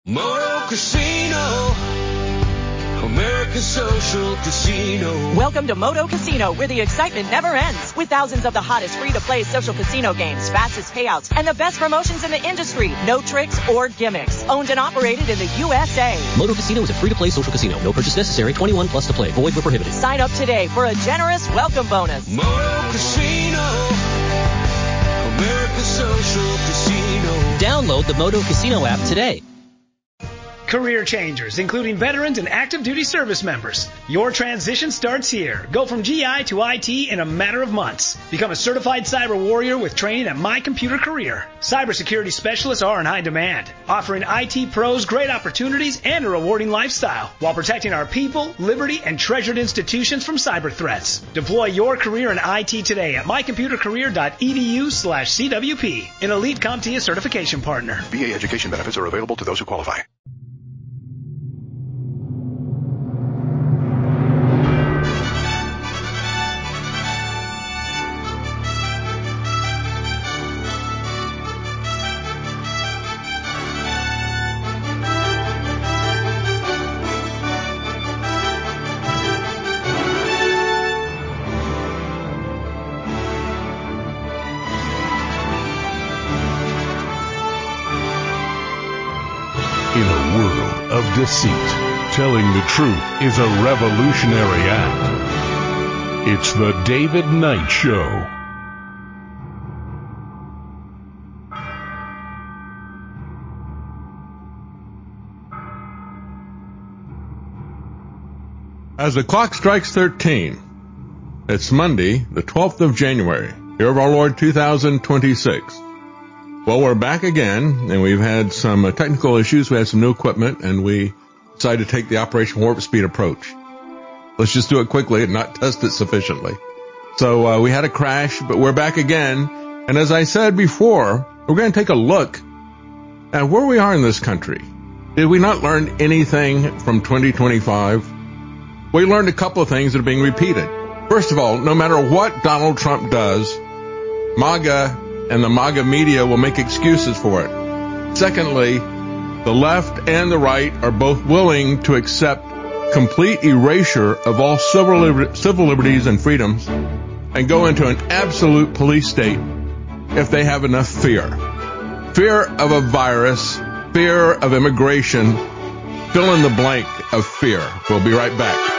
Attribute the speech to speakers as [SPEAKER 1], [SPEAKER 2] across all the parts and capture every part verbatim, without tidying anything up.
[SPEAKER 1] Moto Casino, America's social casino.
[SPEAKER 2] Welcome to Moto Casino, where the excitement never ends. With thousands of the hottest free-to-play social casino games, fastest payouts, and the best promotions in the industry. No tricks or gimmicks. Owned and operated in the U S A.
[SPEAKER 3] Moto Casino is a free-to-play social casino. No purchase necessary. twenty-one plus to play. Void where prohibited.
[SPEAKER 2] Sign up today for a generous welcome bonus.
[SPEAKER 1] Moto Casino, America's social casino.
[SPEAKER 3] Download the Moto Casino app today.
[SPEAKER 4] Career changers, including veterans and active duty service members. Your transition starts here. Go from G I to I T in a matter of months. Become a certified cyber warrior with training at My Computer Career. Cybersecurity specialists are in high demand, offering I T pros great opportunities and a rewarding lifestyle while protecting our people, liberty, and treasured institutions from cyber threats. Deploy your career in I T today at mycomputercareer.edu slash CWP, an elite CompTIA certification partner.
[SPEAKER 5] V A education benefits are available to those who qualify.
[SPEAKER 6] Deceit. Telling the truth is a revolutionary act. It's the David Knight Show.
[SPEAKER 7] As the clock strikes thirteen, it's Monday, the twelfth of January, year of our Lord two thousand twenty-six. Well, we're back again, and we've had some uh, technical issues. We had some new equipment, and we decided to take the Operation Warp Speed approach. Let's just do it quickly and not test it sufficiently. So uh, we had a crash, but we're back again. And as I said before, we're going to take a look at where we are in this country. Did we not learn anything from twenty twenty-five? We learned a couple of things that are being repeated. First of all, no matter what Donald Trump does, MAGA and the MAGA media will make excuses for it. Secondly, the left and the right are both willing to accept complete erasure of all civil, liber- civil liberties and freedoms and go into an absolute police state if they have enough fear. Fear of a virus, fear of immigration, fill in the blank of fear. We'll be right back.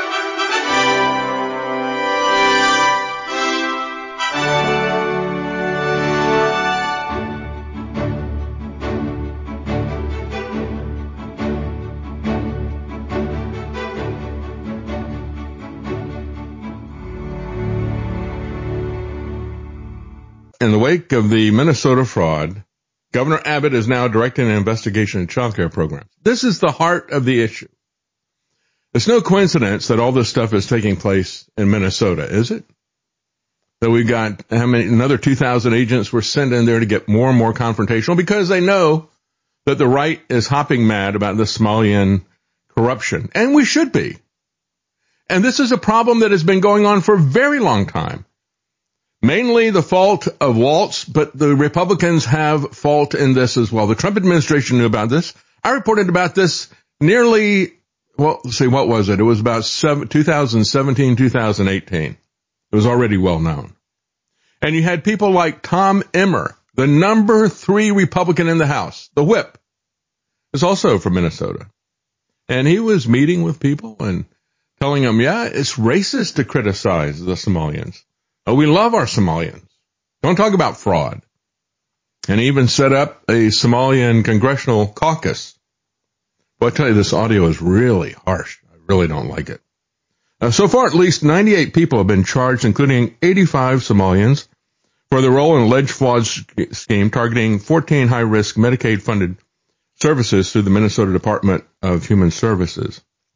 [SPEAKER 7] In the wake of the Minnesota fraud, Governor Abbott is now directing an investigation into child care programs. This is the heart of the issue. It's no coincidence that all this stuff is taking place in Minnesota, is it? That we've got how many, another two thousand agents were sent in there to get more and more confrontational because they know that the right is hopping mad about the Somalian corruption. And we should be. And this is a problem that has been going on for a very long time. Mainly the fault of Waltz, but the Republicans have fault in this as well. The Trump administration knew about this. I reported about this nearly, well, let's see, what was it? It was about twenty seventeen, twenty eighteen. It was already well known. And you had people like Tom Emmer, the number three Republican in the House, the whip, is also from Minnesota. And he was meeting with people and telling them, yeah, it's racist to criticize the Somalians. Oh, we love our Somalians. Don't talk about fraud. And he even set up a Somalian congressional caucus. Well, I tell you, this audio is really harsh. I really don't like it. Uh, so far, at least ninety-eight people have been charged, including eighty-five Somalians, for their role in an alleged fraud scheme targeting fourteen high-risk Medicaid-funded services through the Minnesota Department of Human Services.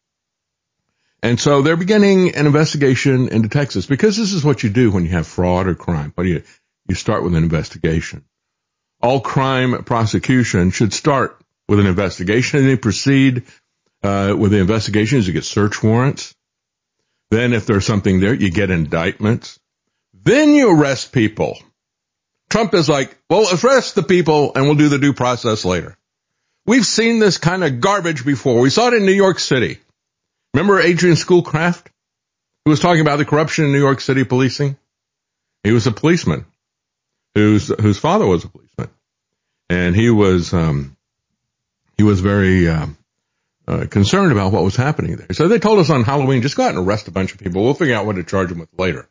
[SPEAKER 7] And so they're beginning an investigation into Texas, because this is what you do when you have fraud or crime. What do you, you start with an investigation. All crime prosecution should start with an investigation, and they proceed uh, with the investigations. You get search warrants. Then if there's something there, you get indictments. Then you arrest people. Trump is like, well, arrest the people and we'll do the due process later. We've seen this kind of garbage before. We saw it in New York City. Remember Adrian Schoolcraft, who was talking about the corruption in New York City policing? He was a policeman whose whose father was a policeman, and he was um, he was very uh, uh, concerned about what was happening there. So they told us on Halloween, just go out and arrest a bunch of people. We'll figure out what to charge them with later.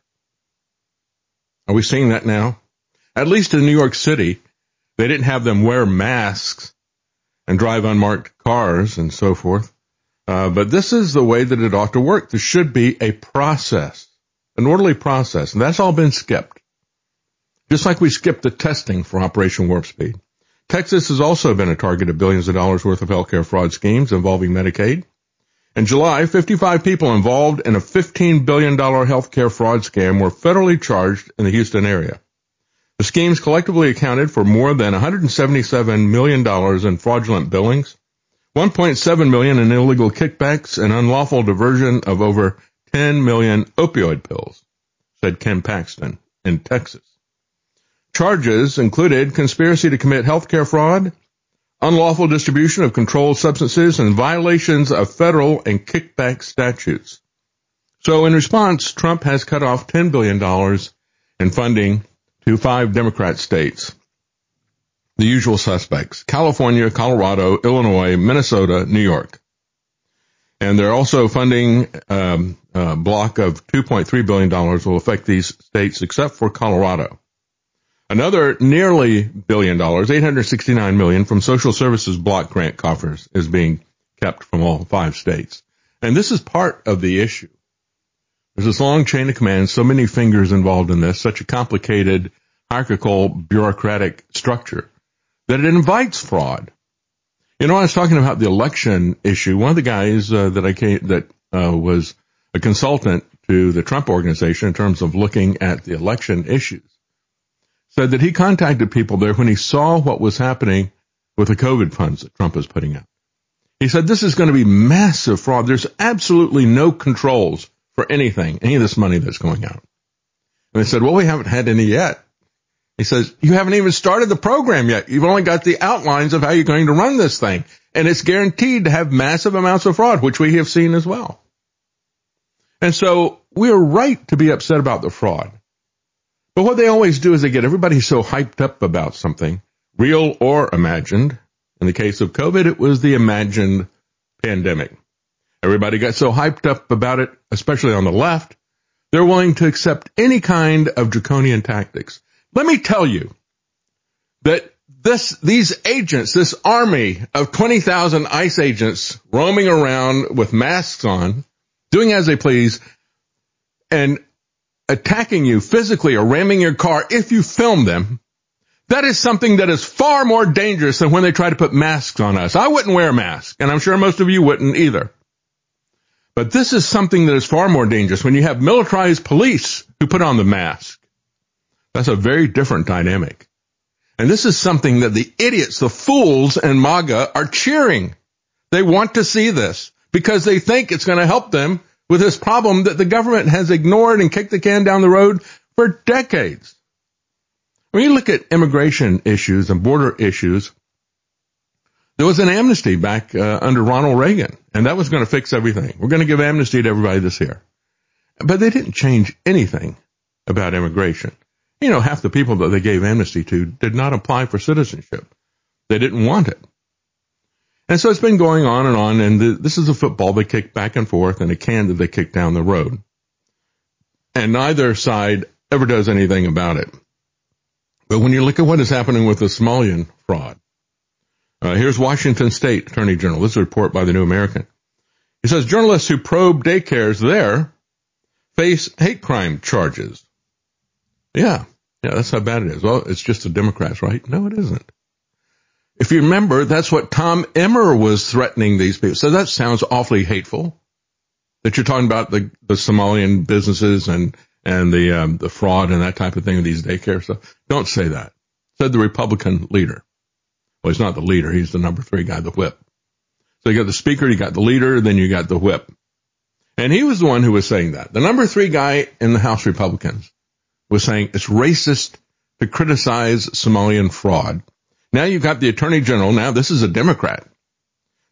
[SPEAKER 7] Are we seeing that now? At least in New York City, they didn't have them wear masks and drive unmarked cars and so forth. Uh, but this is the way that it ought to work. There should be a process, an orderly process, and that's all been skipped. Just like we skipped the testing for Operation Warp Speed. Texas has also been a target of billions of dollars worth of healthcare fraud schemes involving Medicaid. In July, fifty-five people involved in a fifteen billion dollars healthcare fraud scam were federally charged in the Houston area. The schemes collectively accounted for more than one hundred seventy-seven million dollars in fraudulent billings, one point seven million dollars in illegal kickbacks, and unlawful diversion of over ten million opioid pills, said Ken Paxton in Texas. Charges included conspiracy to commit healthcare fraud, unlawful distribution of controlled substances, and violations of federal and kickback statutes. So in response, Trump has cut off ten billion dollars in funding to five Democrat states. The usual suspects: California, Colorado, Illinois, Minnesota, New York. And they're also funding um, a block of two point three billion dollars will affect these states except for Colorado. Another nearly billion dollars, eight hundred sixty-nine million dollars from social services block grant coffers is being kept from all five states. And this is part of the issue. There's this long chain of command, so many fingers involved in this, such a complicated, hierarchical, bureaucratic structure that it invites fraud. You know, I was talking about the election issue. One of the guys uh, that I came, that uh, was a consultant to the Trump organization in terms of looking at the election issues said that he contacted people there when he saw what was happening with the COVID funds that Trump is putting out. He said, this is going to be massive fraud. There's absolutely no controls for anything, any of this money that's going out. And they said, well, we haven't had any yet. He says, you haven't even started the program yet. You've only got the outlines of how you're going to run this thing. And it's guaranteed to have massive amounts of fraud, which we have seen as well. And so we are right to be upset about the fraud. But what they always do is they get everybody so hyped up about something, real or imagined. In the case of COVID, it was the imagined pandemic. Everybody got so hyped up about it, especially on the left, they're willing to accept any kind of draconian tactics. Let me tell you that this, these agents, this army of twenty thousand ICE agents roaming around with masks on, doing as they please, and attacking you physically or ramming your car if you film them, that is something that is far more dangerous than when they try to put masks on us. I wouldn't wear a mask, and I'm sure most of you wouldn't either. But this is something that is far more dangerous when you have militarized police who put on the mask. That's a very different dynamic. And this is something that the idiots, the fools in MAGA are cheering. They want to see this because they think it's going to help them with this problem that the government has ignored and kicked the can down the road for decades. When you look at immigration issues and border issues, there was an amnesty back uh, under Ronald Reagan, and that was going to fix everything. We're going to give amnesty to everybody this year. But they didn't change anything about immigration. You know, half the people that they gave amnesty to did not apply for citizenship. They didn't want it. And so it's been going on and on, and the, this is a football they kick back and forth and a can that they kick down the road. And neither side ever does anything about it. But when you look at what is happening with the Somalian fraud, uh, here's Washington State Attorney General. This is a report by the New American. He says journalists who probe daycares there face hate crime charges. Yeah, yeah, that's how bad it is. Well, it's just the Democrats, right? No, it isn't. If you remember, that's what Tom Emmer was threatening these people. So that sounds awfully hateful, that you're talking about the, the Somalian businesses and, and the, um, the fraud and that type of thing with these daycare stuff. Don't say that, said the Republican leader. Well, he's not the leader. He's the number three guy, the whip. So you got the speaker, you got the leader, then you got the whip. And he was the one who was saying that. The number three guy in the House Republicans was saying it's racist to criticize Somalian fraud. Now you've got the Attorney General. Now this is a Democrat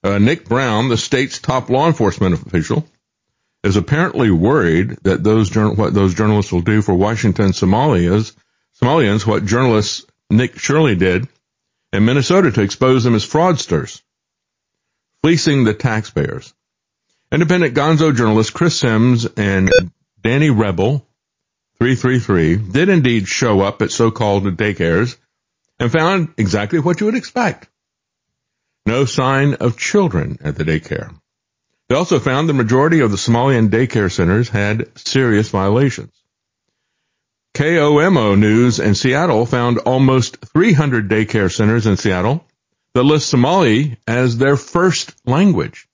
[SPEAKER 7] Uh, Nick Brown, the state's top law enforcement official, is apparently worried that those jour- what those journalists will do for Washington Somalians, Somalians, what journalist Nick Shirley did in Minnesota to expose them as fraudsters, fleecing the taxpayers. Independent Gonzo journalists Chris Sims and Danny Rebel, three three three, did indeed show up at so-called daycares and found exactly what you would expect. No sign of children at the daycare. They also found the majority of the Somalian daycare centers had serious violations. K O M O News in Seattle found almost three hundred daycare centers in Seattle that list Somali as their first language.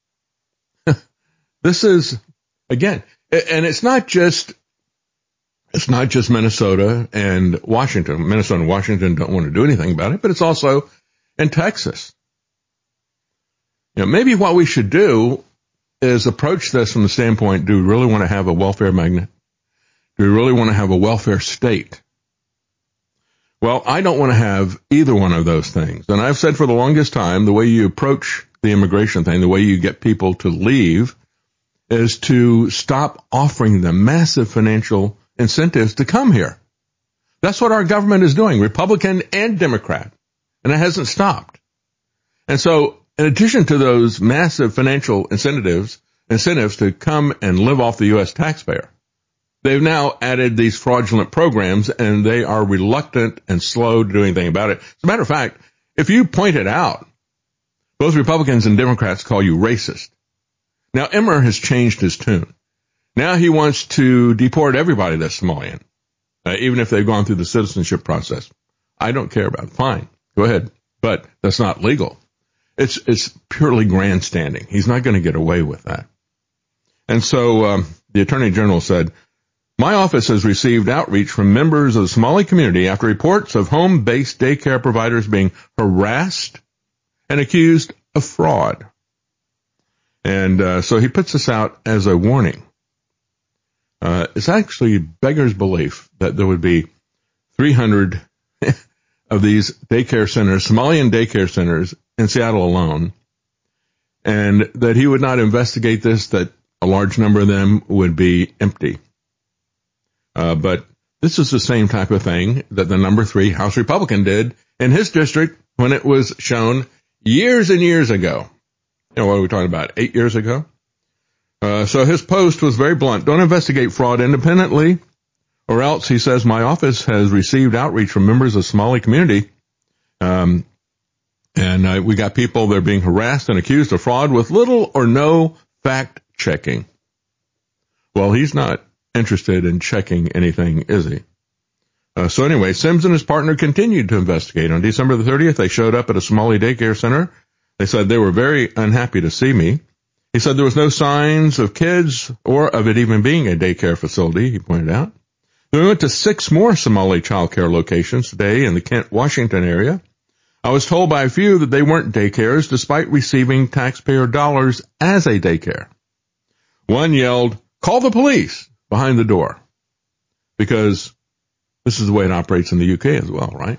[SPEAKER 7] This is, again, and it's not just, it's not just Minnesota and Washington. Minnesota and Washington don't want to do anything about it, but it's also in Texas. You know, maybe what we should do is approach this from the standpoint, do we really want to have a welfare magnet? Do we really want to have a welfare state? Well, I don't want to have either one of those things. And I've said for the longest time, the way you approach the immigration thing, the way you get people to leave, is to stop offering them massive financial incentives to come here. That's what our government is doing, Republican and Democrat, and it hasn't stopped. And so, in addition to those massive financial incentives, incentives to come and live off the U S taxpayer, they've now added these fraudulent programs, and they are reluctant and slow to do anything about it. As a matter of fact, if you point it out, both Republicans and Democrats call you racist. Now, Emmer has changed his tune. Now he wants to deport everybody that's Somalian, uh, even if they've gone through the citizenship process. I don't care about it. Fine, go ahead. But that's not legal. It's it's purely grandstanding. He's not going to get away with that. And so um, the Attorney General said, my office has received outreach from members of the Somali community after reports of home-based daycare providers being harassed and accused of fraud. And uh, so he puts this out as a warning. Uh, it's actually beggars belief that there would be three hundred of these daycare centers, Somalian daycare centers in Seattle alone, and that he would not investigate this, that a large number of them would be empty. Uh, but this is the same type of thing that the number three House Republican did in his district when it was shown years and years ago. You know, what are we talking about? Eight years ago? Uh, so his post was very blunt. Don't investigate fraud independently, or else, he says, my office has received outreach from members of the Somali community. Um, and uh, we got people that are being harassed and accused of fraud with little or no fact checking. Well, he's not interested in checking anything, is he? Uh, so anyway, Sims and his partner continued to investigate. On December the thirtieth, they showed up at a Somali daycare center. They said they were very unhappy to see me. He said there was no signs of kids or of it even being a daycare facility, he pointed out. Then we went to six more Somali child care locations today in the Kent, Washington area. I was told by a few that they weren't daycares despite receiving taxpayer dollars as a daycare. One yelled, call the police, behind the door, because this is the way it operates in the U K as well, right?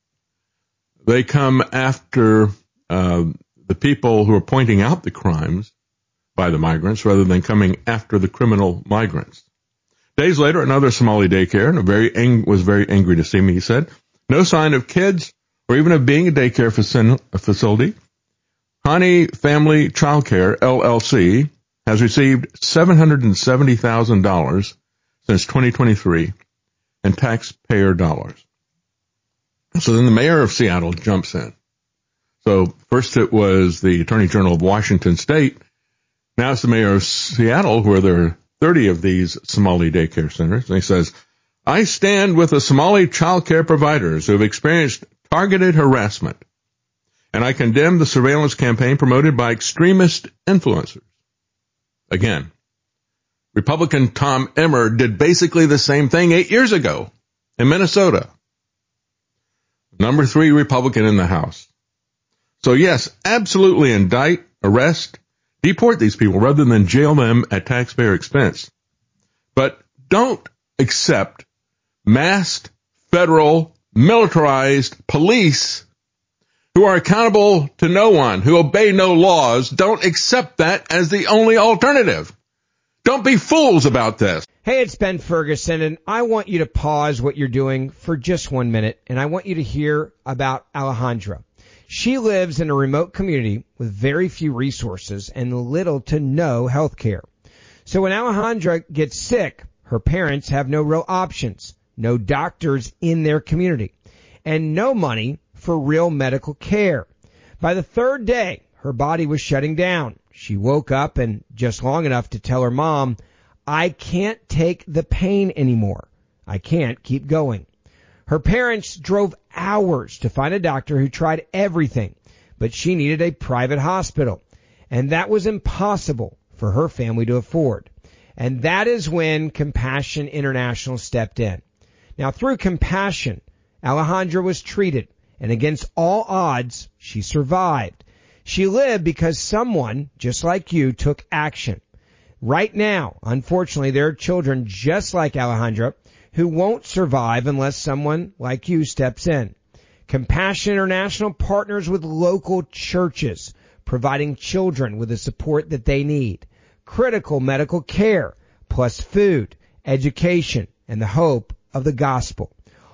[SPEAKER 7] They come after uh, the people who are pointing out the crimes by the migrants rather than coming after the criminal migrants. Days later, another Somali daycare and a very ang- was very angry to see me, he said. No sign of kids or even of being a daycare facility. Hani Family Childcare, L L C, has received seven hundred seventy thousand dollars since twenty twenty-three in taxpayer dollars. So then the mayor of Seattle jumps in. So first it was the Attorney General of Washington State. Now it's the mayor of Seattle, where there are thirty of these Somali daycare centers. And he says, I stand with the Somali child care providers who have experienced targeted harassment, and I condemn the surveillance campaign promoted by extremist influencers. Again, Republican Tom Emmer did basically the same thing eight years ago in Minnesota. Number three Republican in the House. So yes, absolutely indict, arrest, deport these people rather than jail them at taxpayer expense. But don't accept masked federal militarized police who are accountable to no one, who obey no laws, don't accept that as the only alternative. Don't be fools about this.
[SPEAKER 8] Hey, it's Ben Ferguson, and I want you to pause what you're doing for just one minute, and I want you to hear about Alejandra. She lives in a remote community with very few resources and little to no health care. So when Alejandra gets sick, her parents have no real options, no doctors in their community, and no money for real medical care. By the third day, her body was shutting down. She woke up and just long enough to tell her mom, I can't take the pain anymore. I can't keep going. Her parents drove hours to find a doctor who tried everything, but she needed a private hospital, and that was impossible for her family to afford. And that is when Compassion International stepped in. Now, through Compassion, Alejandra was treated, and against all odds, she survived. She lived because someone, just like you, took action. Right now, unfortunately, there are children just like Alejandra who won't survive unless someone like you steps in. Compassion International partners with local churches, providing children with the support that they need, critical medical care, plus food, education, and the hope of the gospel,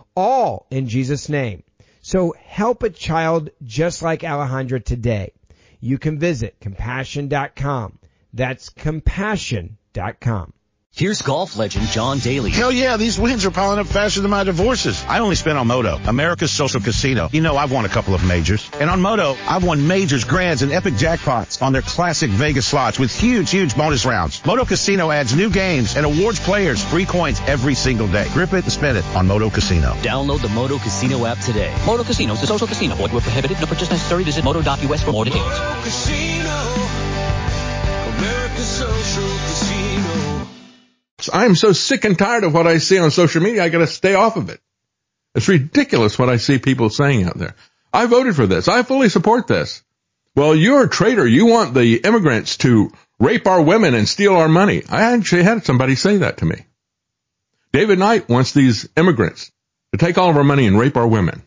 [SPEAKER 8] all in Jesus' name. So help a child just like Alejandra today. You can visit compassion dot com. That's compassion dot com.
[SPEAKER 3] Here's golf legend John Daly.
[SPEAKER 9] Hell yeah, these wins are piling up faster than my divorces. I only spent on Moto, America's social casino. You know, I've won a couple of majors. And on Moto, I've won majors, grands, and epic jackpots on their classic Vegas slots with huge, huge bonus rounds. Moto Casino adds new games and awards players free coins every single day. Grip it and spend it on Moto Casino.
[SPEAKER 3] Download the Moto Casino app today. Moto Casino is a social casino. Void where prohibited. No purchase necessary. Visit moto dot u s for more details.
[SPEAKER 1] Moto Casino, America's social casino.
[SPEAKER 7] I'm so sick and tired of what I see on social media, I got to stay off of it. It's ridiculous what I see people saying out there. I voted for this. I fully support this. Well, you're a traitor. You want the immigrants to rape our women and steal our money. I actually had somebody say that to me. David Knight wants these immigrants to take all of our money and rape our women.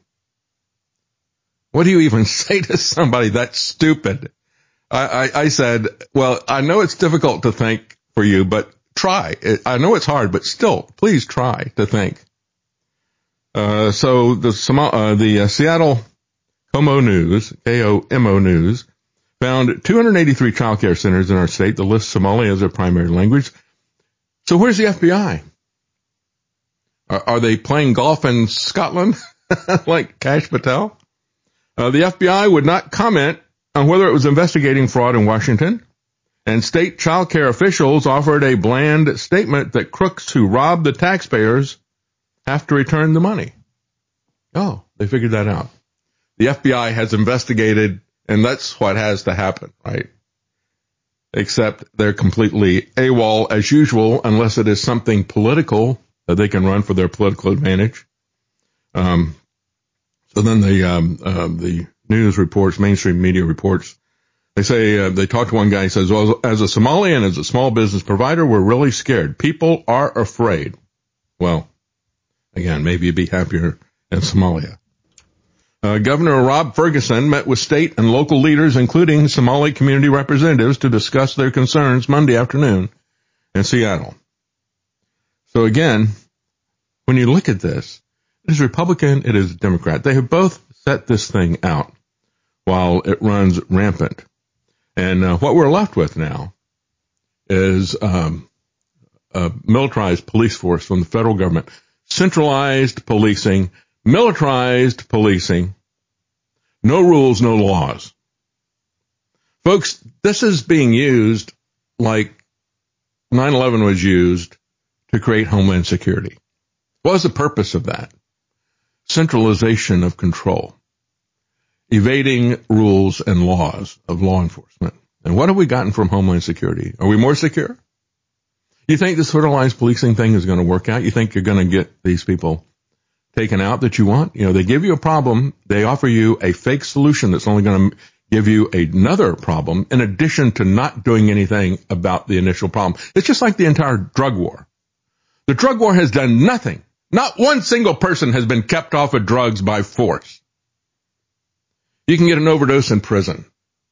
[SPEAKER 7] What do you even say to somebody that's stupid? I, I, I said, well, I know it's difficult to think for you, but try. I know it's hard, but still, please try to think. Uh, so the uh, the uh, Seattle Como News, K O M O News, found two hundred eighty-three child care centers in our state that list Somali as their primary language. So where's the F B I? Are, are they playing golf in Scotland like Kash Patel? Uh, the F B I would not comment on whether it was investigating fraud in Washington. And state child care officials offered a bland statement that crooks who rob the taxpayers have to return the money. Oh, they figured that out. The F B I has investigated, and that's what has to happen, right? Except they're completely AWOL as usual, unless it is something political that they can run for their political advantage. Um, so then the, um, uh, the news reports, mainstream media reports, They say, uh, they talked to one guy, he says, well, as a Somali and as a small business provider, we're really scared. People are afraid. Well, again, maybe you'd be happier in Somalia. Uh, Governor Rob Ferguson met with state and local leaders, including Somali community representatives, to discuss their concerns Monday afternoon in Seattle. So again, when you look at this, it is Republican, it is Democrat. They have both set this thing out while it runs rampant. And uh, what we're left with now is um, a militarized police force from the federal government, centralized policing, militarized policing, no rules, no laws. Folks, this is being used like nine eleven was used to create Homeland Security. What was the purpose of that? Centralization of control. Evading rules and laws of law enforcement. And what have we gotten from Homeland Security? Are we more secure? You think this centralized policing thing is going to work out? You think you're going to get these people taken out that you want? You know, they give you a problem. They offer you a fake solution that's only going to give you another problem in addition to not doing anything about the initial problem. It's just like the entire drug war. The drug war has done nothing. Not one single person has been kept off of drugs by force. you can get an overdose in prison.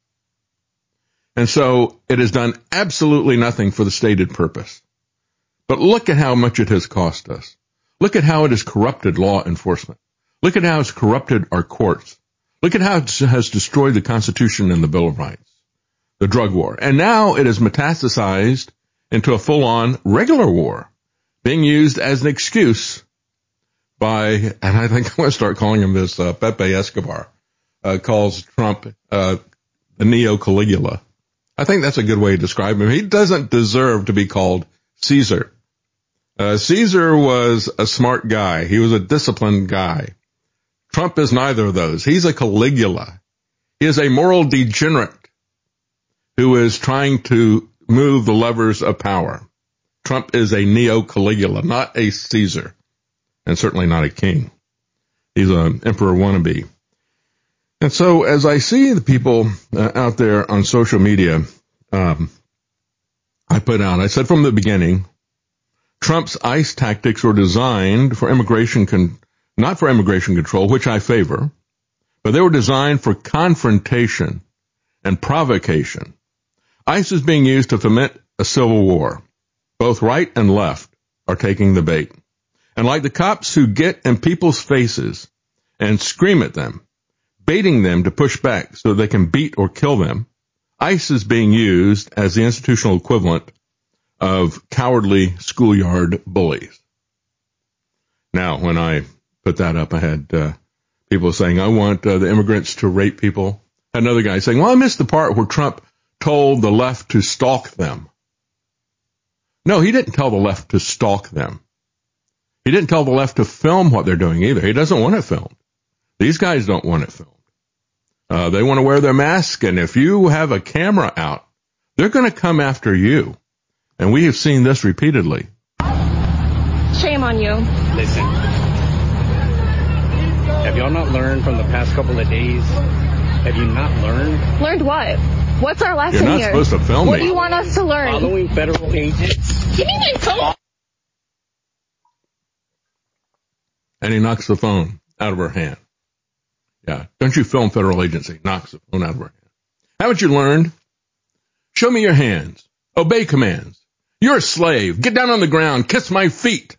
[SPEAKER 7] And so it has done absolutely nothing for the stated purpose. But look at how much it has cost us. Look at how it has corrupted law enforcement. Look at how it's corrupted our courts. Look at how it has destroyed the Constitution and the Bill of Rights, the drug war. And now it has metastasized into a full-on regular war, being used as an excuse by, and I think I'm going to start calling him this, uh, Pepe Escobar, uh, calls Trump uh, the Neo-Caligula. I think that's a good way to describe him. He doesn't deserve to be called Caesar. Uh, Caesar was a smart guy. He was a disciplined guy. Trump is neither of those. He's a Caligula. He is a moral degenerate who is trying to move the levers of power. Trump is a Neo-Caligula, not a Caesar, and certainly not a king. He's an emperor wannabe. And so as I see the people uh, out there on social media, um, I put out, I said from the beginning, Trump's ICE tactics were designed for immigration, con- not for immigration control, which I favor, but they were designed for confrontation and provocation. ICE is being used to foment a civil war. Both right and left are taking the bait. And like the cops who get in people's faces and scream at them, baiting them to push back so they can beat or kill them, ICE is being used as the institutional equivalent of cowardly schoolyard bullies. Now, when I put that up, I had uh, people saying, I want uh, the immigrants to rape people. Another guy saying, well, I missed the part where Trump told the left to stalk them. No, he didn't tell the left to stalk them. He didn't tell the left to film what they're doing either. He doesn't want it filmed. These guys don't want it filmed. Uh, they want to wear their mask, and if you have a camera out, they're going to come after you. And we have seen this repeatedly.
[SPEAKER 10] Shame on you.
[SPEAKER 11] Listen, have y'all not learned from the past couple of days? Have you not learned?
[SPEAKER 10] Learned what? What's our lesson
[SPEAKER 7] here? You're not
[SPEAKER 10] here?
[SPEAKER 7] supposed to film
[SPEAKER 10] What
[SPEAKER 7] me.
[SPEAKER 10] do you want us to learn?
[SPEAKER 11] Following federal agents.
[SPEAKER 10] Give me my phone.
[SPEAKER 7] And he knocks the phone out of her hand. Yeah. Don't you film federal agency. Knocks the phone out of her hand. Haven't you learned? Show me your hands. Obey commands. You're a slave. Get down on the ground. Kiss my feet.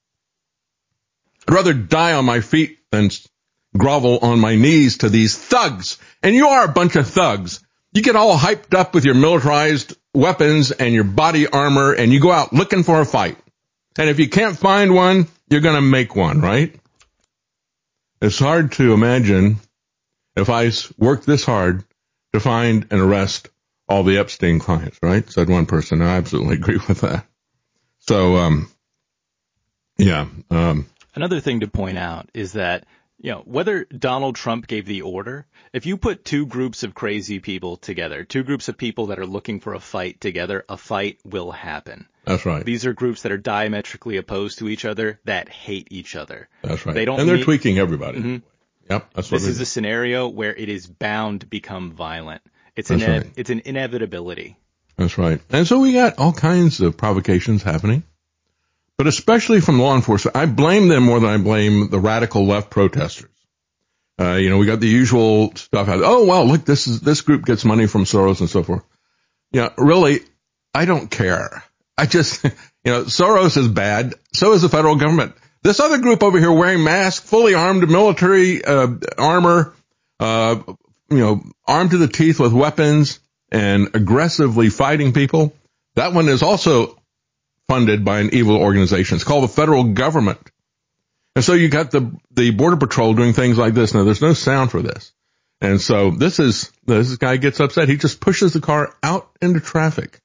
[SPEAKER 7] I'd rather die on my feet than grovel on my knees to these thugs. And you are a bunch of thugs. You get all hyped up with your militarized weapons and your body armor, and you go out looking for a fight. And if you can't find one, you're going to make one, right? It's hard to imagine if I worked this hard to find and arrest all the Epstein clients, right? Said one person. I absolutely agree with that. So, um, yeah. Um,
[SPEAKER 12] Another thing to point out is that, you know, whether Donald Trump gave the order, if you put two groups of crazy people together, two groups of people that are looking for a fight together, a fight will happen.
[SPEAKER 7] That's right.
[SPEAKER 12] These are groups that are diametrically opposed to each other, that hate each other.
[SPEAKER 7] That's right.
[SPEAKER 12] They don't
[SPEAKER 7] and they're
[SPEAKER 12] meet,
[SPEAKER 7] tweaking everybody.
[SPEAKER 12] Mm-hmm.
[SPEAKER 7] Yep. That's what
[SPEAKER 12] this is
[SPEAKER 7] do.
[SPEAKER 12] a scenario where it is bound to become violent. It's
[SPEAKER 7] That's
[SPEAKER 12] an
[SPEAKER 7] right.
[SPEAKER 12] it's an inevitability.
[SPEAKER 7] That's right. And so we got all kinds of provocations happening, but especially from law enforcement. I blame them more than I blame the radical left protesters. Uh, you know, we got the usual stuff out. Oh, well, look, this is, this group gets money from Soros and so forth. Yeah, really, I don't care. I just, you know, Soros is bad. So is the federal government. This other group over here wearing masks, fully armed military, uh, armor, uh, you know, armed to the teeth with weapons and aggressively fighting people. That one is also funded by an evil organization. It's called the federal government. And so you got the, the Border Patrol doing things like this. Now, there's no sound for this. And so this is, this guy gets upset. He just pushes the car out into traffic.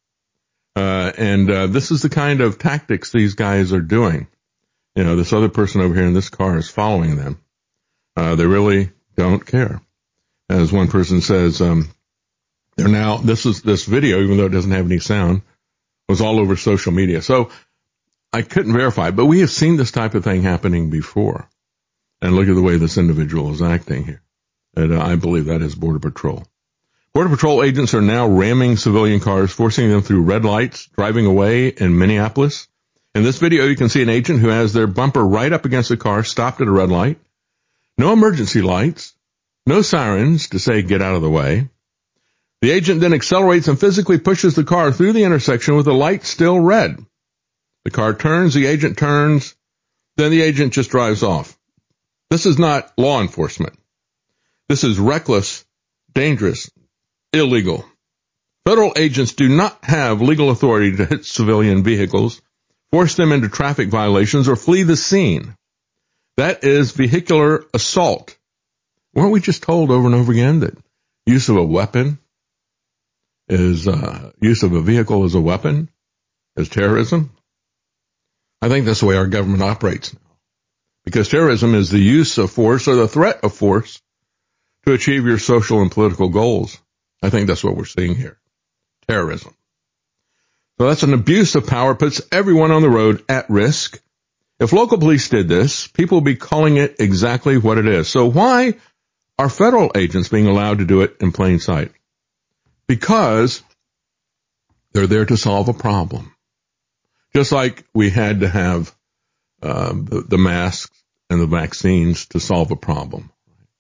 [SPEAKER 7] Uh, and, uh, this is the kind of tactics these guys are doing. You know, this other person over here in this car is following them. Uh, they really don't care. As one person says, um, they're now, this is, this video, even though it doesn't have any sound, was all over social media. So, I couldn't verify, but we have seen this type of thing happening before. And look at the way this individual is acting here. And uh, I believe that is Border Patrol. Border Patrol agents are now ramming civilian cars, forcing them through red lights, driving away in Minneapolis. In this video, you can see an agent who has their bumper right up against a car, stopped at a red light. No emergency lights. No sirens to say get out of the way. The agent then accelerates and physically pushes the car through the intersection with the light still red. The car turns, the agent turns, then the agent just drives off. This is not law enforcement. This is reckless, dangerous, illegal. Federal agents do not have legal authority to hit civilian vehicles, force them into traffic violations, or flee the scene. That is vehicular assault. Weren't we just told over and over again that use of a weapon is, uh, use of a vehicle as a weapon is terrorism? I think that's the way our government operates now. Because terrorism is the use of force or the threat of force to achieve your social and political goals. I think that's what we're seeing here. Terrorism. So that's an abuse of power, puts everyone on the road at risk. If local police did this, people would be calling it exactly what it is. So why are federal agents being allowed to do it in plain sight? Because they're there to solve a problem. Just like we had to have um, the, the masks and the vaccines to solve a problem.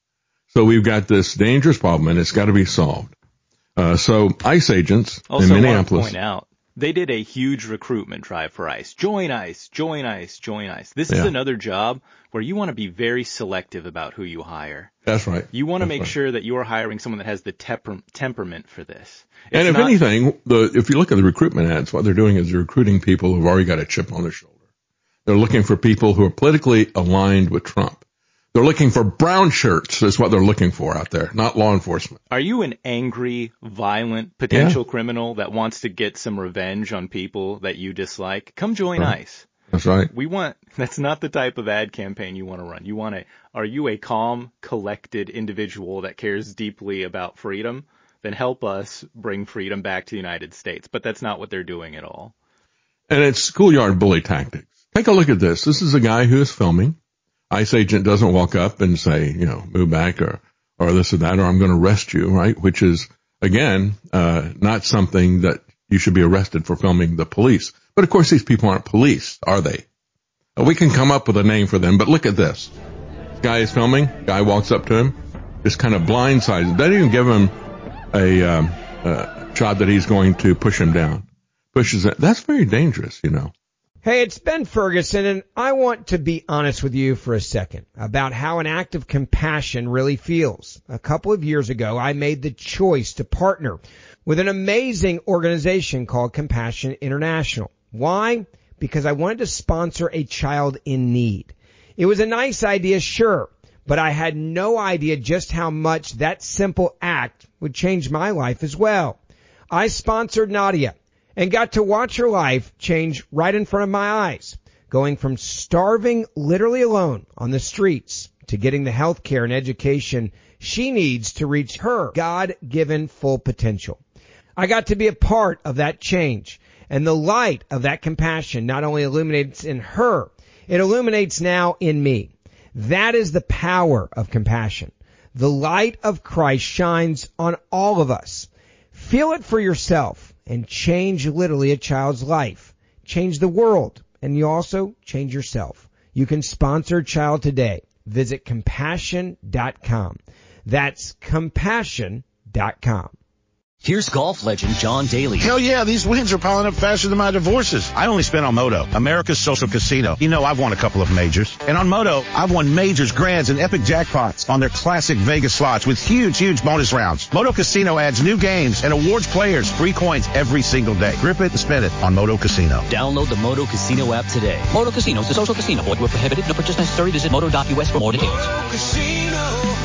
[SPEAKER 7] So we've got this dangerous problem, and it's got to be solved. Uh, so ICE agents
[SPEAKER 12] also
[SPEAKER 7] in Minneapolis.
[SPEAKER 12] Want to point out, they did a huge recruitment drive for ICE. Join ICE, join ICE, join ICE. This
[SPEAKER 7] Yeah.
[SPEAKER 12] is another job where you want to be very selective about who you hire.
[SPEAKER 7] That's right.
[SPEAKER 12] You want to
[SPEAKER 7] That's
[SPEAKER 12] make
[SPEAKER 7] right.
[SPEAKER 12] sure that you are hiring someone that has the temper- temperament for this. It's
[SPEAKER 7] And if
[SPEAKER 12] not-
[SPEAKER 7] anything, the, if you look at the recruitment ads, what they're doing is they're recruiting people who've already got a chip on their shoulder. They're looking for people who are politically aligned with Trump. They're looking for brown shirts is what they're looking for out there, not law enforcement.
[SPEAKER 12] Are you an angry, violent potential
[SPEAKER 7] Yeah.
[SPEAKER 12] criminal that wants to get some revenge on people that you dislike? Come join
[SPEAKER 7] Right.
[SPEAKER 12] ICE.
[SPEAKER 7] That's right.
[SPEAKER 12] We want, that's not the type of ad campaign you want to run. You want to, are you a calm, collected individual that cares deeply about freedom? Then help us bring freedom back to the United States. But that's not what they're doing at all.
[SPEAKER 7] And it's schoolyard bully tactics. Take a look at this. This is a guy who is filming. ICE agent doesn't walk up and say, you know, move back or, or this or that, or I'm going to arrest you, right? Which is, again, uh, not something that you should be arrested for filming the police. But of course, these people aren't police, are they? Uh, we can come up with a name for them, but look at this. This guy is filming. Guy walks up to him, just kind of blindsides him. Doesn't even give him a, um, uh, shot that he's going to push him down. Pushes it. That's very dangerous, you know.
[SPEAKER 8] Hey, it's Ben Ferguson, and I want to be honest with you for a second about how an act of compassion really feels. A couple of years ago, I made the choice to partner with an amazing organization called Compassion International. Why? Because I wanted to sponsor a child in need. It was a nice idea, sure, but I had no idea just how much that simple act would change my life as well. I sponsored Nadia and got to watch her life change right in front of my eyes, going from starving literally alone on the streets to getting the health care and education she needs to reach her God-given full potential. I got to be a part of that change, and the light of that compassion not only illuminates in her, it illuminates now in me. That is the power of compassion. The light of Christ shines on all of us. Feel it for yourself and change literally a child's life. Change the world, and you also change yourself. You can sponsor a child today. Visit compassion dot com. That's compassion dot com.
[SPEAKER 3] Here's golf legend John Daly.
[SPEAKER 9] Hell yeah, these wins are piling up faster than my divorces. I only spent on Moto, America's social casino. You know I've won a couple of majors. And on Moto, I've won majors, grands, and epic jackpots on their classic Vegas slots with huge, huge bonus rounds. Moto Casino adds new games and awards players free coins every single day. Grip it and spin it on Moto Casino.
[SPEAKER 3] Download the Moto Casino app today. Moto Casino is a social casino. Void where prohibited. No purchase necessary. Visit moto dot u s for more details.
[SPEAKER 1] Casino,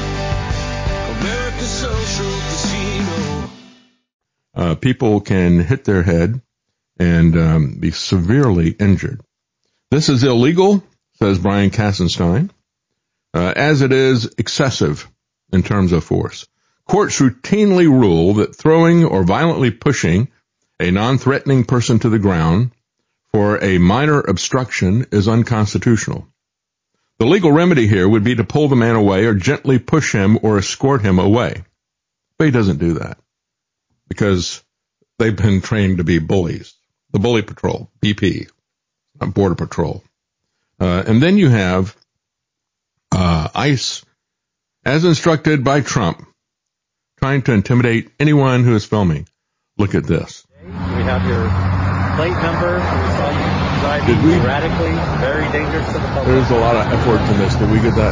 [SPEAKER 1] America's social casino.
[SPEAKER 7] Uh, people can hit their head and um, be severely injured. This is illegal, says Brian Kassenstein, uh, as it is excessive in terms of force. Courts routinely rule that throwing or violently pushing a non-threatening person to the ground for a minor obstruction is unconstitutional. The legal remedy here would be to pull the man away or gently push him or escort him away. But he doesn't do that, because they've been trained to be bullies. The Bully Patrol, B P, Border Patrol. Uh, and then you have uh, ICE as instructed by Trump, trying to intimidate anyone who is filming. Look at this.
[SPEAKER 11] We have your plate number. We saw you driving
[SPEAKER 7] Did we?
[SPEAKER 11] erratically, very dangerous to the public.
[SPEAKER 7] There's a lot of F words in this. Did we get that?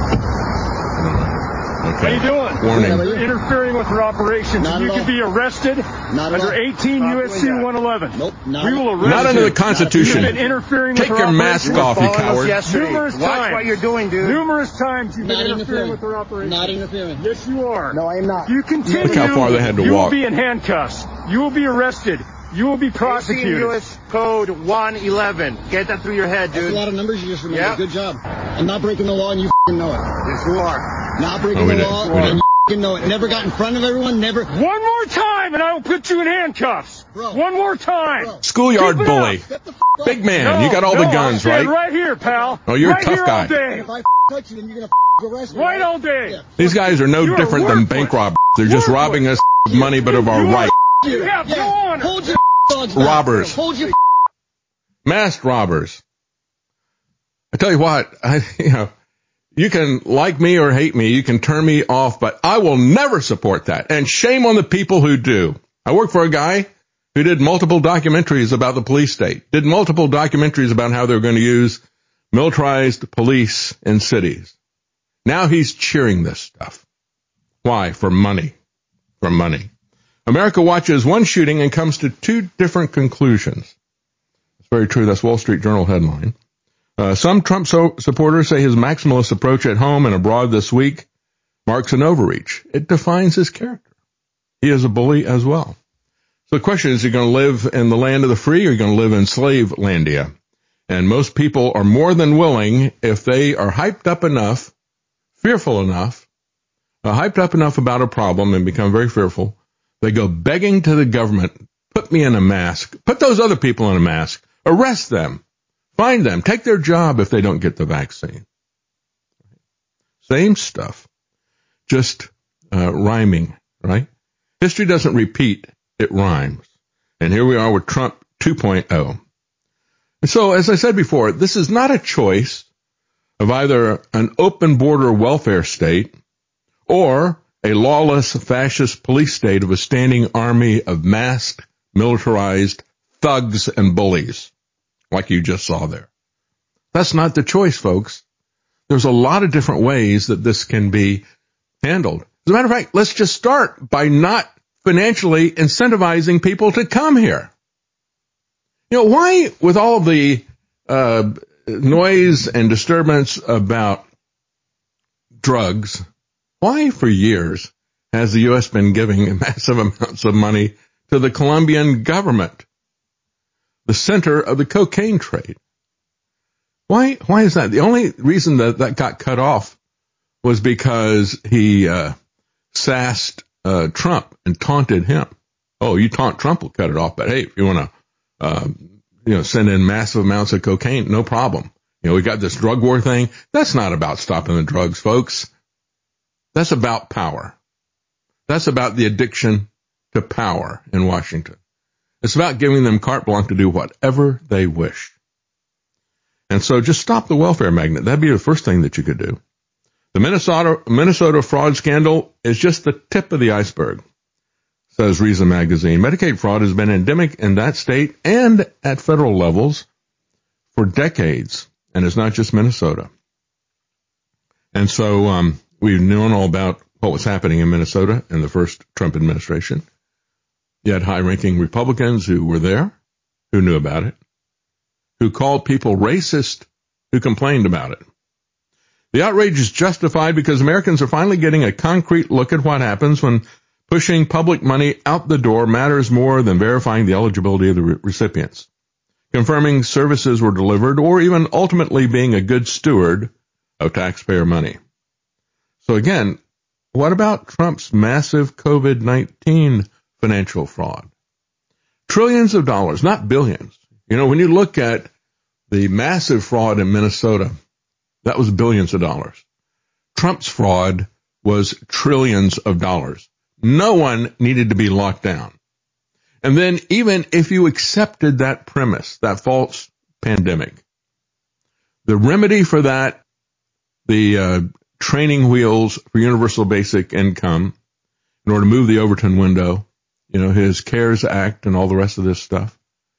[SPEAKER 7] No? Okay.
[SPEAKER 13] How you doing?
[SPEAKER 7] Warning.
[SPEAKER 13] You're interfering with our operations.
[SPEAKER 14] Not
[SPEAKER 13] You
[SPEAKER 14] at
[SPEAKER 13] could be arrested
[SPEAKER 14] Not
[SPEAKER 13] under eighteen U S C one eleven.
[SPEAKER 14] Nope. Not,
[SPEAKER 13] we will arrest
[SPEAKER 7] Not under
[SPEAKER 13] you.
[SPEAKER 7] the Constitution.
[SPEAKER 13] You've been interfering
[SPEAKER 7] Take
[SPEAKER 13] with
[SPEAKER 7] your
[SPEAKER 13] our
[SPEAKER 7] mask
[SPEAKER 13] operations.
[SPEAKER 7] off, you coward.
[SPEAKER 13] Numerous
[SPEAKER 14] Watch
[SPEAKER 13] times.
[SPEAKER 14] what you're doing, dude.
[SPEAKER 13] Numerous times you've
[SPEAKER 14] Not
[SPEAKER 13] been interfering
[SPEAKER 14] interfering.
[SPEAKER 13] with our operations.
[SPEAKER 14] Not interfering.
[SPEAKER 13] Yes, you are.
[SPEAKER 14] No, I am not.
[SPEAKER 13] If you continue,
[SPEAKER 7] Look how far they had to
[SPEAKER 13] you
[SPEAKER 7] walk.
[SPEAKER 13] will be in handcuffs. You will be arrested. You will be prosecuted.
[SPEAKER 14] eighteen U S Code one eleven. Get that through your head, dude. That's a lot of numbers you just remembered.
[SPEAKER 13] Yeah.
[SPEAKER 14] Good job. I'm not breaking the law, and you f***ing know it. Yes, you are. Not breaking
[SPEAKER 7] Oh, we
[SPEAKER 14] the
[SPEAKER 7] did.
[SPEAKER 14] law,
[SPEAKER 7] We did.
[SPEAKER 14] and you f***ing know it. Never got in front of everyone. Never.
[SPEAKER 13] One more time, and I will put you in handcuffs.
[SPEAKER 14] Bro.
[SPEAKER 13] One more time.
[SPEAKER 14] Bro.
[SPEAKER 7] Schoolyard
[SPEAKER 13] Keep it
[SPEAKER 7] bully.
[SPEAKER 13] up.
[SPEAKER 14] Get the f*** up.
[SPEAKER 7] Big man.
[SPEAKER 13] No,
[SPEAKER 7] You got all
[SPEAKER 13] no,
[SPEAKER 7] the guns,
[SPEAKER 13] I'll stand
[SPEAKER 7] right?
[SPEAKER 13] right here, pal.
[SPEAKER 7] Oh, you're a
[SPEAKER 13] right
[SPEAKER 7] tough
[SPEAKER 13] here
[SPEAKER 7] guy.
[SPEAKER 13] All day.
[SPEAKER 14] If I f- touch you, then you're gonna f- arrest me.
[SPEAKER 13] Right all day.
[SPEAKER 14] Yeah.
[SPEAKER 7] These guys are no
[SPEAKER 13] You are
[SPEAKER 7] different than
[SPEAKER 13] worthless.
[SPEAKER 7] bank robbers. They're just
[SPEAKER 13] Worthless.
[SPEAKER 7] robbing us of money, but of our
[SPEAKER 13] You are-
[SPEAKER 7] right.
[SPEAKER 13] You have no
[SPEAKER 14] Yeah.
[SPEAKER 13] honor.
[SPEAKER 14] Hold your dogs back.
[SPEAKER 7] Robbers.
[SPEAKER 14] Hold your
[SPEAKER 7] Masked robbers. I tell you what, I, you know, you can like me or hate me, you can turn me off, but I will never support that. And shame on the people who do. I work for a guy who did multiple documentaries about the police state, did multiple documentaries about how they were going to use militarized police in cities. Now he's cheering this stuff. Why? For money. For money. America watches one shooting and comes to two different conclusions. It's very true. That's Wall Street Journal headline. Uh, some Trump so- supporters say his maximalist approach at home and abroad this week marks an overreach. It defines his character. He is a bully as well. So the question is, are you going to live in the land of the free or are you going to live in slave landia? And most people are more than willing, if they are hyped up enough, fearful enough, uh, hyped up enough about a problem and become very fearful, they go begging to the government, put me in a mask, put those other people in a mask, arrest them. Find them. Take their job if they don't get the vaccine. Same stuff. Just uh, rhyming, right? History doesn't repeat. It rhymes. And here we are with Trump two point oh. And so, as I said before, this is not a choice of either an open border welfare state or a lawless fascist police state of a standing army of masked, militarized thugs and bullies, like you just saw there. That's not the choice, folks. There's a lot of different ways that this can be handled. As a matter of fact, let's just start by not financially incentivizing people to come here. You know, why, with all of the uh, noise and disturbance about drugs, why for years has the U S been giving massive amounts of money to the Colombian government, the center of the cocaine trade? Why, why is that? The only reason that that got cut off was because he uh, sassed uh, Trump and taunted him. Oh, you taunt Trump, we'll cut it off. But hey, if you want to, uh, you know, send in massive amounts of cocaine, no problem. You know, we got this drug war thing. That's not about stopping the drugs, folks. That's about power. That's about the addiction to power in Washington. It's about giving them carte blanche to do whatever they wish. And so just stop the welfare magnet. That'd be the first thing that you could do. The Minnesota, Minnesota fraud scandal is just the tip of the iceberg, says Reason Magazine. Medicaid fraud has been endemic in that state and at federal levels for decades, and it's not just Minnesota. And so um, we've known all about what was happening in Minnesota in the first Trump administration. You had high-ranking Republicans who were there, who knew about it, who called people racist, who complained about it. The outrage is justified because Americans are finally getting a concrete look at what happens when pushing public money out the door matters more than verifying the eligibility of the re- recipients, confirming services were delivered, or even ultimately being a good steward of taxpayer money. So again, what about Trump's massive COVID nineteen financial fraud? Trillions of dollars, not billions. You know, when you look at the massive fraud in Minnesota, that was billions of dollars. Trump's fraud was trillions of dollars. No one needed to be locked down. And then even if you accepted that premise, that false pandemic, the remedy for that, the uh, training wheels for universal basic income in order to move the Overton window, you know, his CARES Act and all the rest of this stuff.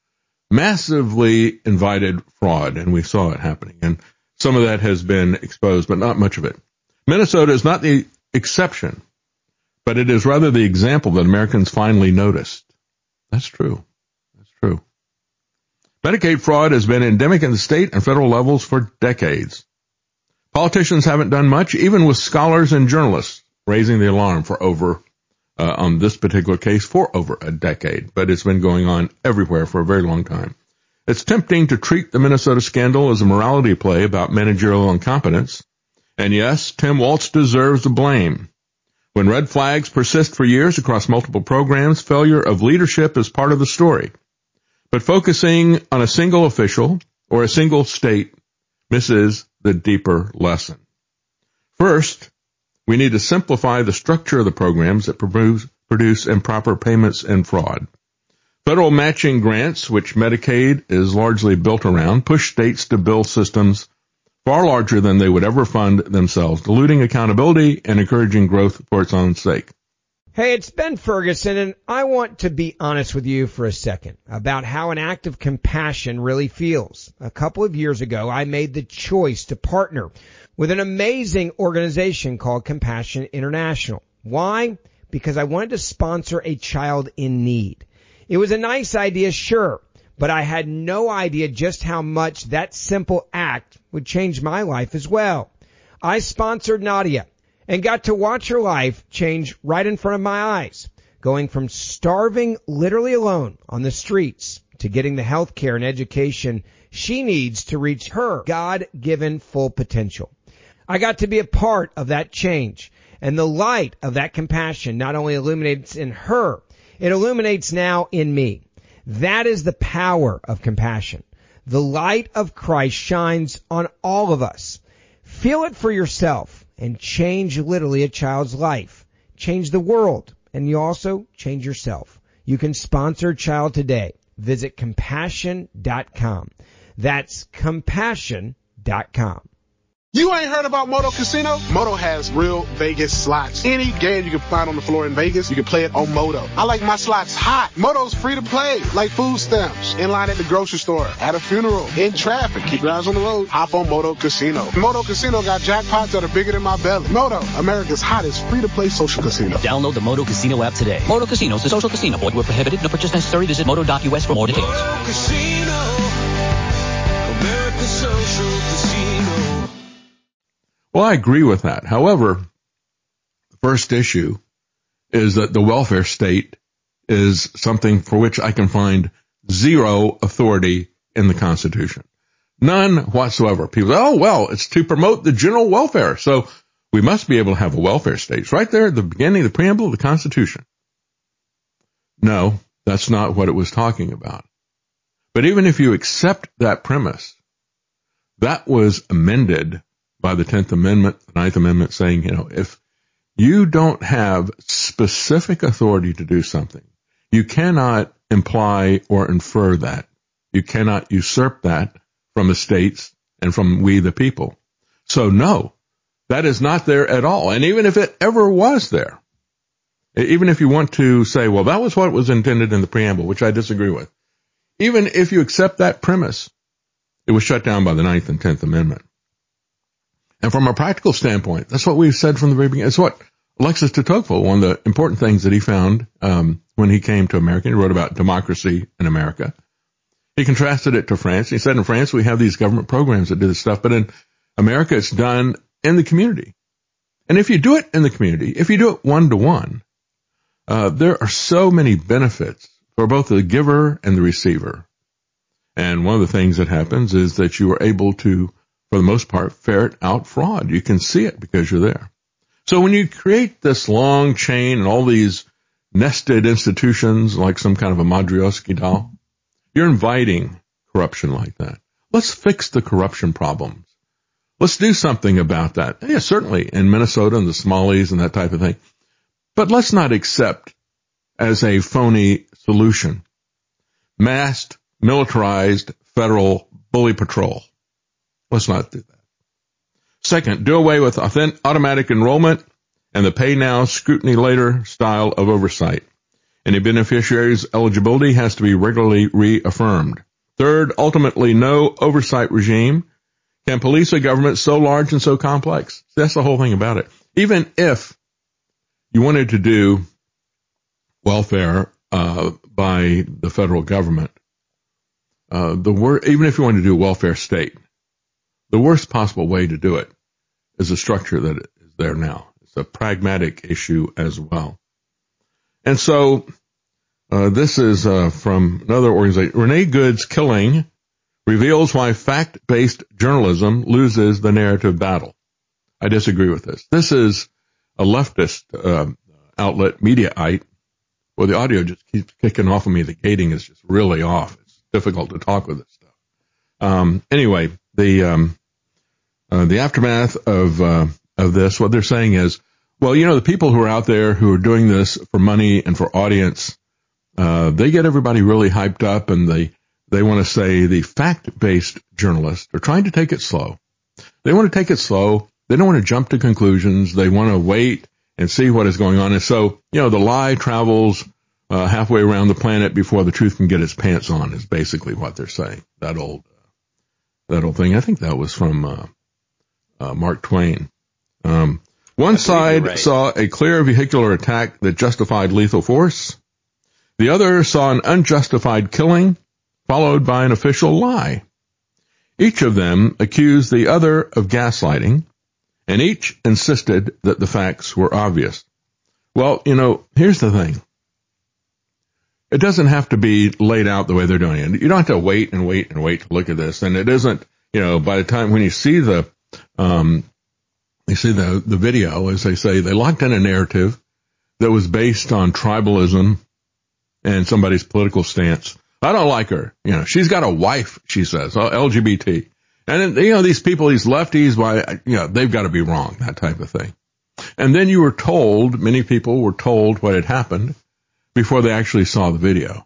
[SPEAKER 7] Massively invited fraud, and we saw it happening. And some of that has been exposed, but not much of it. Minnesota is not the exception, but it is rather the example that Americans finally noticed. That's true. That's true. Medicaid fraud has been endemic in the state and federal levels for decades. Politicians haven't done much, even with scholars and journalists raising the alarm for over, uh, on this particular case, for over a decade. But it's been going on everywhere for a very long time. It's tempting to treat the Minnesota scandal as a morality play about managerial incompetence. And yes, Tim Walz deserves the blame. When red flags persist for years across multiple programs, failure of leadership is part of the story. But focusing on a single official or a single state misses the deeper lesson. First, we need to simplify the structure of the programs that produce improper payments and fraud. Federal matching grants, which Medicaid is largely built around, push states to build systems far larger than they would ever fund themselves, diluting accountability and encouraging growth for its own sake.
[SPEAKER 8] Hey, it's Ben Ferguson, and I want to be honest with you for a second about how an act of compassion really feels. A couple of years ago, I made the choice to partner with an amazing organization called Compassion International. Why? Because I wanted to sponsor a child in need. It was a nice idea, sure, but I had no idea just how much that simple act would change my life as well. I sponsored Nadia and got to watch her life change right in front of my eyes, going from starving literally alone on the streets to getting the health care and education she needs to reach her God-given full potential. I got to be a part of that change, and the light of that compassion not only illuminates in her, it illuminates now in me. That is the power of compassion. The light of Christ shines on all of us. Feel it for yourself and change literally a child's life. Change the world, and you also change yourself. You can sponsor a child today. Visit compassion dot com. That's compassion dot com.
[SPEAKER 15] You ain't heard about Moto Casino? Moto has real Vegas slots. Any game you can find on the floor in Vegas, you can play it on Moto. I like my slots hot. Moto's free to play, like food stamps. In line at the grocery store, at a funeral, in traffic. Keep your eyes on the road. Hop on Moto Casino. Moto Casino got jackpots that are bigger than my belly. Moto, America's hottest free-to-play social casino.
[SPEAKER 3] Download the Moto Casino app today. Moto Casino is a social casino. Void where prohibited. No purchase necessary. Visit moto dot U S for more details.
[SPEAKER 1] Moto Casino, America's social casino.
[SPEAKER 7] Well, I agree with that. However, the first issue is that the welfare state is something for which I can find zero authority in the Constitution. None whatsoever. People say, oh, well, it's to promote the general welfare, so we must be able to have a welfare state. It's right there at the beginning, the preamble of the Constitution. No, that's not what it was talking about. But even if you accept that premise, that was amended by the tenth Amendment, the ninth Amendment, saying, you know, if you don't have specific authority to do something, you cannot imply or infer that. You cannot usurp that from the states and from we the people. So no, that is not there at all. And even if it ever was there, even if you want to say, well, that was what was intended in the preamble, which I disagree with, even if you accept that premise, it was shut down by the ninth and tenth Amendment. And from a practical standpoint, that's what we've said from the very beginning. It's what Alexis de Tocqueville, one of the important things that he found um, when he came to America, he wrote about democracy in America. He contrasted it to France. He said in France we have these government programs that do this stuff, but in America it's done in the community. And if you do it in the community, if you do it one-to-one, uh, there are so many benefits for both the giver and the receiver. And one of the things that happens is that you are able to, for the most part, ferret out fraud. You can see it because you're there. So when you create this long chain and all these nested institutions like some kind of a Matryoshka doll, you're inviting corruption like that. Let's fix the corruption problems. Let's do something about that. Yeah, certainly in Minnesota and the Somalis and that type of thing. But let's not accept as a phony solution masked, militarized federal bully patrol. Let's not do that. Second, do away with authentic, automatic enrollment and the pay now, scrutiny later style of oversight. Any beneficiary's eligibility has to be regularly reaffirmed. Third, ultimately no oversight regime can police a government so large and so complex. That's the whole thing about it. Even if you wanted to do welfare uh, by the federal government, uh, the wor- even if you wanted to do a welfare state, the worst possible way to do it is the structure that is there now. It's a pragmatic issue as well. And so uh, this is uh, from another organization. Renee Good's killing reveals why fact-based journalism loses the narrative battle. I disagree with this. This is a leftist uh, outlet, Mediaite. Well, the audio just keeps kicking off of me. The gating is just really off. It's difficult to talk with this stuff. Um, anyway, the um, uh, the aftermath of uh, of this, what they're saying is, well, you know, the people who are out there who are doing this for money and for audience, uh, they get everybody really hyped up, and they they want to say the fact-based journalists are trying to take it slow. They want to take it slow. They don't want to jump to conclusions. They want to wait and see what is going on. And so, you know, the lie travels uh, halfway around the planet before the truth can get its pants on is basically what they're saying. That old, uh, that old thing. I think that was from uh, uh, Mark Twain. Um, one side right. saw a clear vehicular attack that justified lethal force. The other saw an unjustified killing followed by an official lie. Each of them accused the other of gaslighting, and each insisted that the facts were obvious. Well, you know, here's the thing. It doesn't have to be laid out the way they're doing it. You don't have to wait and wait and wait to look at this. And it isn't, you know, by the time when you see the, um, you see the, the video, as they say, they locked in a narrative that was based on tribalism and somebody's political stance. I don't like her. You know, she's got a wife, she says, L G B T. And, you know, these people, these lefties, why, you know, they've got to be wrong, that type of thing. And then you were told, many people were told what had happened before they actually saw the video.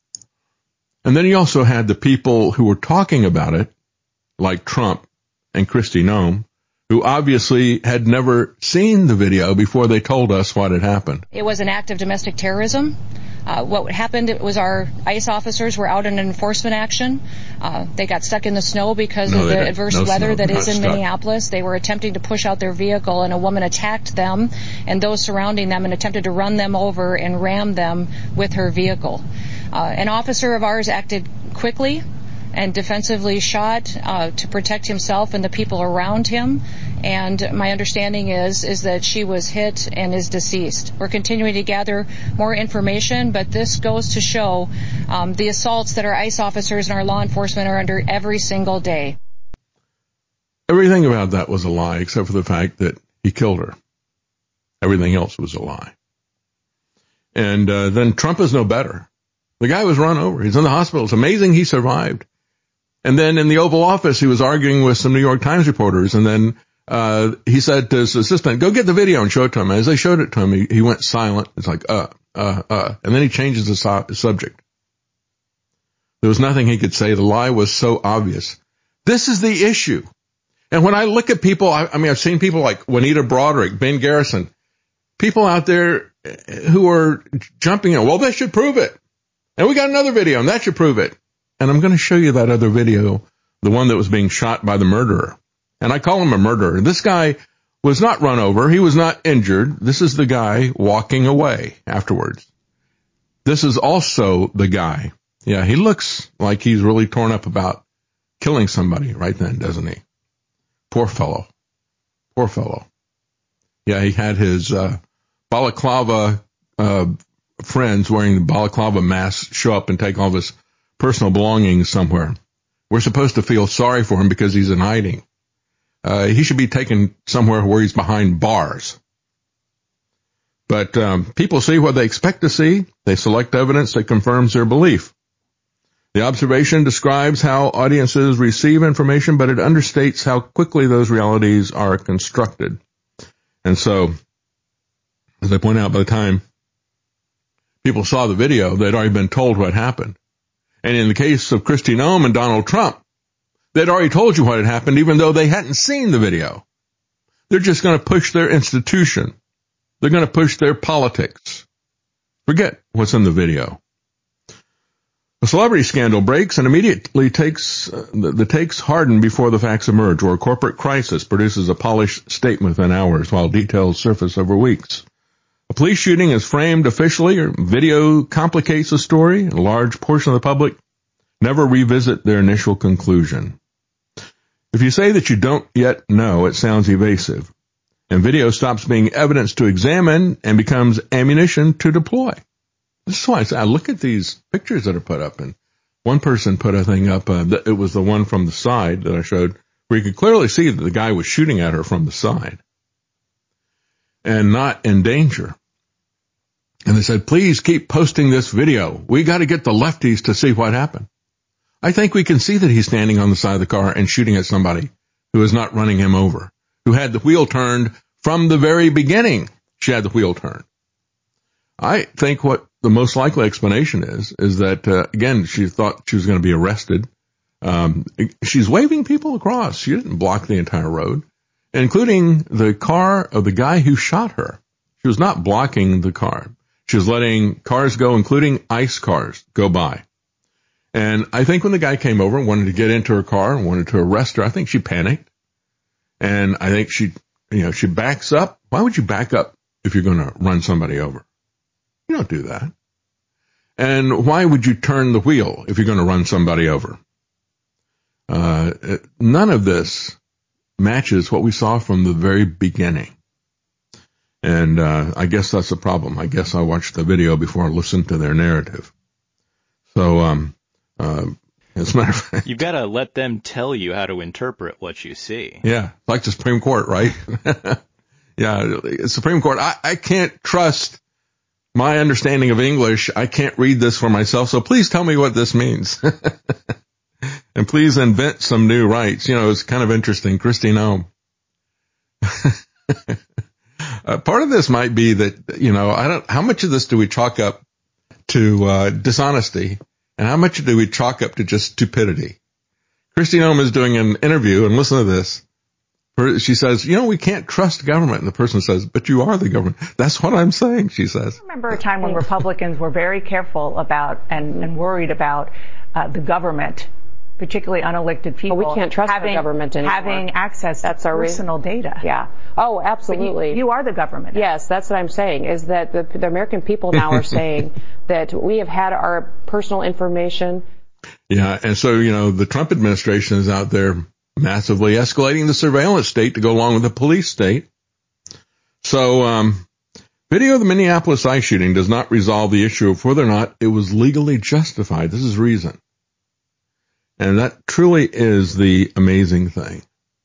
[SPEAKER 7] And then you also had the people who were talking about it, like Trump and Kristi Noem, who obviously had never seen the video before they told us what had happened.
[SPEAKER 16] It was an act of domestic terrorism. Uh, what happened it was our ICE officers were out in an enforcement action. Uh, they got stuck in the snow because no, of the adverse no weather snow, that is in stuck. Minneapolis. They were attempting to push out their vehicle, and a woman attacked them and those surrounding them and attempted to run them over and ram them with her vehicle. Uh, an officer of ours acted quickly and defensively shot uh, to protect himself and the people around him. And my understanding is is that she was hit and is deceased. We're continuing to gather more information, but this goes to show um, the assaults that our ICE officers and our law enforcement are under every single day.
[SPEAKER 7] Everything about that was a lie, except for the fact that he killed her. Everything else was a lie. And uh, then Trump is no better. The guy was run over. He's in the hospital. It's amazing he survived. And then in the Oval Office, he was arguing with some New York Times reporters, and then uh he said to his assistant, go get the video and show it to him. And as they showed it to him, he, he went silent. It's like, uh, uh, uh. And then he changes the so- subject. There was nothing he could say. The lie was so obvious. This is the issue. And when I look at people, I, I mean, I've seen people like Juanita Broaddrick, Ben Garrison, people out there who are jumping in, well, they should prove it. And we got another video, and that should prove it. And I'm going to show you that other video, the one that was being shot by the murderer. And I call him a murderer. This guy was not run over. He was not injured. This is the guy walking away afterwards. This is also the guy. Yeah, he looks like he's really torn up about killing somebody right then, doesn't he? Poor fellow. Poor fellow. Yeah, he had his uh, balaclava uh, friends wearing the balaclava masks show up and take all of his personal belongings somewhere. We're supposed to feel sorry for him because he's in hiding. Uh, he should be taken somewhere where he's behind bars. But um, people see what they expect to see. They select evidence that confirms their belief. The observation describes how audiences receive information, but it understates how quickly those realities are constructed. And so, as I point out, by the time people saw the video, they'd already been told what happened. And in the case of Kristi Noem and Donald Trump, they'd already told you what had happened, even though they hadn't seen the video. They're just going to push their institution. They're going to push their politics. Forget what's in the video. A celebrity scandal breaks and immediately takes uh, the, the takes harden before the facts emerge, or a corporate crisis produces a polished statement within hours while details surface over weeks. A police shooting is framed officially, or video complicates the story, and a large portion of the public never revisit their initial conclusion. If you say that you don't yet know, it sounds evasive, and video stops being evidence to examine and becomes ammunition to deploy. This is why I say, I look at these pictures that are put up, and one person put a thing up, uh, it was the one from the side that I showed, where you could clearly see that the guy was shooting at her from the side and not in danger. And they said, please keep posting this video. We got to get the lefties to see what happened. I think we can see that he's standing on the side of the car and shooting at somebody who is not running him over, who had the wheel turned from the very beginning. She had the wheel turned. I think what the most likely explanation is, is that, uh, again, she thought she was going to be arrested. Um, she's waving people across. She didn't block the entire road, including the car of the guy who shot her. She was not blocking the car. She was letting cars go, including ICE cars, go by. And I think when the guy came over and wanted to get into her car and wanted to arrest her, I think she panicked. And I think she, you know, she backs up. Why would you back up if you're going to run somebody over? You don't do that. And why would you turn the wheel if you're going to run somebody over? Uh, none of this matches what we saw from the very beginning. And uh, I guess that's the problem. I guess I watched the video before I listened to their narrative. So, um, uh, as a matter of fact,
[SPEAKER 12] you've got to let them tell you how to interpret what you see.
[SPEAKER 7] Yeah, like the Supreme Court, right? Yeah, Supreme Court. I, I can't trust my understanding of English. I can't read this for myself, so please tell me what this means. And please invent some new rights. You know, it's kind of interesting. Kristi Noem. uh, part of this might be that, you know, I don't, how much of this do we chalk up to uh, dishonesty, and how much do we chalk up to just stupidity? Kristi Noem is doing an interview, and listen to this. She says, you know, we can't trust government. And the person says, but you are the government. That's what I'm saying, she says.
[SPEAKER 17] I remember a time when Republicans were very careful about and, and worried about uh, the government, particularly unelected people.
[SPEAKER 18] Oh, we can't trust
[SPEAKER 17] having,
[SPEAKER 18] the government anymore.
[SPEAKER 17] Having access to that's our personal re- data.
[SPEAKER 18] Yeah. Oh, absolutely.
[SPEAKER 17] You, you are the government.
[SPEAKER 18] Yes, that's what I'm saying, is that the, the American people now are saying that we have had our personal information.
[SPEAKER 7] Yeah, and so, you know, the Trump administration is out there massively escalating the surveillance state to go along with the police state. So, um, video of the Minneapolis ICE shooting does not resolve the issue of whether or not it was legally justified. This is reason. And that truly is the amazing thing.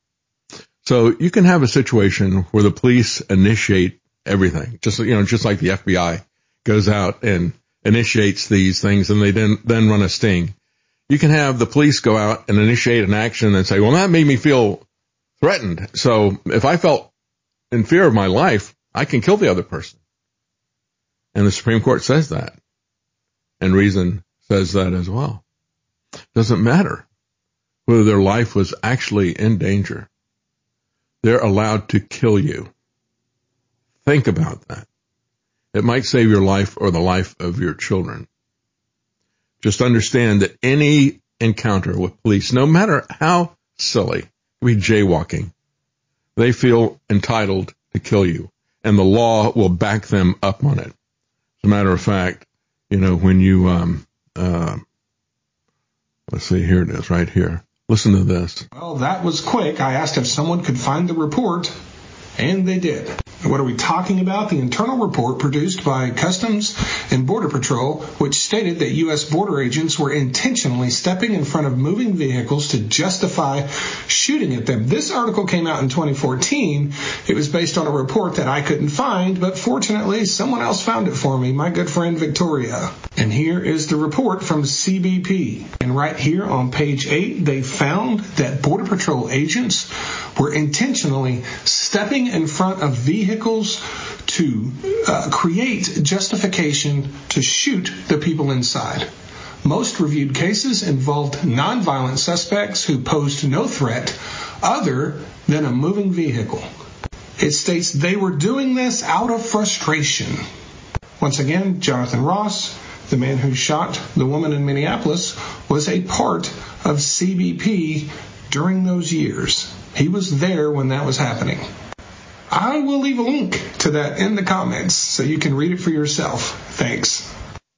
[SPEAKER 7] So you can have a situation where the police initiate everything, just, you know, just like the F B I goes out and initiates these things and they then, then run a sting. You can have the police go out and initiate an action and say, well, that made me feel threatened. So if I felt in fear of my life, I can kill the other person. And the Supreme Court says that. And reason says that as well. Doesn't matter whether their life was actually in danger. They're allowed to kill you. Think about that. It might save your life or the life of your children. Just understand that any encounter with police, no matter how silly, it could be jaywalking, they feel entitled to kill you, and the law will back them up on it. As a matter of fact, you know, when you, um, uh, let's see, here it is right here. Listen to this.
[SPEAKER 19] Well, that was quick. I asked if someone could find the report, and they did. What are we talking about? The internal report produced by Customs and Border Patrol, which stated that U S border agents were intentionally stepping in front of moving vehicles to justify shooting at them. This article came out in twenty fourteen. It was based on a report that I couldn't find, but fortunately someone else found it for me, my good friend Victoria. And here is the report from C B P. And right here on page eight, they found that Border Patrol agents were intentionally stepping in front of vehicles to uh, create justification to shoot the people inside. Most reviewed cases involved nonviolent suspects who posed no threat other than a moving vehicle. It states they were doing this out of frustration. Once again, Jonathan Ross, the man who shot the woman in Minneapolis, was a part of C B P during those years. He was there when that was happening. I will leave a link to that in the comments so you can read it for yourself. Thanks.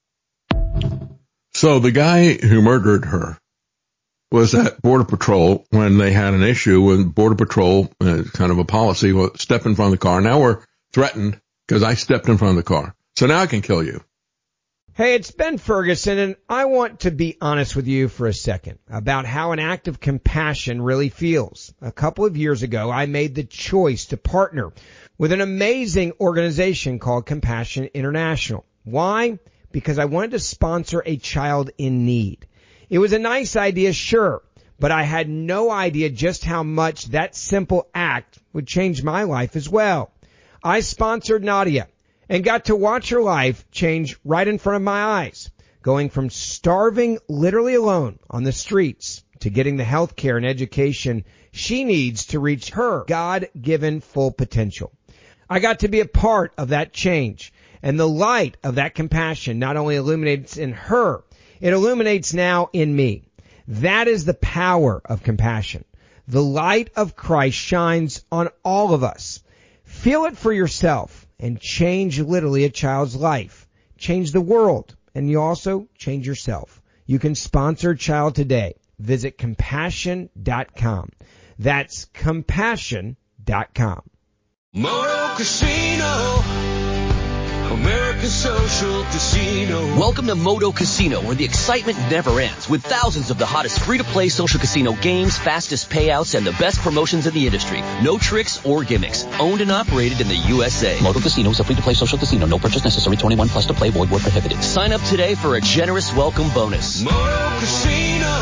[SPEAKER 7] So the guy who murdered her was at Border Patrol when they had an issue with Border Patrol, uh, kind of a policy, well, step in front of the car. Now we're threatened because I stepped in front of the car. So now I can kill you.
[SPEAKER 8] Hey, it's Ben Ferguson, and I want to be honest with you for a second about how an act of compassion really feels. A couple of years ago, I made the choice to partner with an amazing organization called Compassion International. Why? Because I wanted to sponsor a child in need. It was a nice idea, sure, but I had no idea just how much that simple act would change my life as well. I sponsored Nadia and got to watch her life change right in front of my eyes, going from starving literally alone on the streets to getting the health care and education she needs to reach her God-given full potential. I got to be a part of that change, and the light of that compassion not only illuminates in her, it illuminates now in me. That is the power of compassion. The light of Christ shines on all of us. Feel it for yourself and change literally a child's life. Change the world, and you also change yourself. You can sponsor a child today. Visit compassion dot com. That's compassion dot com.
[SPEAKER 1] Moto Casino, America's social casino.
[SPEAKER 3] Welcome to Moto Casino, where the excitement never ends, with thousands of the hottest free-to-play social casino games, fastest payouts, and the best promotions in the industry. No tricks or gimmicks. Owned and operated in the U S A. Moto Casino is a free-to-play social casino. No purchase necessary. twenty-one plus to play. Void where prohibited. Sign up today for a generous welcome bonus.
[SPEAKER 1] Moto Casino,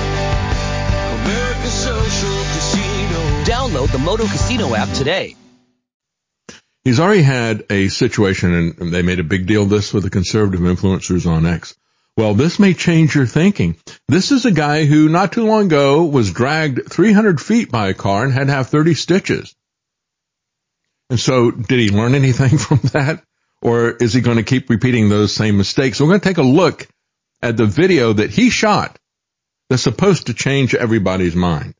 [SPEAKER 1] America's social casino.
[SPEAKER 3] Download the Moto Casino app today.
[SPEAKER 7] He's already had a situation, and they made a big deal of this with the conservative influencers on X. Well, this may change your thinking. This is a guy who not too long ago was dragged three hundred feet by a car and had to have thirty stitches. And so did he learn anything from that? Or is he going to keep repeating those same mistakes? We're going to take a look at the video that he shot that's supposed to change everybody's mind.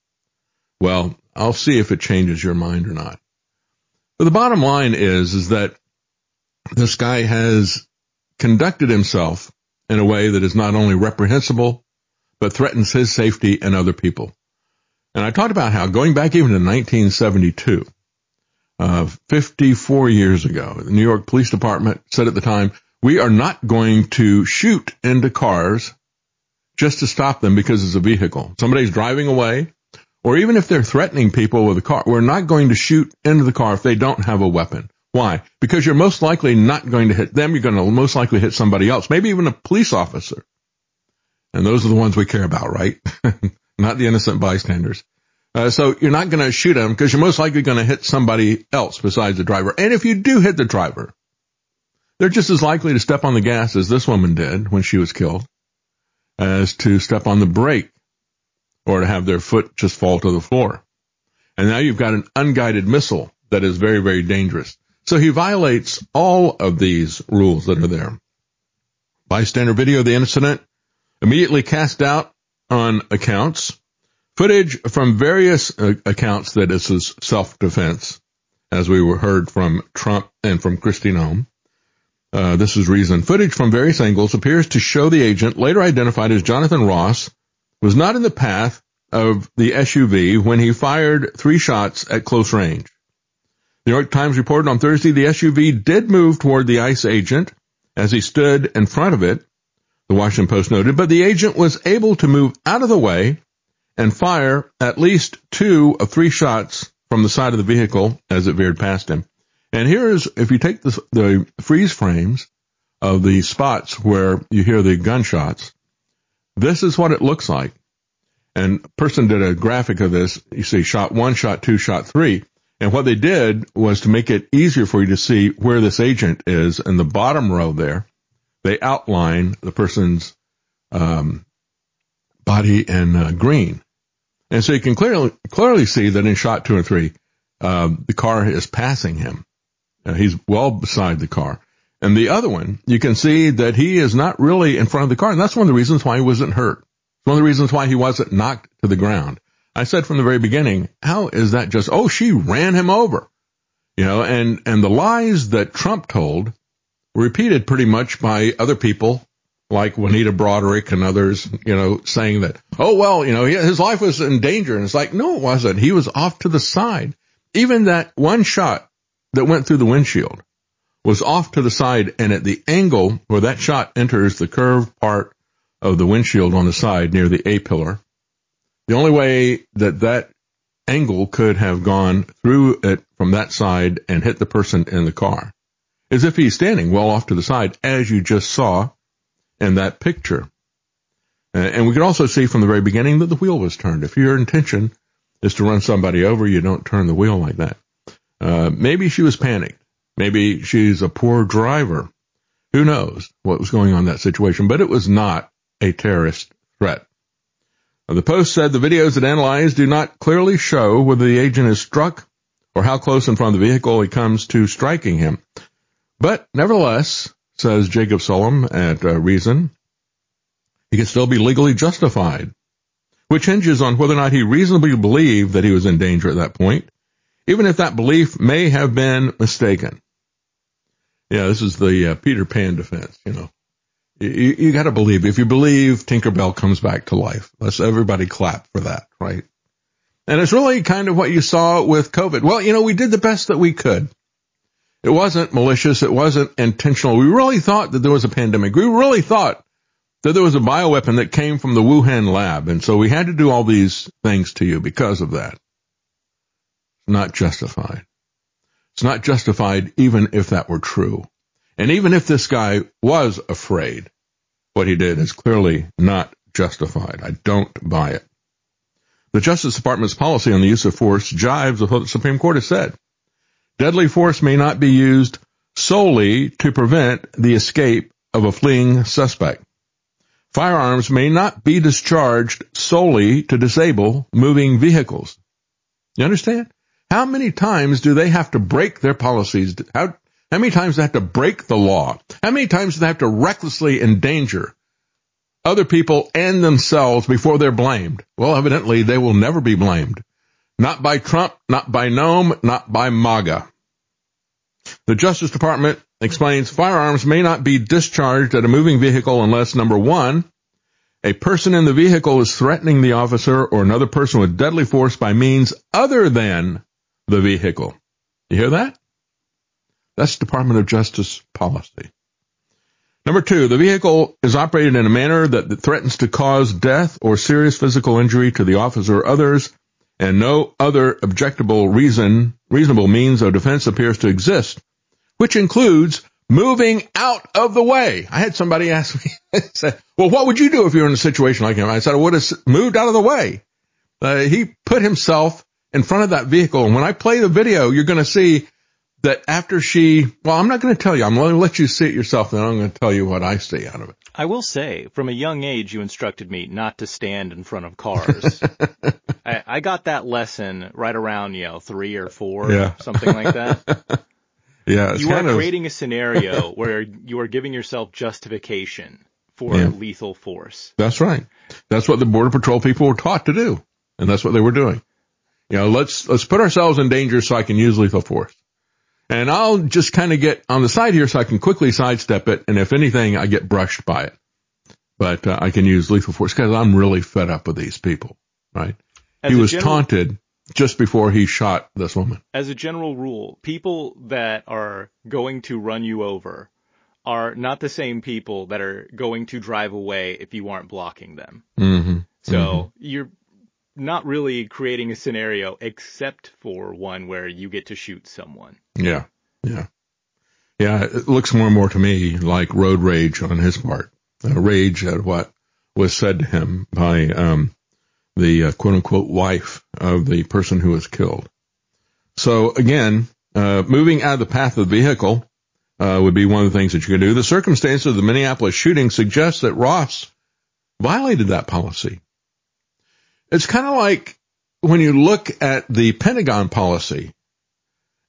[SPEAKER 7] Well, I'll see if it changes your mind or not. But the bottom line is, is that this guy has conducted himself in a way that is not only reprehensible, but threatens his safety and other people. And I talked about how going back even to nineteen seventy-two, uh, fifty-four years ago, the New York Police Department said at the time, we are not going to shoot into cars just to stop them because it's a vehicle. Somebody's driving away. Or even if they're threatening people with a car, we're not going to shoot into the car if they don't have a weapon. Why? Because you're most likely not going to hit them. You're going to most likely hit somebody else, maybe even a police officer. And those are the ones we care about, right? Not the innocent bystanders. Uh, so you're not going to shoot them because you're most likely going to hit somebody else besides the driver. And if you do hit the driver, they're just as likely to step on the gas as this woman did when she was killed as to step on the brake, or to have their foot just fall to the floor. And now you've got an unguided missile that is very, very dangerous. So he violates all of these rules that are there. Bystander video of the incident immediately cast out on accounts. Footage from various uh, accounts that this is self-defense, as we were heard from Trump and from Kristi Noem. Uh, this is reason. Footage from various angles appears to show the agent, later identified as Jonathan Ross, was not in the path of the S U V when he fired three shots at close range. The New York Times reported on Thursday the S U V did move toward the ICE agent as he stood in front of it, the Washington Post noted, but the agent was able to move out of the way and fire at least two of three shots from the side of the vehicle as it veered past him. And here is, if you take the, the freeze frames of the spots where you hear the gunshots, this is what it looks like. And a person did a graphic of this. You see shot one, shot two, shot three. And what they did was to make it easier for you to see where this agent is. In the bottom row there, they outline the person's um, body in uh, green. And so you can clearly clearly see that in shot two and three, Um, the car is passing him. Uh, he's well beside the car. And the other one, you can see that he is not really in front of the car. And that's one of the reasons why he wasn't hurt. It's one of the reasons why he wasn't knocked to the ground. I said from the very beginning, how is that just, oh, she ran him over. You know, and, and the lies that Trump told were repeated pretty much by other people like Juanita Broderick and others, you know, saying that, oh, well, you know, his life was in danger. And it's like, no, it wasn't. He was off to the side. Even that one shot that went through the windshield was off to the side, and at the angle where that shot enters the curved part of the windshield on the side near the A-pillar, the only way that that angle could have gone through it from that side and hit the person in the car is if he's standing well off to the side, as you just saw in that picture. And we could also see from the very beginning that the wheel was turned. If your intention is to run somebody over, you don't turn the wheel like that. Uh, maybe she was panicked. Maybe she's a poor driver. Who knows what was going on in that situation, but it was not a terrorist threat. The Post said the videos it analyzed do not clearly show whether the agent is struck or how close in front of the vehicle he comes to striking him. But nevertheless, says Jacob Sullum at uh, Reason, he can still be legally justified, which hinges on whether or not he reasonably believed that he was in danger at that point, even if that belief may have been mistaken. Yeah, this is the uh, Peter Pan defense, you know. You, you got to believe. If you believe Tinkerbell comes back to life, let's everybody clap for that, right? And it's really kind of what you saw with COVID. Well, you know, we did the best that we could. It wasn't malicious. It wasn't intentional. We really thought that there was a pandemic. We really thought that there was a bioweapon that came from the Wuhan lab. And so we had to do all these things to you because of that. It's not justified. It's not justified even if that were true. And even if this guy was afraid, what he did is clearly not justified. I don't buy it. The Justice Department's policy on the use of force jives with what the Supreme Court has said. Deadly force may not be used solely to prevent the escape of a fleeing suspect. Firearms may not be discharged solely to disable moving vehicles. You understand? How many times do they have to break their policies? How, how many times do they have to break the law? How many times do they have to recklessly endanger other people and themselves before they're blamed? Well, evidently they will never be blamed. Not by Trump, not by Noam, not by MAGA. The Justice Department explains firearms may not be discharged at a moving vehicle unless, number one, a person in the vehicle is threatening the officer or another person with deadly force by means other than the vehicle. You hear that? That's Department of Justice policy. Number two, the vehicle is operated in a manner that threatens to cause death or serious physical injury to the officer or others, and no other objectable reason, reasonable means of defense appears to exist, which includes moving out of the way. I had somebody ask me, say, well, what would you do if you were in a situation like him? I said, I would have moved out of the way. Uh, he put himself in front of that vehicle. And when I play the video, you're going to see that after she, well, I'm not going to tell you. I'm going to let you see it yourself, and then I'm going to tell you what I see out of it.
[SPEAKER 12] I will say, from a young age, you instructed me not to stand in front of cars. I, I got that lesson right around, you know, three or four,
[SPEAKER 7] yeah.
[SPEAKER 12] something like that.
[SPEAKER 7] Yeah,
[SPEAKER 12] you are
[SPEAKER 7] of...
[SPEAKER 12] creating a scenario where you are giving yourself justification for yeah. lethal force.
[SPEAKER 7] That's right. That's what the Border Patrol people were taught to do, and that's what they were doing. You know, let's let's put ourselves in danger so I can use lethal force. And I'll just kind of get on the side here so I can quickly sidestep it, and if anything, I get brushed by it. But uh, I can use lethal force because I'm really fed up with these people, right? As he was general, taunted just before he shot this woman.
[SPEAKER 12] As a general rule, people that are going to run you over are not the same people that are going to drive away if you aren't blocking them.
[SPEAKER 7] Mm-hmm.
[SPEAKER 12] So
[SPEAKER 7] mm-hmm.
[SPEAKER 12] you're not really creating a scenario except for one where you get to shoot someone.
[SPEAKER 7] Yeah, yeah. Yeah, it looks more and more to me like road rage on his part. Uh, rage at what was said to him by um, the uh, quote-unquote wife of the person who was killed. So, again, uh, moving out of the path of the vehicle uh, would be one of the things that you can do. The circumstances of the Minneapolis shooting suggests that Ross violated that policy. It's kind of like when you look at the Pentagon policy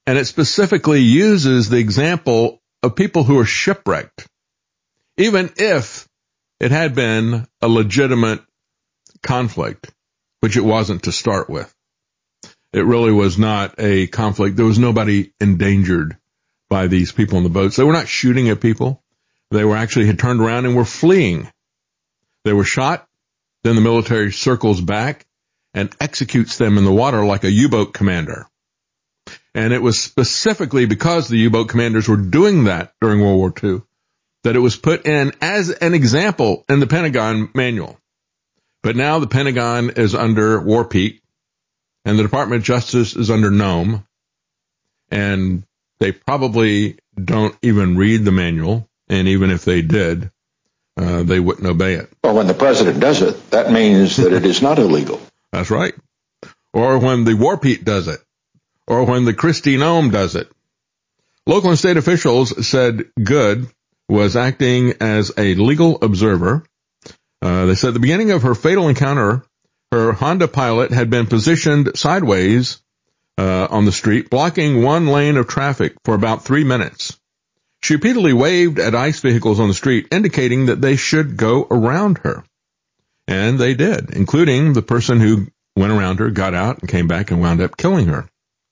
[SPEAKER 7] And it specifically uses the example of people who are shipwrecked. Even if it had been a legitimate conflict, which it wasn't to start with. It really was not a conflict. There was nobody endangered by these people in the boats. They were not shooting at people. They were actually had turned around and were fleeing. They were shot. Then the military circles back and executes them in the water like a U-boat commander. And it was specifically because the U-boat commanders were doing that during World War Two that it was put in as an example in the Pentagon manual. But now the Pentagon is under War Peak, and the Department of Justice is under NOAM, and they probably don't even read the manual, and even if they did, uh, they wouldn't obey it.
[SPEAKER 20] Well, when the president does it, that means that it is not illegal.
[SPEAKER 7] That's right. Or when the War Peak does it, or when the Kristi Noem does it. Local and state officials said Good was acting as a legal observer. Uh, they said at the beginning of her fatal encounter, her Honda Pilot had been positioned sideways uh, on the street, blocking one lane of traffic for about three minutes. She repeatedly waved at ICE vehicles on the street, indicating that they should go around her. And they did, including the person who went around her, got out, and came back and wound up killing her.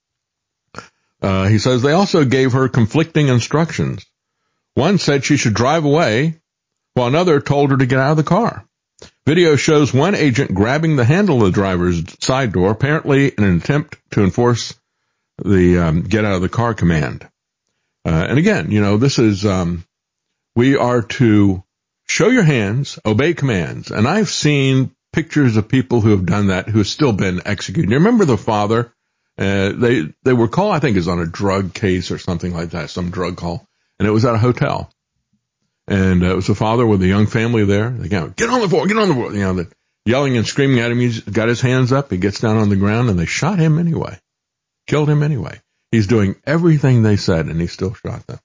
[SPEAKER 7] Uh, he says they also gave her conflicting instructions. One said she should drive away, while another told her to get out of the car. Video shows one agent grabbing the handle of the driver's side door, apparently in an attempt to enforce the um, get out of the car command. Uh, and again, you know, this is, um, we are to show your hands, obey commands. And I've seen pictures of people who have done that, who have still been executed. You remember the father? Uh, they, they were called, I think, is on a drug case or something like that, some drug call. And it was at a hotel. And uh, it was a father with a young family there. They go, get on the floor, get on the floor. You know, the yelling and screaming at him. He's got his hands up. He gets down on the ground, and they shot him anyway. Killed him anyway. He's doing everything they said, and he still shot them.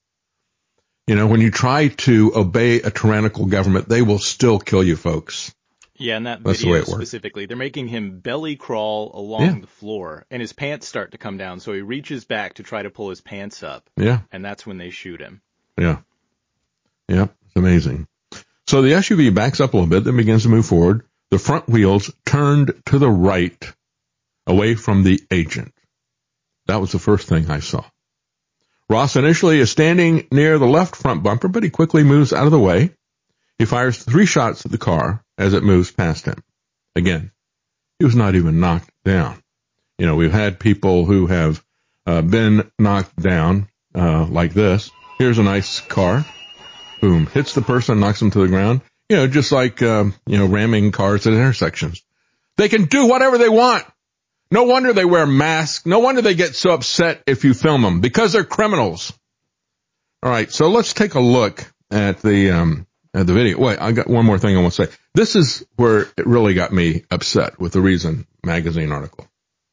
[SPEAKER 7] You know, when you try to obey a tyrannical government, they will still kill you, folks.
[SPEAKER 12] Yeah, and that
[SPEAKER 7] That's
[SPEAKER 12] video
[SPEAKER 7] the way it works.
[SPEAKER 12] specifically, they're making him belly crawl along
[SPEAKER 7] Yeah.
[SPEAKER 12] the floor, and his pants start to come down, so he reaches back to try to pull his pants up.
[SPEAKER 7] Yeah.
[SPEAKER 12] And that's when they shoot him.
[SPEAKER 7] Yeah. Yeah, it's amazing. So the S U V backs up a little bit, then begins to move forward. The front wheels turned to the right, away from the agent. That was the first thing I saw. Ross initially is standing near the left front bumper, but he quickly moves out of the way. He fires three shots at the car as it moves past him. Again, he was not even knocked down. You know, we've had people who have uh, been knocked down uh, like this. Here's a nice car. Boom, hits the person, knocks them to the ground. You know, just like, um, you know, ramming cars at intersections. They can do whatever they want. No wonder they wear masks. No wonder they get so upset if you film them, because they're criminals. All right, so let's take a look at the um, at the video. Wait, I got one more thing I want to say. This is where it really got me upset with the Reason magazine article.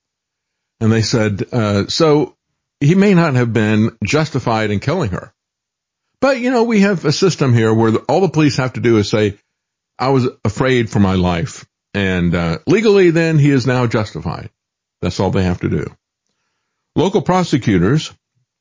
[SPEAKER 7] And they said, uh, so he may not have been justified in killing her. But, you know, we have a system here where all the police have to do is say, I was afraid for my life. And uh, legally, then, he is now justified. That's all they have to do. Local prosecutors,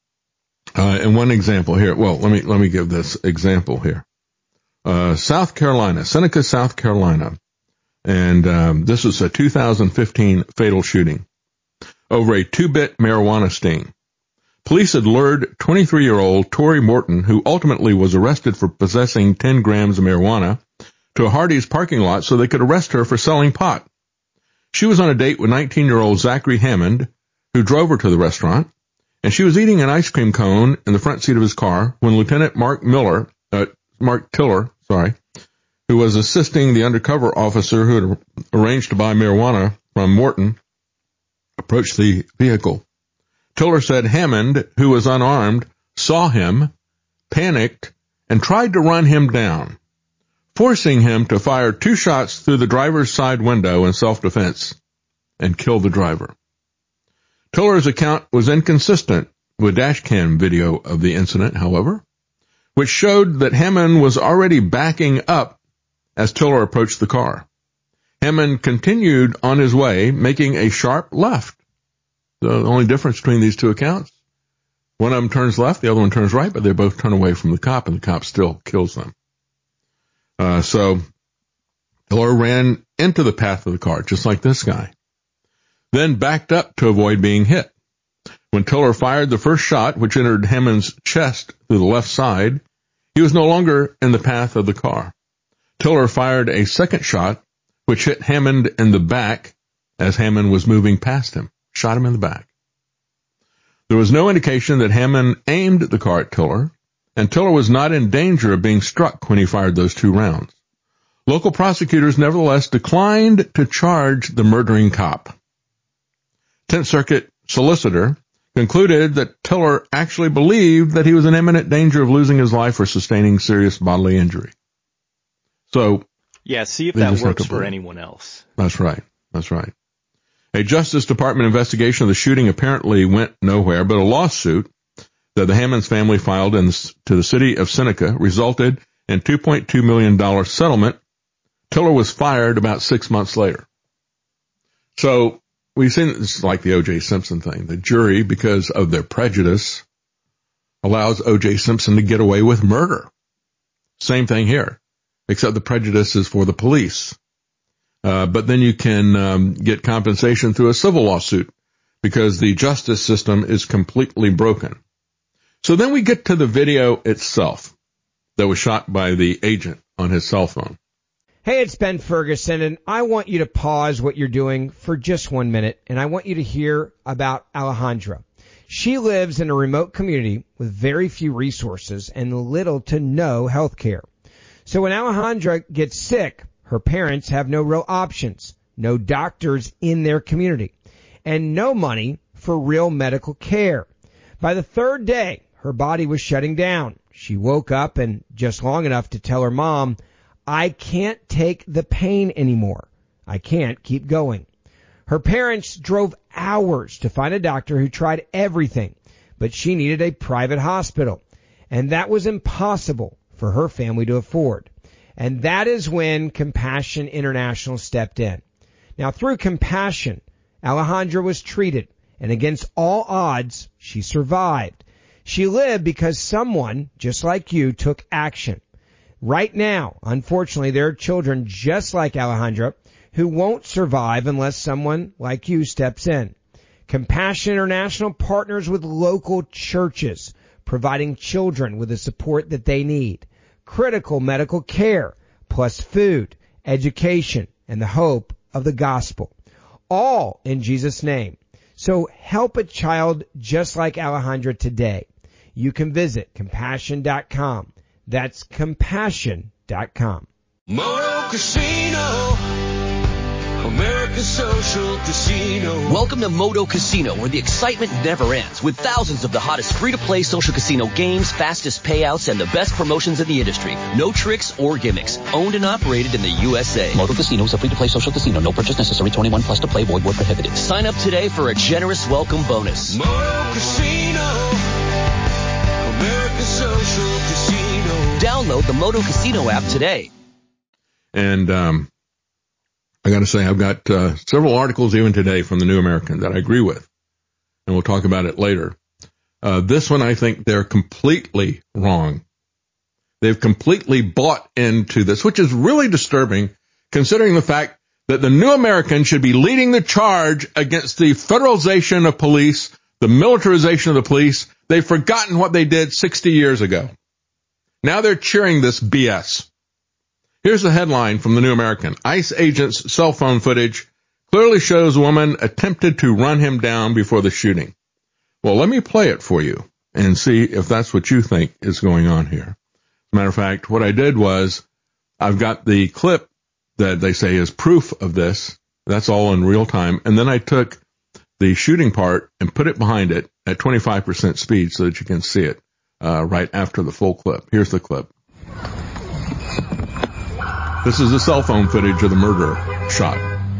[SPEAKER 7] uh, and one example here. Well, let me let me give this example here. Uh, South Carolina, Seneca, South Carolina. And um, this is a two thousand fifteen fatal shooting over a two-bit marijuana sting. Police had lured twenty-three-year-old Tori Morton, who ultimately was arrested for possessing ten grams of marijuana, to a Hardee's parking lot so they could arrest her for selling pot. She was on a date with nineteen-year-old Zachary Hammond, who drove her to the restaurant, and she was eating an ice cream cone in the front seat of his car when Lieutenant Mark Miller, uh, Mark Tiller, sorry, who was assisting the undercover officer who had arranged to buy marijuana from Morton, approached the vehicle. Tiller said Hammond, who was unarmed, saw him, panicked, and tried to run him down, forcing him to fire two shots through the driver's side window in self-defense and kill the driver. Tiller's account was inconsistent with dashcam video of the incident, however, which showed that Hammond was already backing up as Tiller approached the car. Hammond continued on his way, making a sharp left. The only difference between these two accounts, one of them turns left, the other one turns right, but they both turn away from the cop, and the cop still kills them. Uh, so Tiller ran into the path of the car, just like this guy, then backed up to avoid being hit. When Tiller fired the first shot, which entered Hammond's chest through the left side, he was no longer in the path of the car. Tiller fired a second shot, which hit Hammond in the back as Hammond was moving past him, shot him in the back. There was no indication that Hammond aimed the car at Tiller, and Tiller was not in danger of being struck when he fired those two rounds. Local prosecutors nevertheless declined to charge the murdering cop. Tenth Circuit solicitor concluded that Tiller actually believed that he was in imminent danger of losing his life or sustaining serious bodily injury. So,
[SPEAKER 12] yeah, see if that works for anyone else.
[SPEAKER 7] That's right. That's right. A Justice Department investigation of the shooting apparently went nowhere, but a lawsuit that the Hammonds family filed in, to the city of Seneca resulted in a two point two million dollars settlement. Tiller was fired about six months later. So we've seen it's like the O J. Simpson thing. The jury, because of their prejudice, allows O J. Simpson to get away with murder. Same thing here, except the prejudice is for the police. Uh, but then you can um, get compensation through a civil lawsuit because the justice system is completely broken. So then we get to the video itself that was shot by the agent on his cell phone.
[SPEAKER 8] Hey, it's Ben Ferguson, and I want you to pause what you're doing for just one minute, and I want you to hear about Alejandra. She lives in a remote community with very few resources and little to no health care. So when Alejandra gets sick, her parents have no real options, no doctors in their community, and no money for real medical care. By the third day, her body was shutting down. She woke up and just long enough to tell her mom, I can't take the pain anymore. I can't keep going. Her parents drove hours to find a doctor who tried everything, but she needed a private hospital, and that was impossible for her family to afford. And that is when Compassion International stepped in. Now, through Compassion, Alejandra was treated, and against all odds, she survived. She lived because someone, just like you, took action. Right now, unfortunately, there are children just like Alejandra who won't survive unless someone like you steps in. Compassion International partners with local churches, providing children with the support that they need. Critical medical care, plus food, education, and the hope of the gospel. All in Jesus' name. So help a child just like Alejandra today. You can visit compassion dot com. That's compassion dot com.
[SPEAKER 1] Moto Casino, America's social casino.
[SPEAKER 3] Welcome to Moto Casino, where the excitement never ends, with thousands of the hottest free-to-play social casino games, fastest payouts, and the best promotions in the industry. No tricks or gimmicks. Owned and operated in the U S A.
[SPEAKER 21] Moto Casino is a free-to-play social casino. No purchase necessary. twenty-one plus to play. Void where prohibited.
[SPEAKER 3] Sign up today for a generous welcome bonus.
[SPEAKER 1] Moto Casino, America's social casino.
[SPEAKER 3] Download the Moto Casino app today.
[SPEAKER 7] And um, I got to say, I've got uh, several articles even today from the New American that I agree with, and we'll talk about it later. Uh, this one, I think they're completely wrong. They've completely bought into this, which is really disturbing, considering the fact that the New American should be leading the charge against the federalization of police, the militarization of the police. They've forgotten what they did sixty years ago. Now they're cheering this B S. Here's the headline from the New American. ICE agent's cell phone footage clearly shows a woman attempted to run him down before the shooting. Well, let me play it for you and see if that's what you think is going on here. As a matter of fact, what I did was I've got the clip that they say is proof of this. That's all in real time. And then I took the shooting part and put it behind it at twenty-five percent speed so that you can see it uh, right after the full clip. Here's the clip. This is the cell phone footage of the murder shot.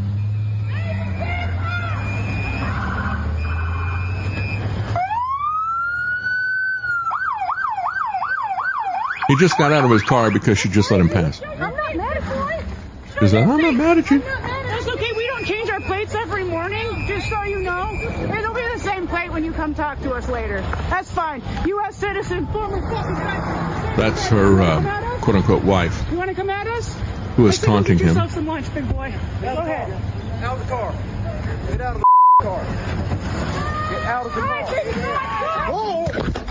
[SPEAKER 7] He just got out of his car because she just let him pass.
[SPEAKER 10] I'm not mad at you.
[SPEAKER 7] She said, I'm not mad at you.
[SPEAKER 10] That's okay. We don't change our
[SPEAKER 2] our plates every morning, just so you know. It'll be the same plate when you come talk to us later. That's fine. U S citizen, former fucking guy.
[SPEAKER 7] That's her, uh, quote-unquote wife.
[SPEAKER 2] You want to come at us?
[SPEAKER 7] Who is taunting
[SPEAKER 2] get
[SPEAKER 7] him.
[SPEAKER 2] yourself some lunch, big boy. Go ahead.
[SPEAKER 22] Out of the car. Get out of the car. Get out of the car. Whoa!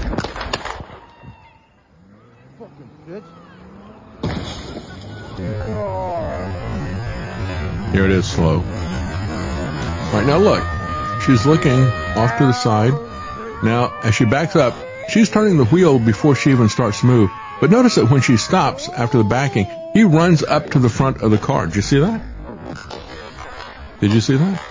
[SPEAKER 22] Fucking bitch.
[SPEAKER 7] Here it is, slow. All right, now look. She's looking off to the side. Now, as she backs up, she's turning the wheel before she even starts to move. But notice that when she stops after the backing, he runs up to the front of the car. Did you see that? Did you see that?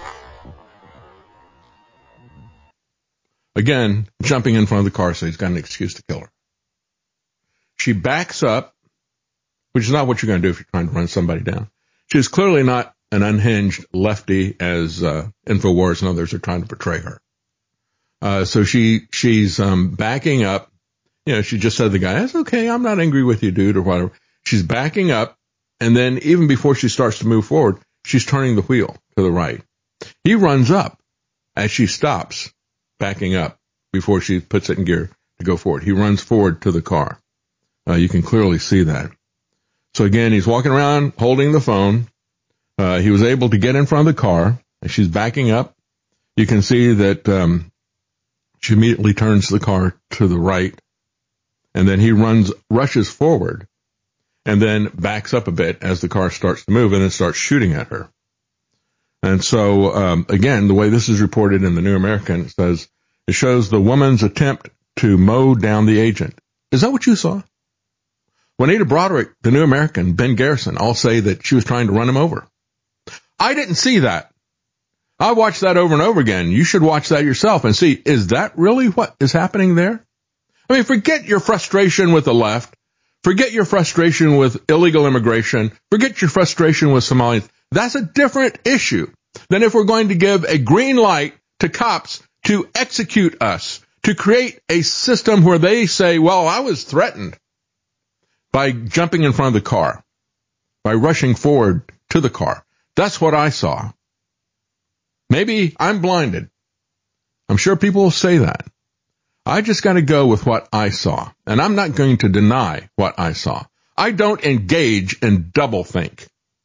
[SPEAKER 7] Again, jumping in front of the car so he's got an excuse to kill her. She backs up, which is not what you're going to do if you're trying to run somebody down. She's clearly not an unhinged lefty as uh, InfoWars and others are trying to portray her. Uh, so she she's um, backing up. You know, she just said to the guy, that's okay, I'm not angry with you, dude, or whatever. She's backing up, and then even before she starts to move forward, she's turning the wheel to the right. He runs up as she stops, backing up before she puts it in gear to go forward. He runs forward to the car. Uh, you can clearly see that. So again, he's walking around holding the phone. Uh, he was able to get in front of the car. As she's backing up, you can see that um, she immediately turns the car to the right. And then he runs, rushes forward, and then backs up a bit as the car starts to move and then starts shooting at her. And so, um, again, the way this is reported in the New American, it says, it shows the woman's attempt to mow down the agent. Is that what you saw? Juanita Broderick, the New American, Ben Garrison, all say that she was trying to run him over. I didn't see that. I watched that over and over again. You should watch that yourself and see, is that really what is happening there? I mean, forget your frustration with the left. Forget your frustration with illegal immigration. Forget your frustration with Somalians. That's a different issue than if we're going to give a green light to cops to execute us, to create a system where they say, well, I was threatened by jumping in front of the car, by rushing forward to the car. That's what I saw. Maybe I'm blinded. I'm sure people will say that. I just got to go with what I saw, and I'm not going to deny what I saw. I don't engage in doublethink.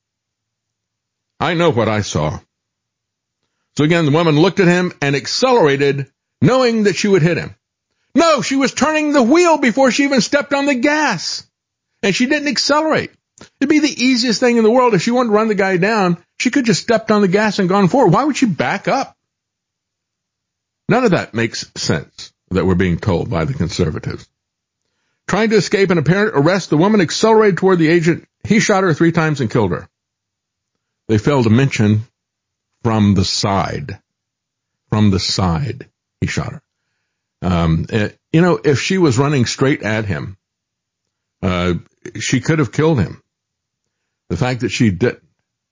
[SPEAKER 7] I know what I saw. So again, the woman looked at him and accelerated, knowing that she would hit him. No, she was turning the wheel before she even stepped on the gas, and she didn't accelerate. It'd be the easiest thing in the world if she wanted to run the guy down. She could just stepped on the gas and gone forward. Why would she back up? None of that makes sense that we're being told by the conservatives. Trying to escape an apparent arrest, the woman accelerated toward the agent. He shot her three times and killed her. They failed to mention from the side. From the side, he shot her. Um, it, you know, if she was running straight at him, uh, she could have killed him. The fact that she didn't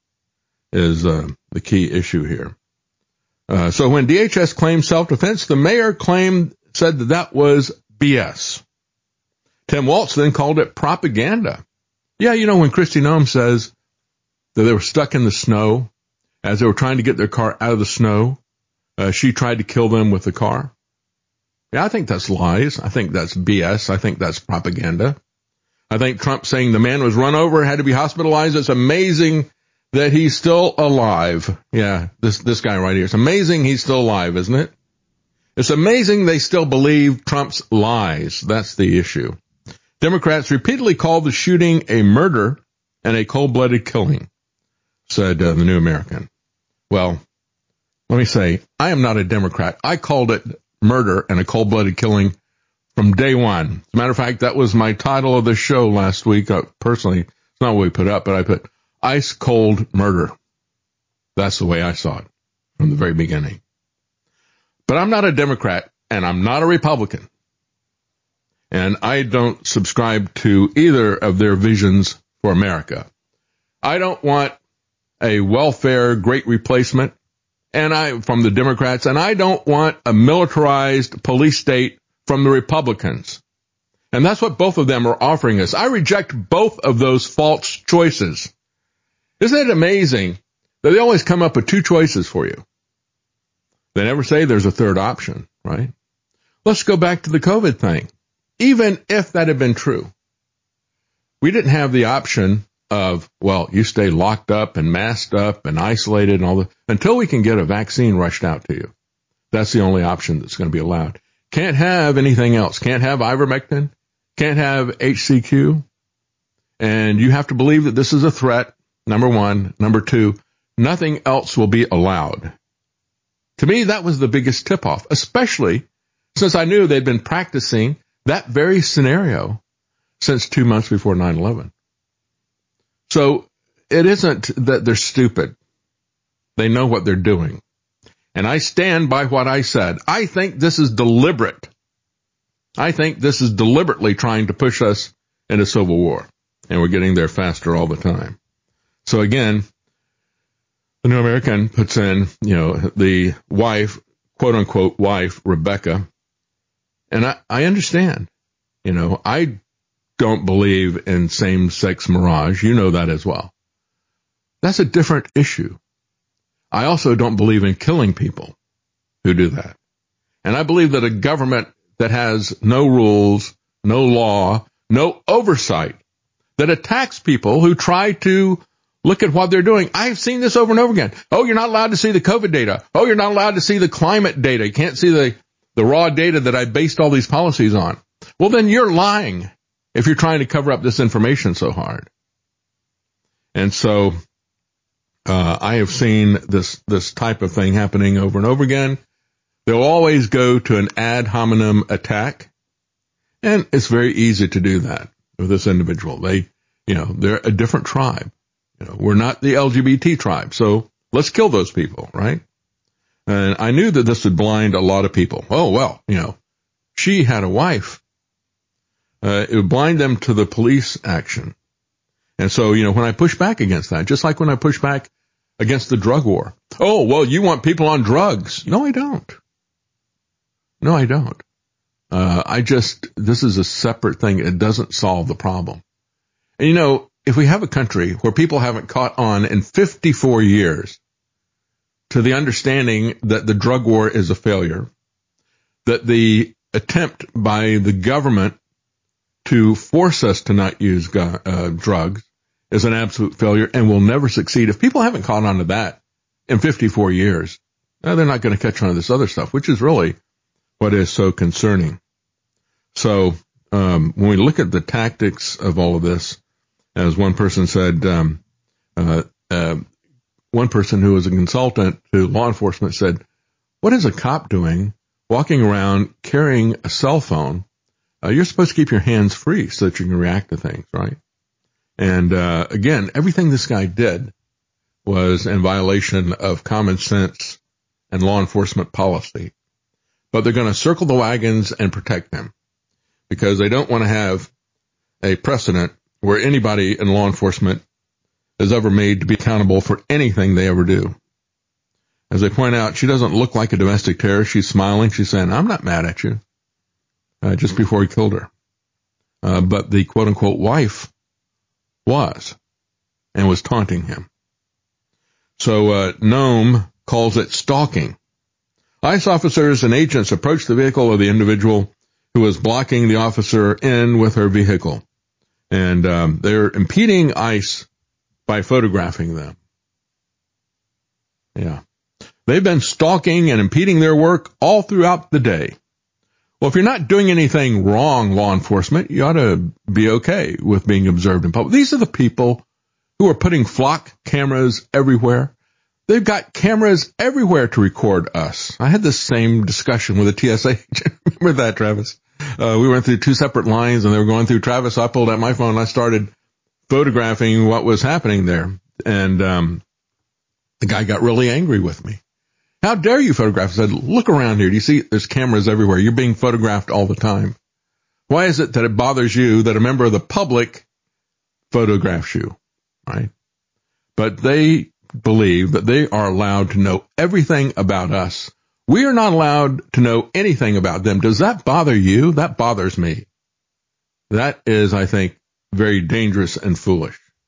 [SPEAKER 7] is uh, the key issue here. Uh, so when D H S claimed self-defense, the mayor claimed, said that that was B S. Tim Walz then called it propaganda. Yeah, you know, when Kristi Noem says that they were stuck in the snow as they were trying to get their car out of the snow, uh, she tried to kill them with the car. Yeah, I think that's lies. I think that's B S. I think that's propaganda. I think Trump saying the man was run over, had to be hospitalized. It's amazing that he's still alive. Yeah, this this guy right here. It's amazing he's still alive, isn't it? It's amazing they still believe Trump's lies. That's the issue. Democrats repeatedly called the shooting a murder and a cold-blooded killing, said uh, the New American. Well, let me say, I am not a Democrat. I called it murder and a cold-blooded killing from day one. As a matter of fact, that was my title of the show last week. Uh, personally, it's not what we put up, but I put ice cold murder. That's the way I saw it from the very beginning. But I'm not a Democrat and I'm not a Republican. And I don't subscribe to either of their visions for America. I don't want a welfare great replacement and I from the Democrats, and I don't want a militarized police state from the Republicans. And that's what both of them are offering us. I reject both of those false choices. Isn't it amazing They always come up with two choices for you. They never say there's a third option, right? Let's go back to the COVID thing. Even if that had been true, we didn't have the option of, well, you stay locked up and masked up and isolated and all that until we can get a vaccine rushed out to you. That's the only option that's going to be allowed. Can't have anything else. Can't have ivermectin. Can't have H C Q. And you have to believe that this is a threat, number one. Number two, nothing else will be allowed. To me, that was the biggest tip-off, especially since I knew they'd been practicing that very scenario since two months before nine eleven. So it isn't that they're stupid. They know what they're doing. And I stand by what I said. I think this is deliberate. I think this is deliberately trying to push us into civil war. And we're getting there faster all the time. So again, the New American puts in, you know, the wife, quote unquote wife, Rebecca. And I, I understand, you know, I don't believe in same-sex marriage. You know that as well. That's a different issue. I also don't believe in killing people who do that. And I believe that a government that has no rules, no law, no oversight, that attacks people who try to look at what they're doing. I've seen this over and over again. Oh, you're not allowed to see the COVID data. Oh, you're not allowed to see the climate data. You can't see the, the raw data that I based all these policies on. Well, then you're lying if you're trying to cover up this information so hard. And so uh, I have seen this this type of thing happening over and over again. They'll always go to an ad hominem attack, and it's very easy to do that with this individual. They, you know, they're a different tribe. You know, we're not the L G B T tribe, so let's kill those people, right? And I knew that this would blind a lot of people. Oh, well, you know, she had a wife. Uh, it would blind them to the police action. And so, you know, when I push back against that, just like when I push back against the drug war. Oh, well, you want people on drugs. No, I don't. No, I don't. Uh, I just, this is a separate thing. It doesn't solve the problem. And, you know, if we have a country where people haven't caught on in fifty-four years to the understanding that the drug war is a failure, that the attempt by the government to force us to not use uh, drugs is an absolute failure and will never succeed. If people haven't caught on to that in fifty-four years, uh, they're not going to catch on to this other stuff, which is really what is so concerning. So um, when we look at the tactics of all of this, as one person said, um, uh, uh, one person who was a consultant to law enforcement said, what is a cop doing walking around carrying a cell phone? Uh, you're supposed to keep your hands free so that you can react to things, right? And uh, again, everything this guy did was in violation of common sense and law enforcement policy. But they're going to circle the wagons and protect them because they don't want to have a precedent where anybody in law enforcement is ever made to be accountable for anything they ever do. As they point out, she doesn't look like a domestic terrorist. She's smiling. She's saying, I'm not mad at you. Uh, just before he killed her. Uh, but the quote-unquote wife was and was taunting him. So uh, Nome calls it stalking. ICE officers and agents approached the vehicle of the individual who was blocking the officer in with her vehicle. And um, they're impeding ICE by photographing them. Yeah. They've been stalking and impeding their work all throughout the day. Well, if you're not doing anything wrong, law enforcement, you ought to be okay with being observed in public. These are the people who are putting flock cameras everywhere. They've got cameras everywhere to record us. I had this same discussion with a T S A agent. Remember that, Travis? Uh, we went through two separate lines and they were going through Travis. So I pulled out my phone and I started photographing what was happening there. And um the guy got really angry with me. How dare you photograph? I said, look around here. Do you see there's cameras everywhere? You're being photographed all the time. Why is it that it bothers you that a member of the public photographs you, right? But they believe that they are allowed to know everything about us. We are not allowed to know anything about them. Does that bother you? That bothers me. That is, I think, very dangerous and foolish.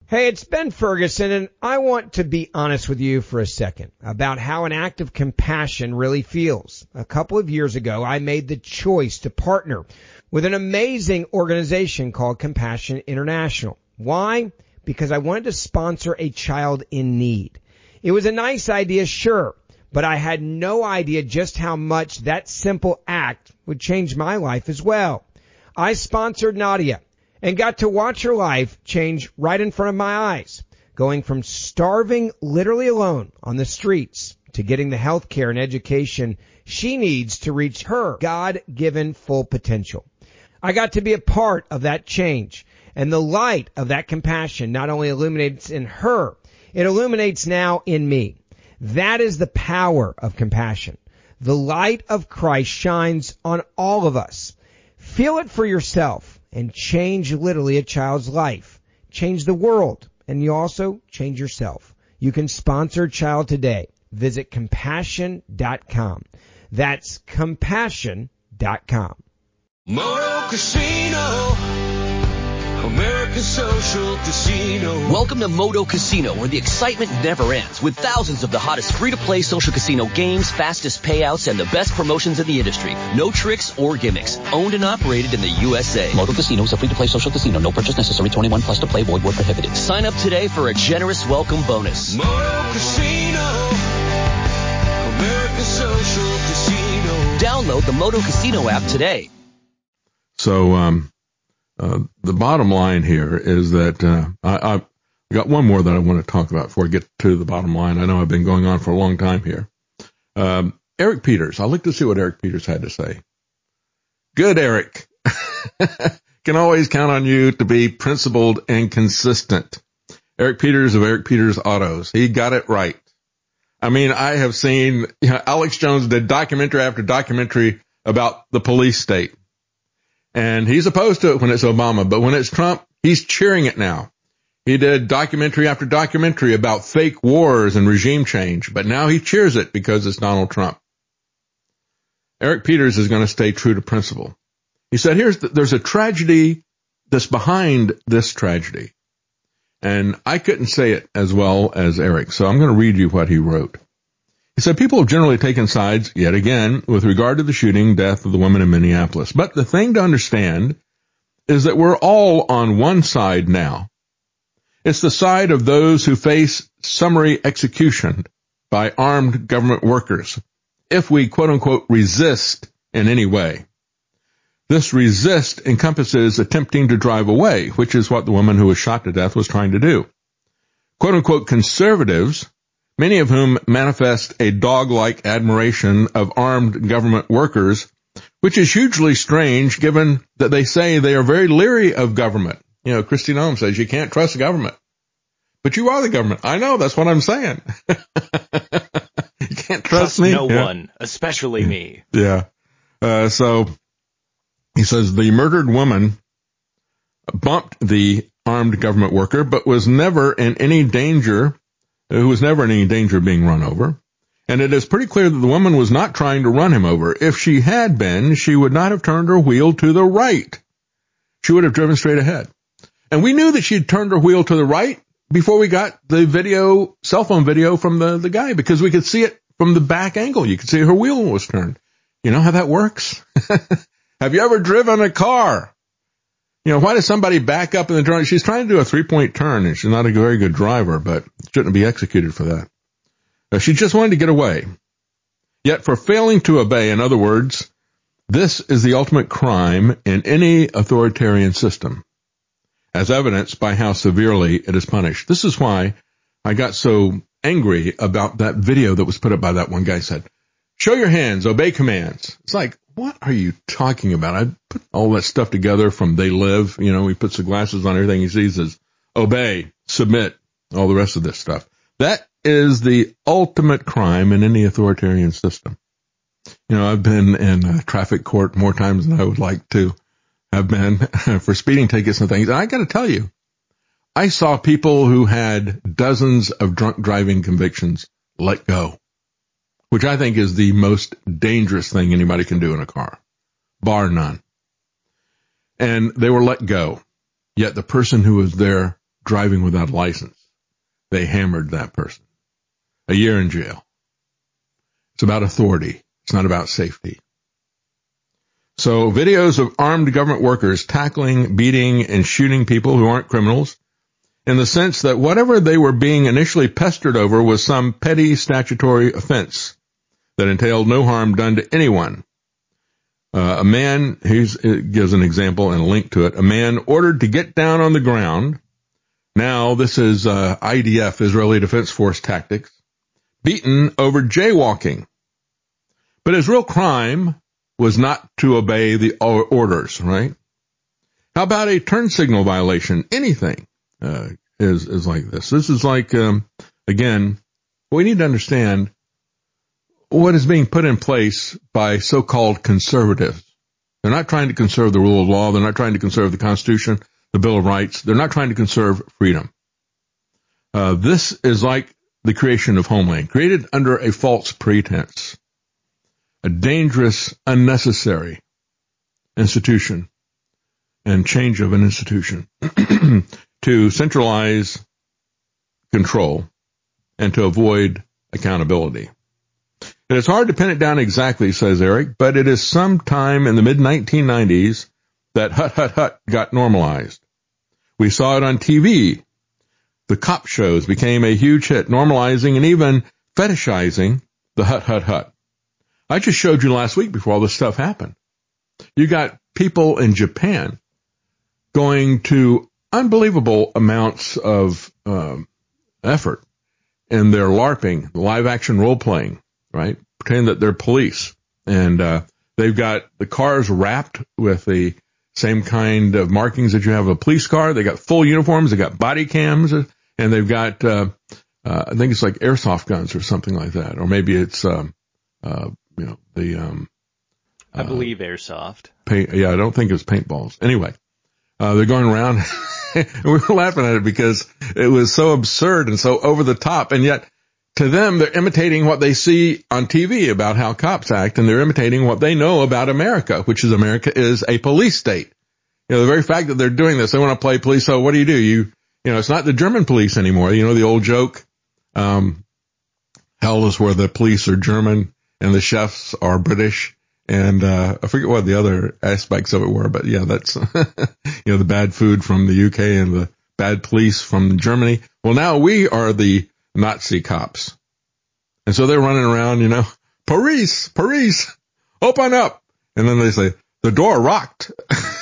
[SPEAKER 8] Hey, it's Ben Ferguson, and I want to be honest with you for a second about how an act of compassion really feels. A couple of years ago, I made the choice to partner with an amazing organization called Compassion International. Why? Because I wanted to sponsor a child in need. It was a nice idea, sure, but I had no idea just how much that simple act would change my life as well. I sponsored Nadia and got to watch her life change right in front of my eyes, going from starving literally alone on the streets to getting the health care and education she needs to reach her God-given full potential. I got to be a part of that change, and the light of that compassion not only illuminates in her, it illuminates now in me. That is the power of compassion. The light of Christ shines on all of us. Feel it for yourself and change literally a child's life. Change the world, and you also change yourself. You can sponsor a child today. Visit compassion dot com. That's compassion dot com.
[SPEAKER 1] Moto Casino, America's social casino.
[SPEAKER 3] Welcome to Moto Casino, where the excitement never ends, with thousands of the hottest free-to-play social casino games, fastest payouts, and the best promotions in the industry. No tricks or gimmicks. Owned and operated in the U S A.
[SPEAKER 21] Moto Casino is a free-to-play social casino. No purchase necessary. twenty-one plus to play. Void where prohibited.
[SPEAKER 3] Sign up today for a generous welcome bonus.
[SPEAKER 1] Moto Casino, America's social casino.
[SPEAKER 3] Download the Moto Casino app today.
[SPEAKER 7] So, um... Uh, the bottom line here is that uh, I, I've got one more that I want to talk about before I get to the bottom line. I know I've been going on for a long time here. Um, Eric Peters. I'll look to see what Eric Peters had to say. Good, Eric. Can always count on you to be principled and consistent. Eric Peters of Eric Peters Autos. He got it right. I mean, I have seen, you know, Alex Jones did documentary after documentary about the police state. And he's opposed to it when it's Obama, but when it's Trump, he's cheering it now. He did documentary after documentary about fake wars and regime change, but now he cheers it because it's Donald Trump. Eric Peters is going to stay true to principle. He said, "Here's the, there's a tragedy that's behind this tragedy." And I couldn't say it as well as Eric, so I'm going to read you what he wrote. He said, "People have generally taken sides, yet again, with regard to the shooting death of the woman in Minneapolis. But the thing to understand is that we're all on one side now. It's the side of those who face summary execution by armed government workers if we, quote unquote, resist in any way. This resist encompasses attempting to drive away, which is what the woman who was shot to death was trying to do. Quote unquote, conservatives, many of whom manifest a dog-like admiration of armed government workers, which is hugely strange given that they say they are very leery of government. You know, Kristi Noem says you can't trust the government. But you are the government. I know, that's what I'm saying. You can't trust,
[SPEAKER 12] trust
[SPEAKER 7] me.
[SPEAKER 12] no
[SPEAKER 7] yeah.
[SPEAKER 12] one, especially me.
[SPEAKER 7] Yeah. Uh, so he says the murdered woman bumped the armed government worker, but was never in any danger who was never in any danger of being run over. And it is pretty clear that the woman was not trying to run him over. If she had been, she would not have turned her wheel to the right. She would have driven straight ahead. And we knew that she had turned her wheel to the right before we got the video, cell phone video from the, the guy, because we could see it from the back angle. You could see her wheel was turned. You know how that works? Have you ever driven a car? You know, why does somebody back up in the turn? She's trying to do a three-point turn, and she's not a very good driver, but shouldn't be executed for that. Uh, she just wanted to get away. Yet for failing to obey, in other words, this is the ultimate crime in any authoritarian system, as evidenced by how severely it is punished. This is why I got so angry about that video that was put up by that one guy. He said, "Show your hands, obey commands." It's like, what are you talking about? I put all that stuff together from They Live. You know, he puts the glasses on, everything he sees is obey, submit, all the rest of this stuff. That is the ultimate crime in any authoritarian system. You know, I've been in a traffic court more times than I would like to have been for speeding tickets and things. And I got to tell you, I saw people who had dozens of drunk driving convictions let go, which I think is the most dangerous thing anybody can do in a car, bar none. And they were let go. Yet the person who was there driving without a license. They hammered that person. A year in jail. It's about authority. It's not about safety. So videos of armed government workers tackling, beating, and shooting people who aren't criminals, in the sense that whatever they were being initially pestered over was some petty statutory offense that entailed no harm done to anyone. Uh, a man, he gives an example and a link to it, a man ordered to get down on the ground. Now, this is uh, I D F, Israeli Defense Force tactics, beaten over jaywalking. But his real crime was not to obey the orders, right? How about a turn signal violation? Anything uh, is is like this. This is like, um, again, we need to understand what is being put in place by so-called conservatives. They're not trying to conserve the rule of law. They're not trying to conserve the Constitution, the Bill of Rights. They're not trying to conserve freedom. Uh, this is like the creation of Homeland, created under a false pretense, a dangerous, unnecessary institution and change of an institution to centralize control and to avoid accountability. And it's hard to pin it down exactly, says Eric, but it is sometime in the mid nineteen nineties that hut, hut, hut got normalized. We saw it on T V. The cop shows became a huge hit, normalizing and even fetishizing the hut, hut, hut. I just showed you last week before all this stuff happened. You got people in Japan going to unbelievable amounts of um, effort in their LARPing, live action role playing, right? Pretend that they're police. And uh, they've got the cars wrapped with the same kind of markings that you have a police car. They got full uniforms. They got body cams. And they've got, uh, uh, I think it's like airsoft guns or something like that. Or maybe it's, um, uh, you know, the, um,
[SPEAKER 12] I
[SPEAKER 7] uh,
[SPEAKER 12] believe airsoft.
[SPEAKER 7] Paint, yeah, I don't think it's paintballs. Anyway, uh, they're going around and we were laughing at it because it was so absurd and so over the top. And yet to them, they're imitating what they see on T V about how cops act, and they're imitating what they know about America, which is America is a police state. You know, the very fact that they're doing this, they want to play police. So what do you do? You, you know, it's not the German police anymore. You know, the old joke, um, hell is where the police are German and the chefs are British. And, uh, I forget what the other aspects of it were, but yeah, that's, you know, the bad food from the U K and the bad police from Germany. Well, now we are the Nazi cops. And so they're running around, you know, Paris, Paris, open up. And then they say, the door rocked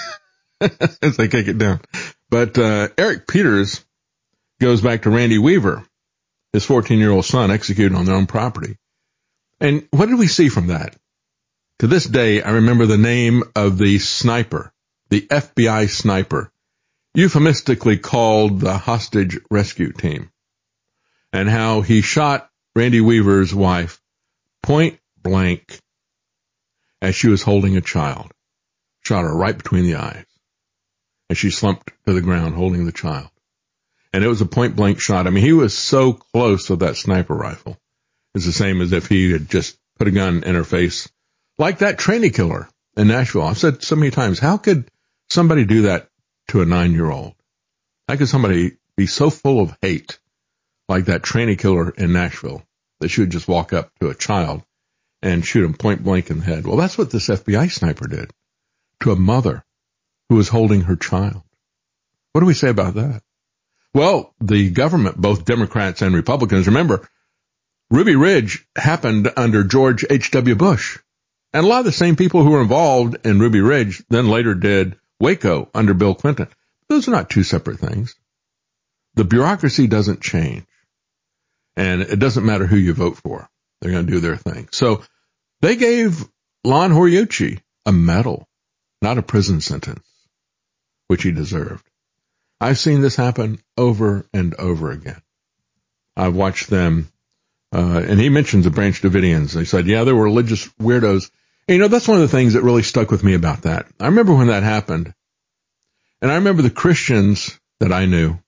[SPEAKER 7] as they kick it down. But, uh, Eric Peters goes back to Randy Weaver, his fourteen-year-old son executed on their own property. And what did we see from that? To this day, I remember the name of the sniper, the F B I sniper, euphemistically called the hostage rescue team, and how he shot Randy Weaver's wife point blank as she was holding a child, shot her right between the eyes, and she slumped to the ground holding the child. And it was a point blank shot. I mean, he was so close with that sniper rifle. It's the same as if he had just put a gun in her face, like that trainee killer in Nashville. I've said so many times, how could somebody do that to a nine-year-old? How could somebody be so full of hate like that trainee killer in Nashville that she would just walk up to a child and shoot him point blank in the head? Well, that's what this F B I sniper did to a mother who was holding her child. What do we say about that? Well, the government, both Democrats and Republicans, remember, Ruby Ridge happened under George H W Bush. And a lot of the same people who were involved in Ruby Ridge then later did Waco under Bill Clinton. Those are not two separate things. The bureaucracy doesn't change. And it doesn't matter who you vote for. They're going to do their thing. So they gave Lon Horiuchi a medal, not a prison sentence, which he deserved. I've seen this happen over and over again. I've watched them, uh, and he mentions the Branch Davidians. They said, yeah, they were religious weirdos. And, you know, that's one of the things that really stuck with me about that. I remember when that happened, and I remember the Christians that I knew,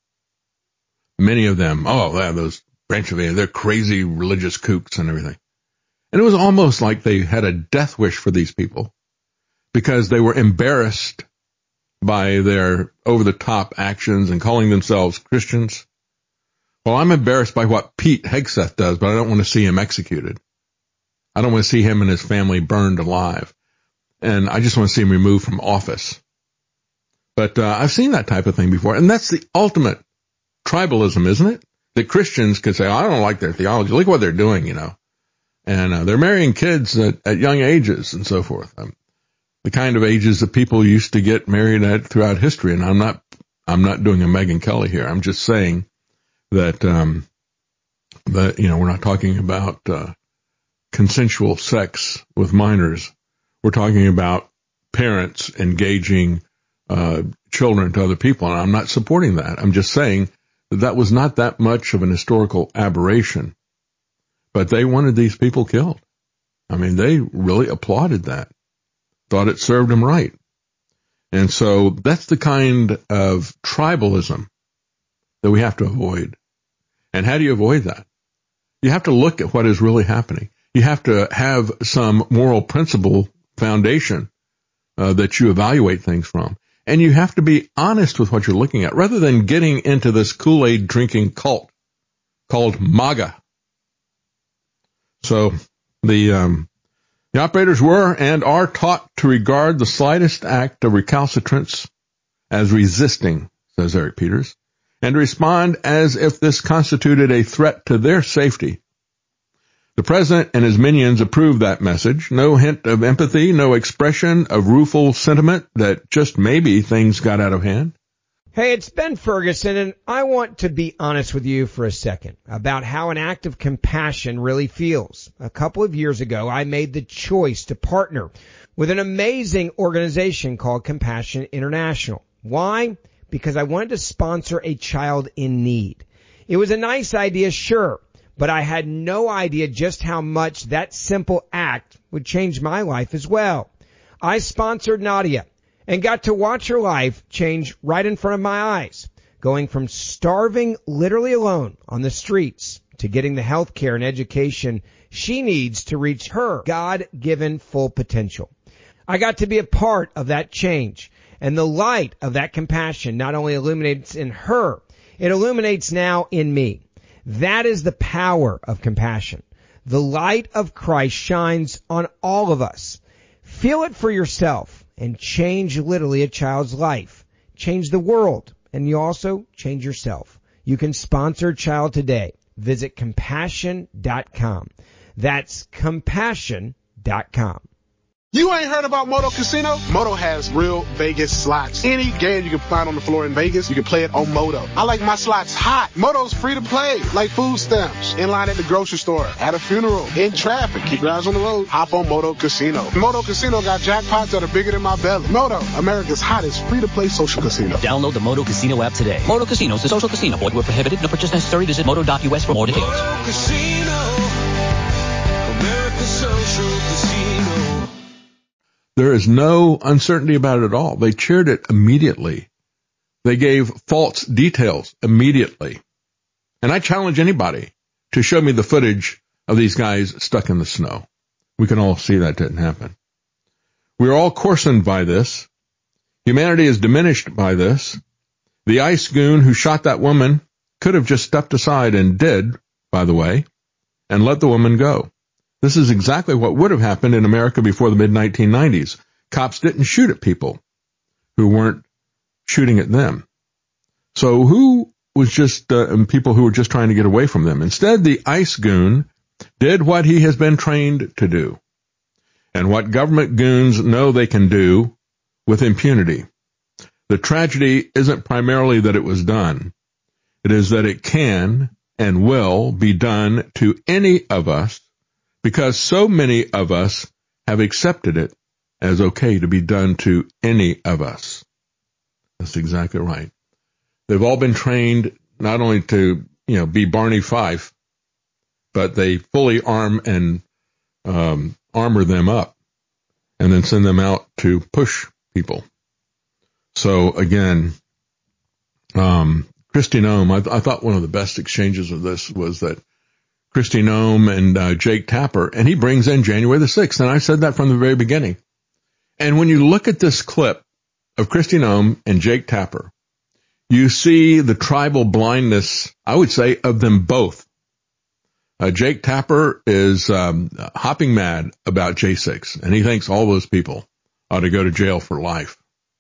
[SPEAKER 7] many of them, oh, yeah, those Branch Davidians, they're crazy religious kooks and everything. And it was almost like they had a death wish for these people because they were embarrassed by their over-the-top actions and calling themselves Christians. Well, I'm embarrassed by what Pete Hegseth does, but I don't want to see him executed. I don't want to see him and his family burned alive. And I just want to see him removed from office. But uh, I've seen that type of thing before. And that's the ultimate tribalism, isn't it? That Christians could say, oh, I don't like their theology. Look what they're doing, you know. And uh, they're marrying kids at, at young ages and so forth. Um, the kind of ages that people used to get married at throughout history. And I'm not, I'm not doing a Megyn Kelly here. I'm just saying that, um, that, you know, we're not talking about, uh, consensual sex with minors. We're talking about parents engaging, uh, children to other people. And I'm not supporting that. I'm just saying that that was not that much of an historical aberration, but they wanted these people killed. I mean, they really applauded that. Thought it served him right. And so that's the kind of tribalism that we have to avoid. And how do you avoid that? You have to look at what is really happening. You have to have some moral principle foundation uh, that you evaluate things from. And you have to be honest with what you're looking at, rather than getting into this Kool-Aid drinking cult called MAGA. So the um The operators were and are taught to regard the slightest act of recalcitrance as resisting, says Eric Peters, and respond as if this constituted a threat to their safety. The president and his minions approved that message. No hint of empathy, no expression of rueful sentiment that just maybe things got out of hand.
[SPEAKER 8] Hey, it's Ben Ferguson, and I want to be honest with you for a second about how an act of compassion really feels. A couple of years ago, I made the choice to partner with an amazing organization called Compassion International. Why? Because I wanted to sponsor a child in need. It was a nice idea, sure, but I had no idea just how much that simple act would change my life as well. I sponsored Nadia and got to watch her life change right in front of my eyes, going from starving literally alone on the streets to getting the health care and education she needs to reach her God-given full potential. I got to be a part of that change, and the light of that compassion not only illuminates in her, it illuminates now in me. That is the power of compassion. The light of Christ shines on all of us. Feel it for yourself and change literally a child's life. Change the world, and you also change yourself. You can sponsor a child today. Visit compassion dot com. That's compassion dot com.
[SPEAKER 15] You ain't heard about Moto Casino? Moto has real Vegas slots. Any game you can find on the floor in Vegas, you can play it on Moto. I like my slots hot. Moto's free to play, like food stamps. In line at the grocery store, at a funeral, in traffic. Keep your eyes on the road. Hop on Moto Casino. Moto Casino got jackpots that are bigger than my belly. Moto, America's hottest free-to-play social casino.
[SPEAKER 21] Download the Moto Casino app today. Moto Casino is a social casino. Void where prohibited. No purchase necessary. Visit moto dot U S for more details.
[SPEAKER 1] Moto Casino, America's social casino.
[SPEAKER 7] There is no uncertainty about it at all. They cheered it immediately. They gave false details immediately. And I challenge anybody to show me the footage of these guys stuck in the snow. We can all see that didn't happen. We're all coarsened by this. Humanity is diminished by this. The ice goon who shot that woman could have just stepped aside, and did, by the way, and let the woman go. This is exactly what would have happened in America before the mid nineteen nineties. Cops didn't shoot at people who weren't shooting at them. So who was just, uh, people who were just trying to get away from them? Instead, the ice goon did what he has been trained to do, and what government goons know they can do with impunity. The tragedy isn't primarily that it was done. It is that it can and will be done to any of us, because so many of us have accepted it as okay to be done to any of us. That's exactly right. They've all been trained not only to, you know, be Barney Fife, but they fully arm and um, armor them up and then send them out to push people. So again, um, Kristi Noem, I, th- I thought one of the best exchanges of this was that Kristi Noem and uh, Jake Tapper, and he brings in January the sixth, and I said that from the very beginning. And when you look at this clip of Kristi Noem and Jake Tapper, you see the tribal blindness, I would say, of them both. Uh, Jake Tapper is um, hopping mad about J six, and he thinks all those people ought to go to jail for life.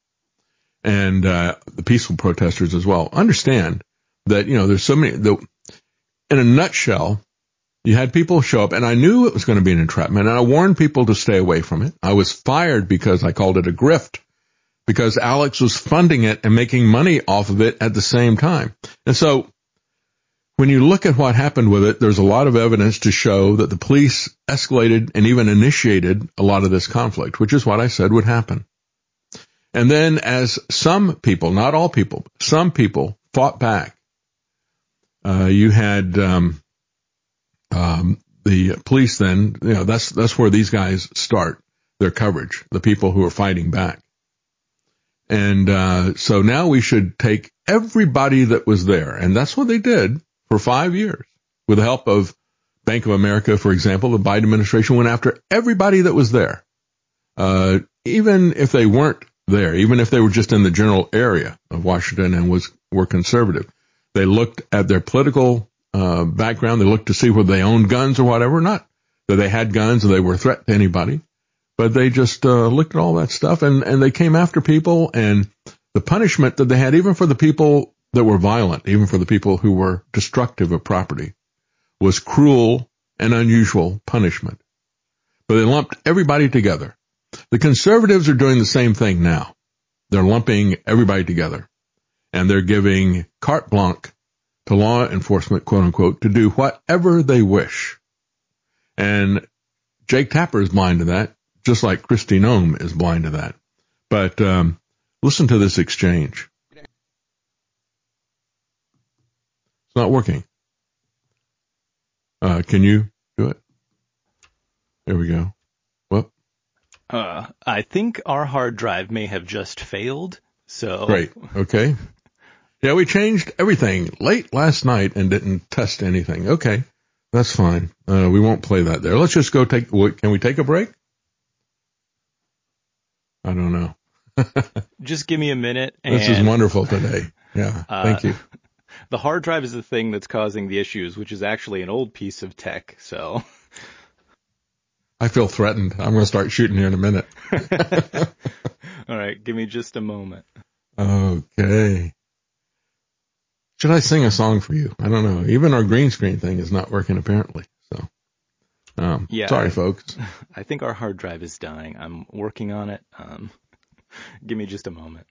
[SPEAKER 7] And uh, the peaceful protesters as well. Understand that, you know, there's so many, the, in a nutshell, you had people show up, and I knew it was going to be an entrapment, and I warned people to stay away from it. I was fired because I called it a grift, because Alex was funding it and making money off of it at the same time. And so when you look at what happened with it, there's a lot of evidence to show that the police escalated and even initiated a lot of this conflict, which is what I said would happen. And then as some people, not all people, some people fought back, uh, you had um, um, the police then, you know, that's that's where these guys start their coverage, the people who are fighting back. And uh, so now we should take everybody that was there, and that's what they did for five years. With the help of Bank of America, for example, the Biden administration went after everybody that was there, uh, even if they weren't there, even if they were just in the general area of Washington and was were conservative. They looked at their political uh, background. They looked to see whether they owned guns or whatever, not that they had guns or they were a threat to anybody. But they just uh, looked at all that stuff, and, and they came after people, and the punishment that they had, even for the people that were violent, even for the people who were destructive of property, was cruel and unusual punishment. But they lumped everybody together. The conservatives are doing the same thing now. They're lumping everybody together, and they're giving carte blanche to law enforcement, quote unquote, to do whatever they wish. And Jake Tapper is blind to that, just like Kristi Noem is blind to that. But um, listen to this exchange. It's not working. Uh, can you do it? There we go. Well,
[SPEAKER 12] uh, I think our hard drive may have just failed. So
[SPEAKER 7] great. Okay. Yeah, we changed everything late last night and didn't test anything. Okay, that's fine. Uh, we won't play that there. Let's just go take. Can we take a break? I don't know.
[SPEAKER 12] Just give me a minute. And,
[SPEAKER 7] this is wonderful today. Yeah, thank uh, you.
[SPEAKER 12] The hard drive is the thing that's causing the issues, which is actually an old piece of tech. So
[SPEAKER 7] I feel threatened. I'm going to start shooting here in a minute.
[SPEAKER 12] All right, give me just a moment.
[SPEAKER 7] Okay. Should I sing a song for you? I don't know. Even our green screen thing is not working apparently. So, um,
[SPEAKER 12] yeah,
[SPEAKER 7] sorry,
[SPEAKER 12] I,
[SPEAKER 7] folks.
[SPEAKER 12] I think our hard drive is dying. I'm working on it. Um, give me just a moment.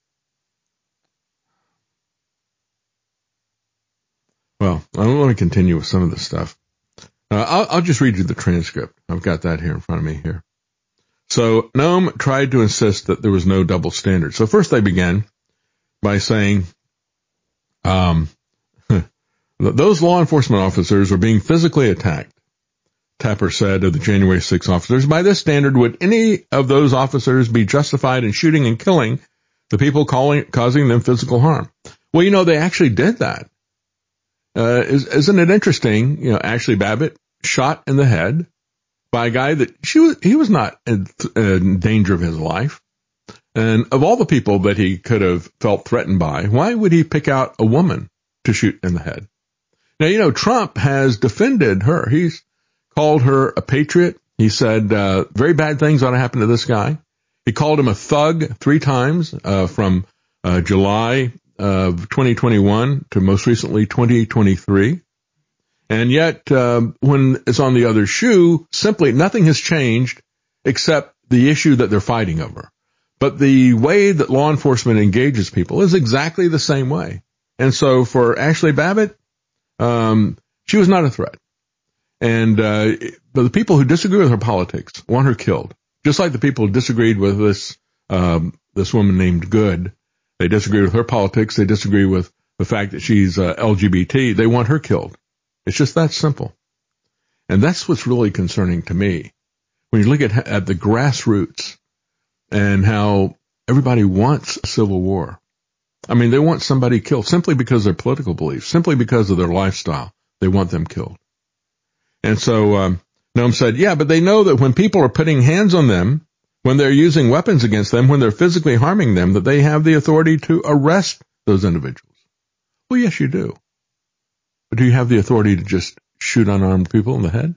[SPEAKER 7] Well, I don't want to continue with some of this stuff. Uh, I'll, I'll just read you the transcript. I've got that here in front of me here. So Noem tried to insist that there was no double standard. So first they began by saying, um, those law enforcement officers are being physically attacked. Tapper said of the January sixth officers, by this standard, would any of those officers be justified in shooting and killing the people calling, causing them physical harm? Well, you know, they actually did that. Uh, is, isn't it interesting? You know, Ashley Babbitt shot in the head by a guy that she was, he was not in, in danger of his life. And of all the people that he could have felt threatened by, why would he pick out a woman to shoot in the head? Now, you know, Trump has defended her. He's called her a patriot. He said uh, very bad things ought to happen to this guy. He called him a thug three times uh, from uh, July of twenty twenty-one to most recently twenty twenty-three. And yet, um, when it's on the other shoe, simply nothing has changed except the issue that they're fighting over. But the way that law enforcement engages people is exactly the same way. And so for Ashley Babbitt, um, she was not a threat. And uh, but the people who disagree with her politics want her killed, just like the people who disagreed with this um, this woman named Good. They disagree with her politics. They disagree with the fact that she's uh, L G B T. They want her killed. It's just that simple. And that's what's really concerning to me. When you look at, at the grassroots and how everybody wants a civil war. I mean, they want somebody killed simply because of their political beliefs, simply because of their lifestyle. They want them killed. And so um, Noem said, yeah, but they know that when people are putting hands on them, when they're using weapons against them, when they're physically harming them, that they have the authority to arrest those individuals. Well, yes, you do. But do you have the authority to just shoot unarmed people in the head?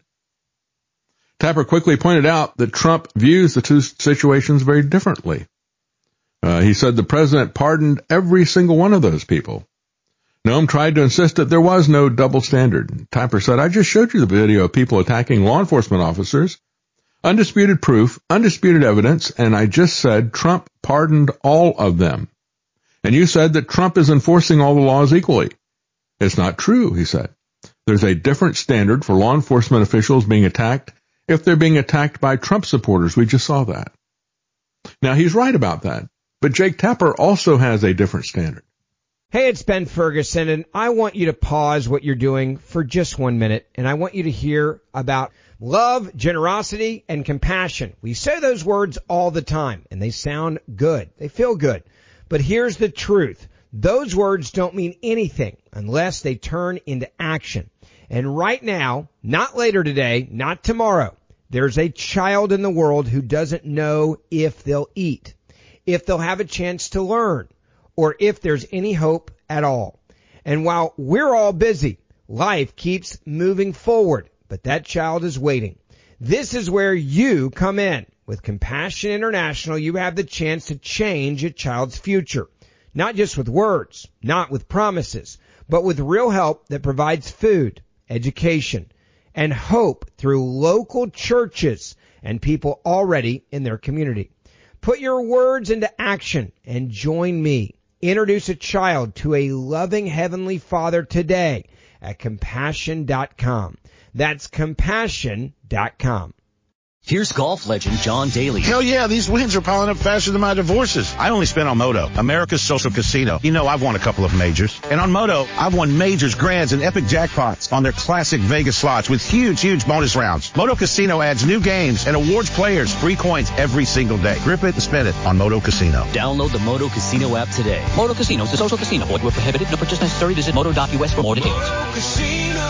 [SPEAKER 7] Tapper quickly pointed out that Trump views the two situations very differently. Uh, he said the president pardoned every single one of those people. Noam tried to insist that there was no double standard. Tapper said, I just showed you the video of people attacking law enforcement officers. Undisputed proof, undisputed evidence, and I just said Trump pardoned all of them. And you said that Trump is enforcing all the laws equally. It's not true, he said. There's a different standard for law enforcement officials being attacked if they're being attacked by Trump supporters. We just saw that. Now, he's right about that. But Jake Tapper also has a different standard.
[SPEAKER 8] Hey, it's Ben Ferguson, and I want you to pause what you're doing for just one minute, and I want you to hear about love, generosity, and compassion. We say those words all the time, and they sound good. They feel good. But here's the truth. Those words don't mean anything unless they turn into action. And right now, not later today, not tomorrow, there's a child in the world who doesn't know if they'll eat, if they'll have a chance to learn, or if there's any hope at all. And while we're all busy, life keeps moving forward, but that child is waiting. This is where you come in. With Compassion International, you have the chance to change a child's future. Not just with words, not with promises, but with real help that provides food, education, and hope through local churches and people already in their community. Put your words into action and join me. Introduce a child to a loving Heavenly Father today at compassion dot com. That's compassion dot com.
[SPEAKER 21] Here's golf legend John Daly.
[SPEAKER 9] Hell yeah, these wins are piling up faster than my divorces. I only spent on Moto, America's social casino. You know I've won a couple of majors. And on Moto, I've won majors, grands, and epic jackpots on their classic Vegas slots with huge, huge bonus rounds. Moto Casino adds new games and awards players free coins every single day. Grip it and spend it on Moto Casino.
[SPEAKER 21] Download the Moto Casino app today. Moto Casino is a social casino. Void where prohibited. No purchase necessary. Visit moto dot u s for more details.
[SPEAKER 1] Moto Casino,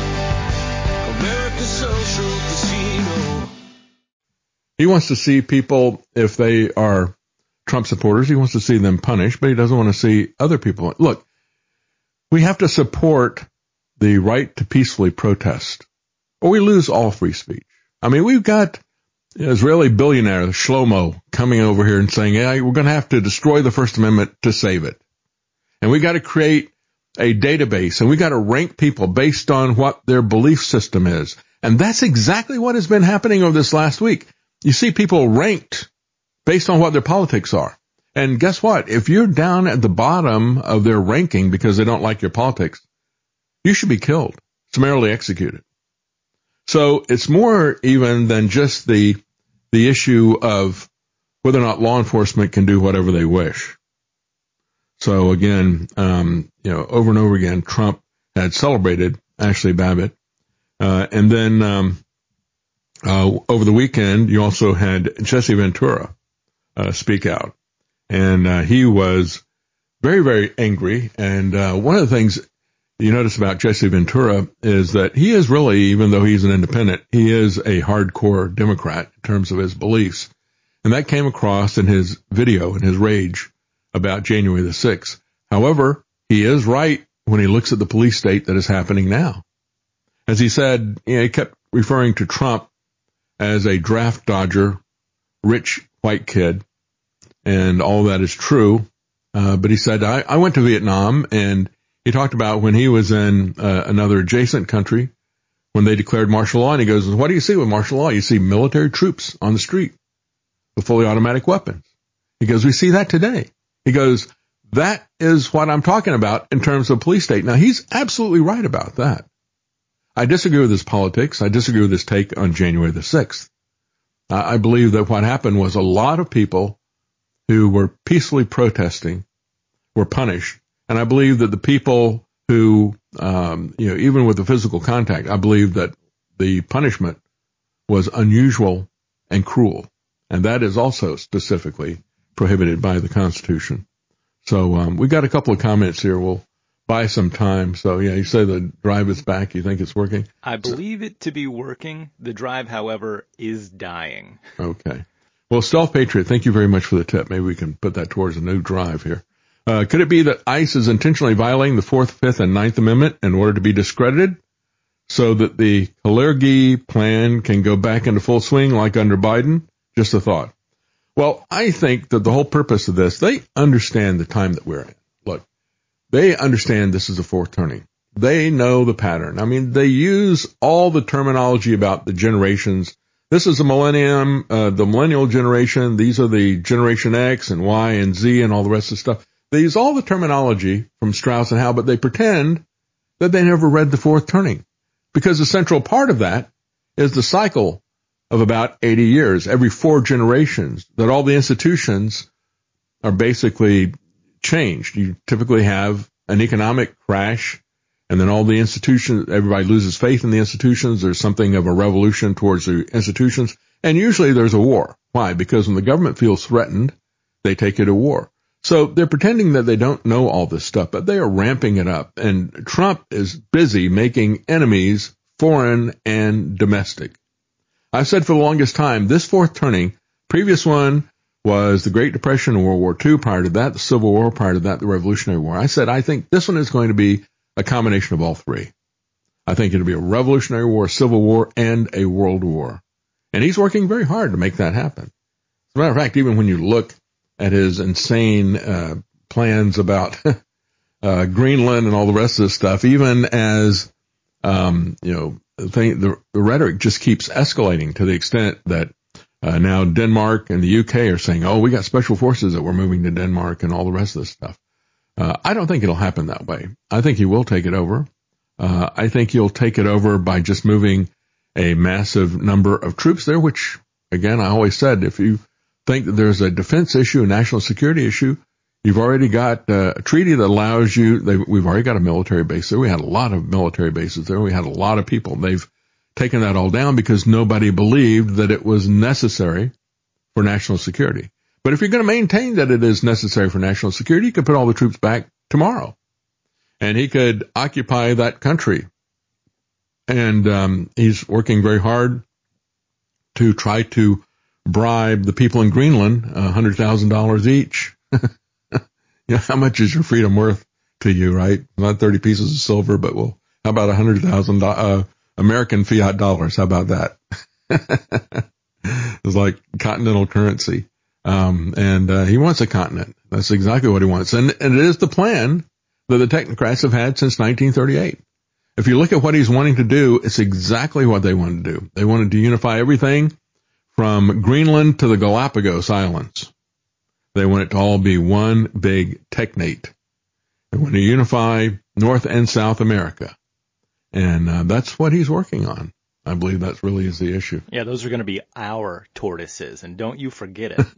[SPEAKER 1] America's social casino.
[SPEAKER 7] He wants to see people, if they are Trump supporters, he wants to see them punished, but he doesn't want to see other people. Look, we have to support the right to peacefully protest, or we lose all free speech. I mean, we've got Israeli billionaire Shlomo coming over here and saying, hey, we're going to have to destroy the First Amendment to save it. And we got to create a database, and we got to rank people based on what their belief system is. And that's exactly what has been happening over this last week. You see people ranked based on what their politics are. And guess what? If you're down at the bottom of their ranking because they don't like your politics, you should be killed, summarily executed. So it's more even than just the the issue of whether or not law enforcement can do whatever they wish. So again, um, you know, over and over again, Trump had celebrated Ashley Babbitt. Uh, and then, um, Uh, over the weekend, you also had Jesse Ventura uh, speak out, and uh, he was very, very angry. And uh, one of the things you notice about Jesse Ventura is that he is really, even though he's an independent, he is a hardcore Democrat in terms of his beliefs. And that came across in his video, in his rage about January the sixth. However, he is right when he looks at the police state that is happening now. As he said, you know, he kept referring to Trump as a draft dodger, rich white kid, and all that is true. Uh, but he said, I, I went to Vietnam, and he talked about when he was in uh, another adjacent country when they declared martial law. And he goes, what do you see with martial law? You see military troops on the street with fully automatic weapons. He goes, we see that today. He goes, that is what I'm talking about in terms of police state. Now, he's absolutely right about that. I disagree with his politics. I disagree with his take on January the sixth. Uh, I believe that what happened was a lot of people who were peacefully protesting were punished. And I believe that the people who, um, you know, even with the physical contact, I believe that the punishment was unusual and cruel. And that is also specifically prohibited by the Constitution. So um, we got a couple of comments here. We'll buy some time. So, yeah, you say the drive is back. You think it's working?
[SPEAKER 12] I believe it to be working. The drive, however, is dying.
[SPEAKER 7] Okay. Well, Stealth Patriot, thank you very much for the tip. Maybe we can put that towards a new drive here. Uh, could it be that ICE is intentionally violating the Fourth, Fifth, and Ninth Amendment in order to be discredited so that the Kalergi plan can go back into full swing like under Biden? Just a thought. Well, I think that the whole purpose of this, they understand the time that we're in. Look, they understand this is a fourth turning. They know the pattern. I mean, they use all the terminology about the generations. This is a millennium, uh, the millennial generation. These are the Generation X and Y and Z and all the rest of the stuff. They use all the terminology from Strauss and Howe, but they pretend that they never read the fourth turning, because the central part of that is the cycle of about eighty years, every four generations, that all the institutions are basically changed. You typically have an economic crash, and then all the institutions, everybody loses faith in the institutions. There's something of a revolution towards the institutions, and usually there's a war. Why? Because when the government feels threatened, they take it to war. So they're pretending that they don't know all this stuff, but they are ramping it up. And Trump is busy making enemies, foreign and domestic. I've said for the longest time, this fourth turning, previous one was the Great Depression and World War Two. Prior to that, the Civil War. Prior to that, the Revolutionary War. I said, I think this one is going to be a combination of all three. I think it'll be a Revolutionary War, Civil War, and a World War. And he's working very hard to make that happen. As a matter of fact, even when you look at his insane uh, plans about uh, Greenland and all the rest of this stuff, even as, um, you know, the, thing, the, the rhetoric just keeps escalating to the extent that uh, now Denmark and the U K are saying, oh, we got special forces that we're moving to Denmark and all the rest of this stuff. Uh, I don't think it'll happen that way. I think he will take it over. Uh, I think he'll take it over by just moving a massive number of troops there, which, again, I always said, if you think that there's a defense issue, a national security issue, you've already got uh, a treaty that allows you, they, we've already got a military base there. We had a lot of military bases there. We had a lot of people. They've taken that all down because nobody believed that it was necessary for national security. But if you're going to maintain that it is necessary for national security, you could put all the troops back tomorrow. And he could occupy that country. And um, he's working very hard to try to bribe the people in Greenland one hundred thousand dollars each. You know, how much is your freedom worth to you, right? Not thirty pieces of silver, but well, how about one hundred thousand uh, American fiat dollars? How about that? It's like continental currency. Um, and uh, he wants a continent. That's exactly what he wants. And, and it is the plan that the technocrats have had since nineteen thirty-eight. If you look at what he's wanting to do, it's exactly what they want to do. They wanted to unify everything from Greenland to the Galapagos Islands. They want it to all be one big technate. They want to unify North and South America. And uh, that's what he's working on. I believe that really is the issue.
[SPEAKER 12] Yeah, those are going to be our tortoises, and don't you forget it.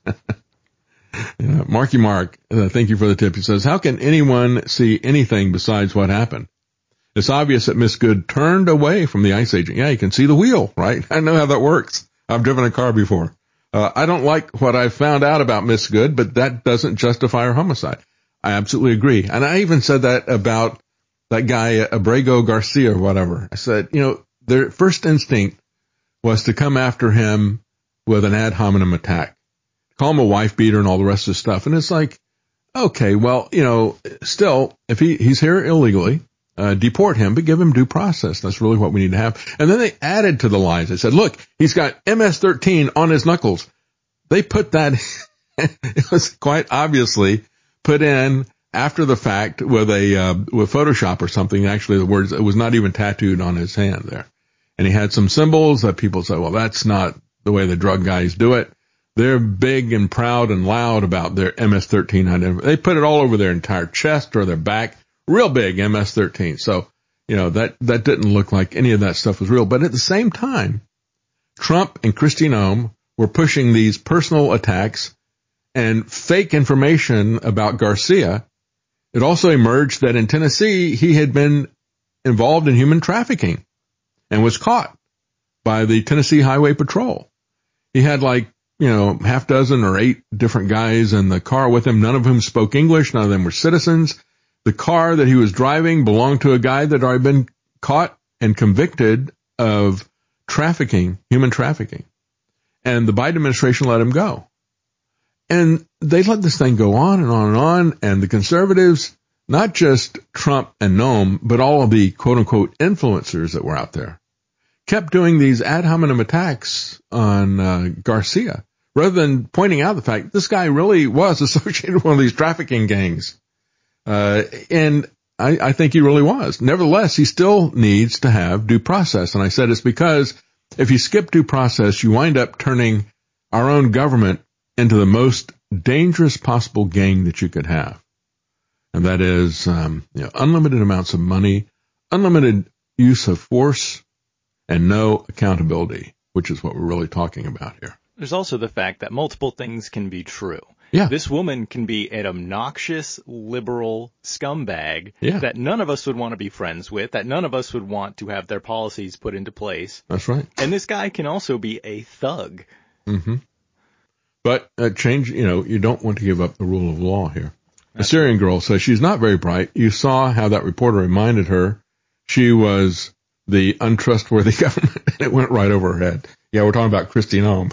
[SPEAKER 7] Yeah, Marky Mark, uh, thank you for the tip. He says, how can anyone see anything besides what happened? It's obvious that Miss Good turned away from the ICE agent. Yeah, you can see the wheel, right? I know how that works. I've driven a car before. Uh, I don't like what I found out about Miss Good, but that doesn't justify her homicide. I absolutely agree. And I even said that about that guy, Abrego Garcia or whatever. I said, you know, their first instinct was to come after him with an ad hominem attack. Call him a wife beater and all the rest of the stuff. And it's like, okay, well, you know, still, if he, he's here illegally, uh, deport him, but give him due process. That's really what we need to have. And then they added to the lies. They said, look, he's got M S thirteen on his knuckles. They put that, it was quite obviously put in after the fact with a, uh, with Photoshop or something. Actually, the words, it was not even tattooed on his hand there. And he had some symbols that people said, well, that's not the way the drug guys do it. They're big and proud and loud about their M S thirteen. They put it all over their entire chest or their back. Real big M S thirteen. So, you know, that, that didn't look like any of that stuff was real. But at the same time, Trump and Kristi Noem were pushing these personal attacks and fake information about Garcia. It also emerged that in Tennessee, he had been involved in human trafficking and was caught by the Tennessee Highway Patrol. He had like, you know, half dozen or eight different guys in the car with him, none of whom spoke English. None of them were citizens. The car that he was driving belonged to a guy that had already been caught and convicted of trafficking, human trafficking. And the Biden administration let him go. And they let this thing go on and on and on. And the conservatives, not just Trump and Noam, but all of the quote-unquote influencers that were out there, kept doing these ad hominem attacks on uh, Garcia, rather than pointing out the fact this guy really was associated with one of these trafficking gangs. Uh, and I, I think he really was. Nevertheless, he still needs to have due process. And I said it's because if you skip due process, you wind up turning our own government into the most dangerous possible gang that you could have. And that is, um, you know, unlimited amounts of money, unlimited use of force, and no accountability, which is what we're really talking about here.
[SPEAKER 12] There's also the fact that multiple things can be true.
[SPEAKER 7] Yeah.
[SPEAKER 12] This woman can be an obnoxious liberal scumbag
[SPEAKER 7] yeah.
[SPEAKER 12] that none of us would want to be friends with, that none of us would want to have their policies put into place.
[SPEAKER 7] That's right.
[SPEAKER 12] And this guy can also be a thug.
[SPEAKER 7] Mm-hmm. But uh, change, you know, you don't want to give up the rule of law here. The Syrian girl says she's not very bright. You saw how that reporter reminded her she was the untrustworthy government, and it went right over her head. Yeah, we're talking about Kristi Noem.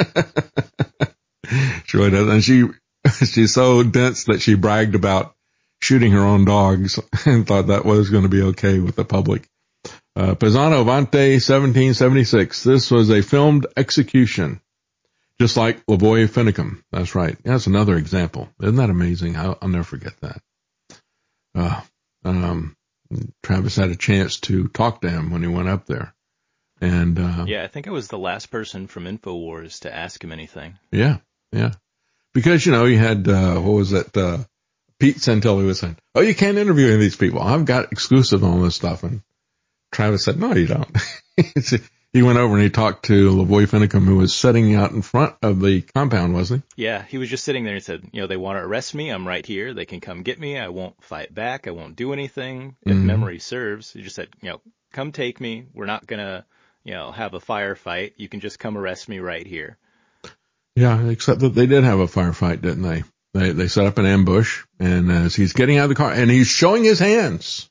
[SPEAKER 7] She really does. And she, she's so dense that she bragged about shooting her own dogs and thought that was going to be okay with the public. Uh, Pisano Vante, seventeen seventy-six. This was a filmed execution, just like Lavoy Finicum. That's right. That's another example. Isn't that amazing? I'll, I'll never forget that. Uh, um, Travis had a chance to talk to him when he went up there. And, uh,
[SPEAKER 12] yeah, I think I was the last person from InfoWars to ask him anything.
[SPEAKER 7] Yeah, yeah. Because, you know, you had, uh, what was it, uh, Pete Santilli was saying, oh, you can't interview any of these people. I've got exclusive on this stuff. And Travis said, no, you don't. He went over and he talked to Lavoy Finicum, who was sitting out in front of the compound, wasn't he?
[SPEAKER 12] Yeah, he was just sitting there and said, you know, they want to arrest me. I'm right here. They can come get me. I won't fight back. I won't do anything. If
[SPEAKER 7] Mm-hmm.
[SPEAKER 12] memory serves, he just said, you know, come take me. We're not going to, you know, have a firefight. You can just come arrest me right here.
[SPEAKER 7] Yeah, except that they did have a firefight, didn't they? They they set up an ambush, and as he's getting out of the car, and he's showing his hands,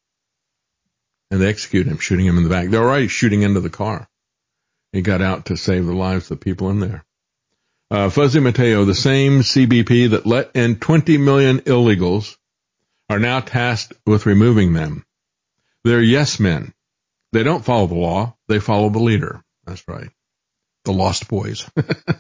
[SPEAKER 7] and they execute him, shooting him in the back. They're already shooting into the car. He got out to save the lives of the people in there. Uh, Fuzzy Mateo, the same C B P that let in twenty million illegals, are now tasked with removing them. They're yes men. They don't follow the law. They follow the leader. That's right. The Lost Boys.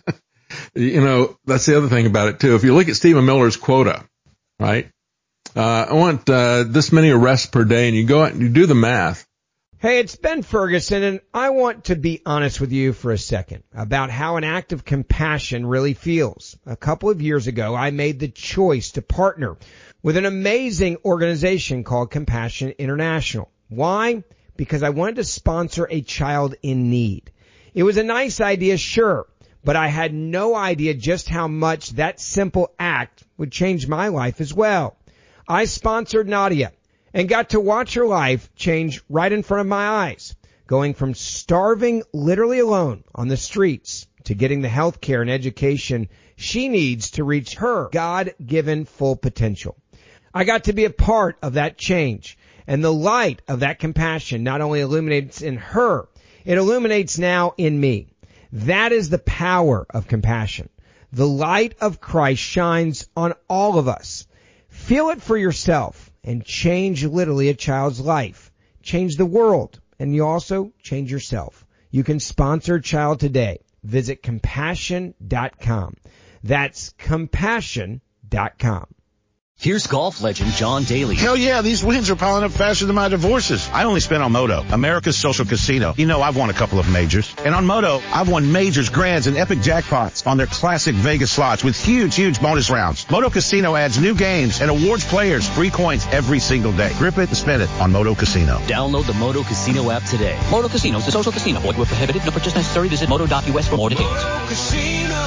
[SPEAKER 7] You know, that's the other thing about it, too. If you look at Stephen Miller's quota, right, uh, I want uh, this many arrests per day, and you go out and you do the math.
[SPEAKER 8] Hey, it's Ben Ferguson, and I want to be honest with you for a second about how an act of compassion really feels. A couple of years ago, I made the choice to partner with an amazing organization called Compassion International. Why? Because I wanted to sponsor a child in need. It was a nice idea, sure, but I had no idea just how much that simple act would change my life as well. I sponsored Nadia and got to watch her life change right in front of my eyes, going from starving literally alone on the streets to getting the health care and education she needs to reach her God-given full potential. I got to be a part of that change, and the light of that compassion not only illuminates in her, it illuminates now in me. That is the power of compassion. The light of Christ shines on all of us. Feel it for yourself and change literally a child's life. Change the world, and you also change yourself. You can sponsor a child today. Visit compassion dot com. That's compassion dot com.
[SPEAKER 21] Here's golf legend John Daly.
[SPEAKER 9] Hell yeah, these wins are piling up faster than my divorces. I only spent on Moto, America's social casino. You know I've won a couple of majors. And on Moto, I've won majors, grands, and epic jackpots on their classic Vegas slots with huge, huge bonus rounds. Moto Casino adds new games and awards players free coins every single day. Grip it and spend it on Moto Casino.
[SPEAKER 21] Download the Moto Casino app today. Moto Casino is a social casino. Void where prohibited. No purchase necessary. Visit moto dot U S for more details.
[SPEAKER 1] Moto Casino,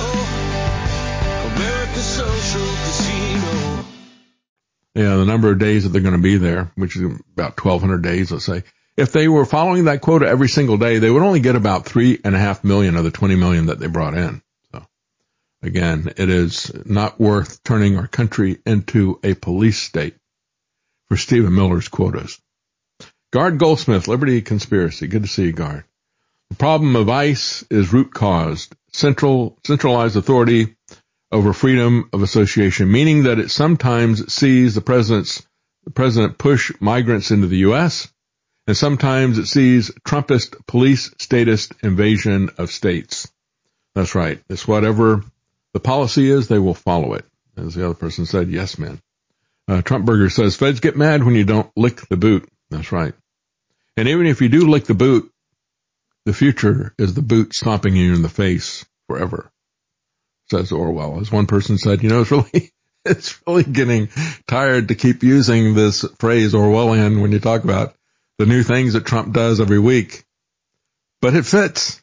[SPEAKER 1] America's social casino.
[SPEAKER 7] Yeah, the number of days that they're going to be there, which is about twelve hundred days, let's say. If they were following that quota every single day, they would only get about three and a half million of the twenty million that they brought in. So, again, it is not worth turning our country into a police state for Stephen Miller's quotas. Guard Goldsmith, Liberty Conspiracy. Good to see you, Guard. The problem of ICE is root caused. central centralized authority over freedom of association, meaning that it sometimes sees the president's the president push migrants into the U S, and sometimes it sees Trumpist police statist invasion of states. That's right. It's whatever the policy is, they will follow it. As the other person said, yes, man. Uh, Trump Burger says, feds get mad when you don't lick the boot. That's right. And even if you do lick the boot, the future is the boot stomping you in the face forever, says Orwell. As one person said, you know, it's really, it's really getting tired to keep using this phrase Orwellian when you talk about the new things that Trump does every week. But it fits.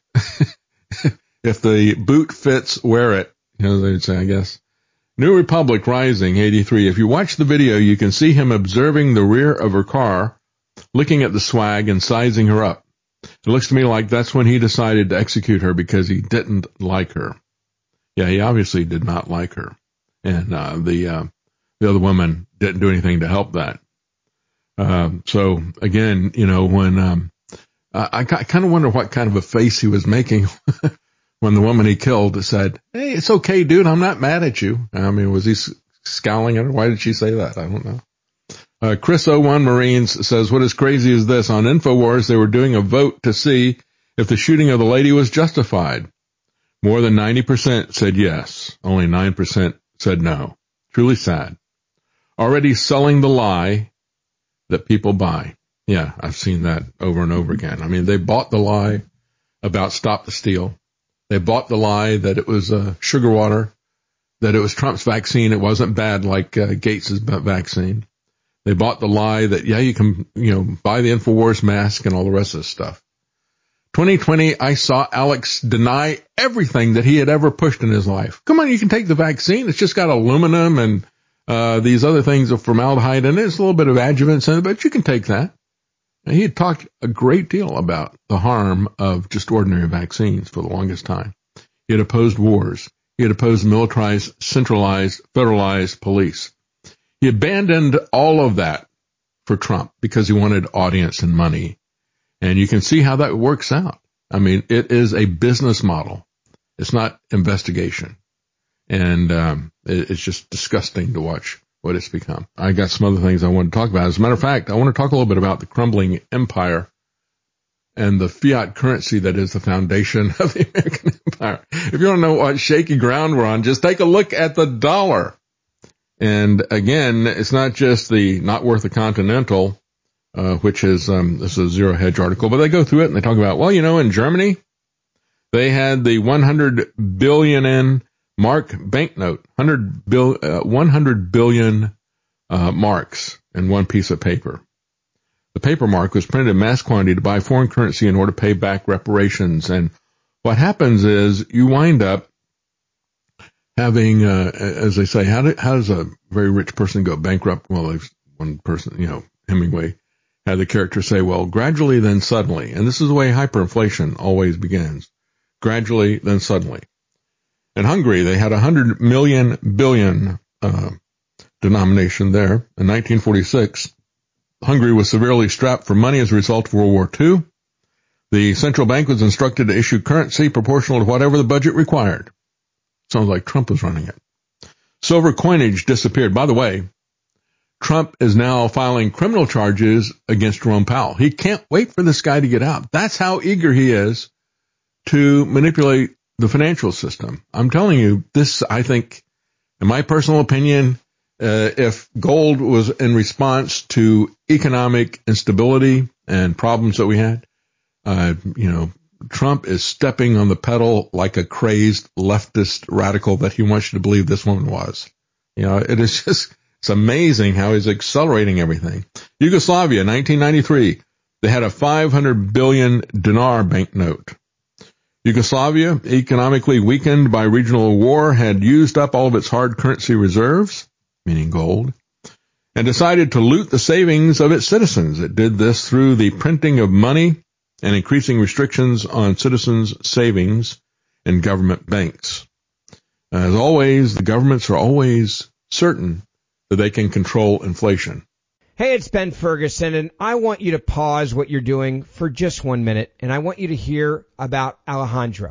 [SPEAKER 7] If the boot fits, wear it. You know, they'd say, I guess. New Republic Rising, eighty-three. If you watch the video, you can see him observing the rear of her car, looking at the swag and sizing her up. It looks to me like that's when he decided to execute her because he didn't like her. Yeah, he obviously did not like her. And uh, the uh, the other woman didn't do anything to help that. Um, so, again, you know, when um, I, I kind of wonder what kind of a face he was making when the woman he killed said, hey, it's okay, dude, I'm not mad at you. I mean, was he scowling at her? Why did she say that? I don't know. Uh, Chris oh one Marines says, what is crazy is this. On InfoWars, they were doing a vote to see if the shooting of the lady was justified. More than ninety percent said yes. Only nine percent said no. Truly sad. Already selling the lie that people buy. Yeah, I've seen that over and over again. I mean, they bought the lie about Stop the Steal. They bought the lie that it was uh, sugar water, that it was Trump's vaccine. It wasn't bad like uh, Gates's vaccine. They bought the lie that, yeah, you can, you know, buy the InfoWars mask and all the rest of this stuff. twenty twenty, I saw Alex deny everything that he had ever pushed in his life. Come on, you can take the vaccine. It's just got aluminum and uh these other things of formaldehyde in it. It's a little bit of adjuvants in it, but you can take that. And he had talked a great deal about the harm of just ordinary vaccines for the longest time. He had opposed wars. He had opposed militarized, centralized, federalized police. He abandoned all of that for Trump because he wanted audience and money. And you can see how that works out. I mean, it is a business model. It's not investigation. And um it, it's just disgusting to watch what it's become. I got some other things I want to talk about. As a matter of fact, I want to talk a little bit about the crumbling empire and the fiat currency that is the foundation of the American empire. If you want to know what shaky ground we're on, just take a look at the dollar. And again, it's not just the not worth a continental, uh, which is, um, this is a Zero Hedge article, but they go through it and they talk about, well, you know, in Germany, they had the one hundred billion in mark banknote, one hundred, bill, uh, one hundred billion uh, marks in one piece of paper. The paper mark was printed in mass quantity to buy foreign currency in order to pay back reparations. And what happens is you wind up having, uh, as they say, how, do, how does a very rich person go bankrupt? Well, there's one person, you know, Hemingway had the character say, well, gradually, then suddenly. And this is the way hyperinflation always begins. Gradually, then suddenly. In Hungary, they had a hundred million billion uh, denomination there. In nineteen forty-six, Hungary was severely strapped for money as a result of World War Two. The central bank was instructed to issue currency proportional to whatever the budget required. Sounds like Trump was running it. Silver coinage disappeared. By the way, Trump is now filing criminal charges against Jerome Powell. He can't wait for this guy to get out. That's how eager he is to manipulate the financial system. I'm telling you, this, I think, in my personal opinion, uh, if gold was in response to economic instability and problems that we had, uh, you know, Trump is stepping on the pedal like a crazed leftist radical that he wants you to believe this woman was. You know, it is just, it's amazing how he's accelerating everything. Yugoslavia, nineteen ninety-three, they had a five hundred billion dinar banknote. Yugoslavia, economically weakened by regional war, had used up all of its hard currency reserves, meaning gold, and decided to loot the savings of its citizens. It did this through the printing of money and increasing restrictions on citizens' savings in government banks. As always, the governments are always certain that they can control inflation.
[SPEAKER 8] Hey, it's Ben Ferguson, and I want you to pause what you're doing for just one minute, and I want you to hear about Alejandra.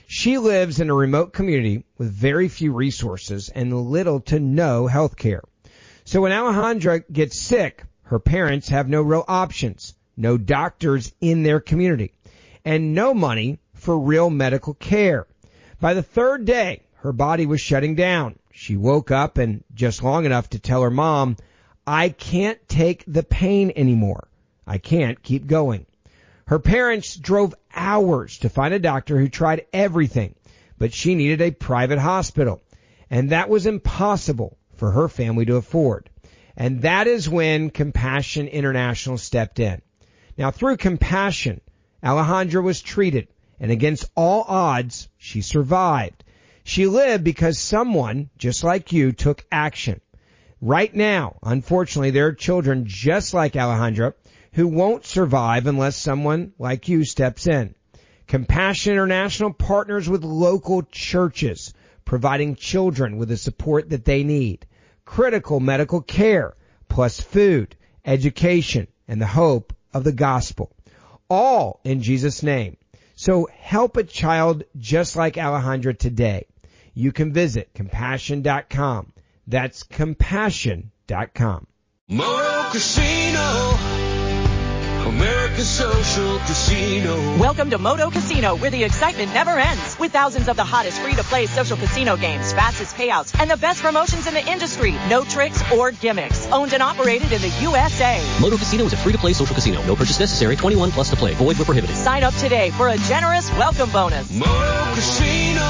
[SPEAKER 8] She lives in a remote community with very few resources and little to no health care. So when Alejandra gets sick, her parents have no real options, no doctors in their community, and no money for real medical care. By the third day, her body was shutting down. She woke up and just long enough to tell her mom, I can't take the pain anymore. I can't keep going. Her parents drove hours to find a doctor who tried everything, but she needed a private hospital, and that was impossible for her family to afford. And that is when Compassion International stepped in. Now, through Compassion, Alejandra was treated, and against all odds, she survived. She lived because someone, just like you, took action. Right now, unfortunately, there are children just like Alejandra who won't survive unless someone like you steps in. Compassion International partners with local churches, providing children with the support that they need, critical medical care, plus food, education, and the hope of the gospel, all in Jesus' name. So help a child just like Alejandra today. You can visit compassion dot com. That's compassion dot com.
[SPEAKER 1] Moto Casino, America's social casino.
[SPEAKER 4] Welcome to Moto Casino, where the excitement never ends. With thousands of the hottest free-to-play social casino games, fastest payouts, and the best promotions in the industry. No tricks or gimmicks. Owned and operated in the U S A.
[SPEAKER 3] Moto Casino is a free-to-play social casino. No purchase necessary. twenty-one plus to play. Void where prohibited.
[SPEAKER 4] Sign up today for a generous welcome bonus.
[SPEAKER 1] Moto Casino,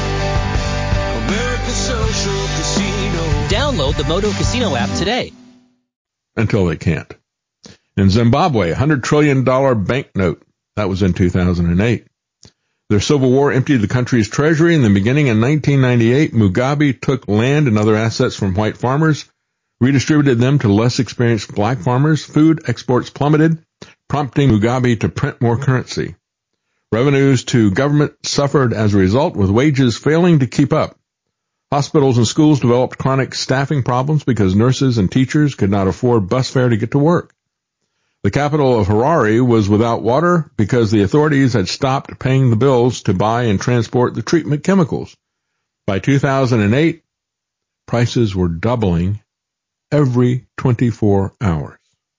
[SPEAKER 1] America's social casino.
[SPEAKER 3] Download the Moto Casino app today.
[SPEAKER 7] Until they can't. In Zimbabwe, a one hundred trillion dollars banknote. That was in two thousand eight. Their civil war emptied the country's treasury, and then beginning in nineteen ninety-eight, Mugabe took land and other assets from white farmers, redistributed them to less experienced black farmers. Food exports plummeted, prompting Mugabe to print more currency. Revenues to government suffered as a result, with wages failing to keep up. Hospitals and schools developed chronic staffing problems because nurses and teachers could not afford bus fare to get to work. The capital of Harare was without water because the authorities had stopped paying the bills to buy and transport the treatment chemicals. By two thousand eight, prices were doubling every twenty-four hours.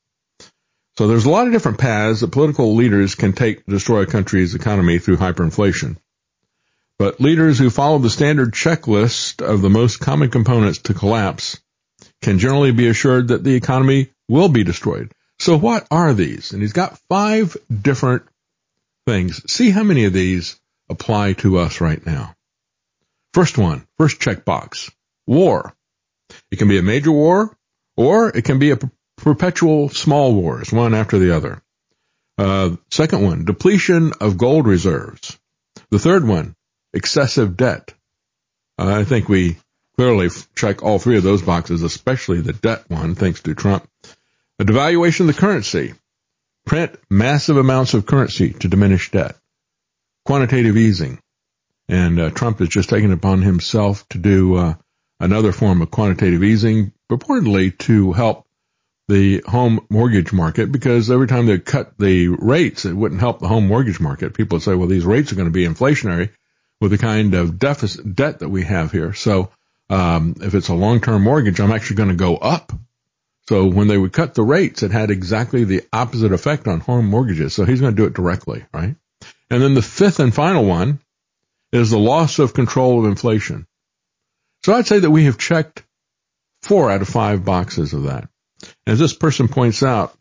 [SPEAKER 7] So there's a lot of different paths that political leaders can take to destroy a country's economy through hyperinflation. But leaders who follow the standard checklist of the most common components to collapse can generally be assured that the economy will be destroyed. So what are these? And he's got five different things. See how many of these apply to us right now. First one, first checkbox, war. It can be a major war, or it can be a perpetual small wars, one after the other. Uh, second one, depletion of gold reserves. The third one, excessive debt. Uh, I think we clearly check all three of those boxes, especially the debt one, thanks to Trump. A devaluation of the currency. Print massive amounts of currency to diminish debt. Quantitative easing. And uh, Trump has just taken it upon himself to do uh, another form of quantitative easing, purportedly to help the home mortgage market, because every time they cut the rates, it wouldn't help the home mortgage market. People would say, well, these rates are going to be inflationary with the kind of deficit debt that we have here. So um, if it's a long-term mortgage, I'm actually going to go up. So when they would cut the rates, it had exactly the opposite effect on home mortgages. So he's going to do it directly, right? And then the fifth and final one is the loss of control of inflation. So I'd say that we have checked four out of five boxes of that. As this person points out,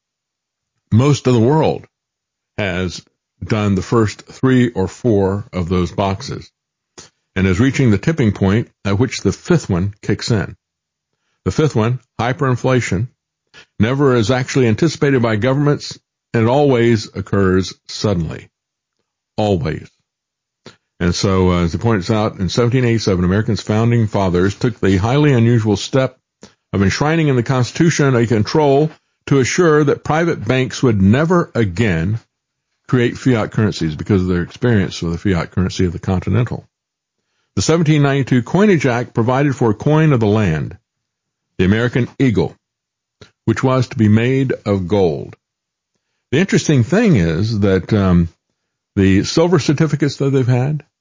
[SPEAKER 7] most of the world has done the first three or four of those boxes and is reaching the tipping point at which the fifth one kicks in. The fifth one, hyperinflation, never is actually anticipated by governments, and it always occurs suddenly. Always. And so, uh, as he points out, in seventeen eighty-seven, America's founding fathers took the highly unusual step of enshrining in the Constitution a control to assure that private banks would never again create fiat currencies because of their experience with the fiat currency of the Continental. The seventeen ninety-two Coinage Act provided for a coin of the land, the American eagle, which was to be made of gold. The interesting thing is that um, the silver certificates that they've had,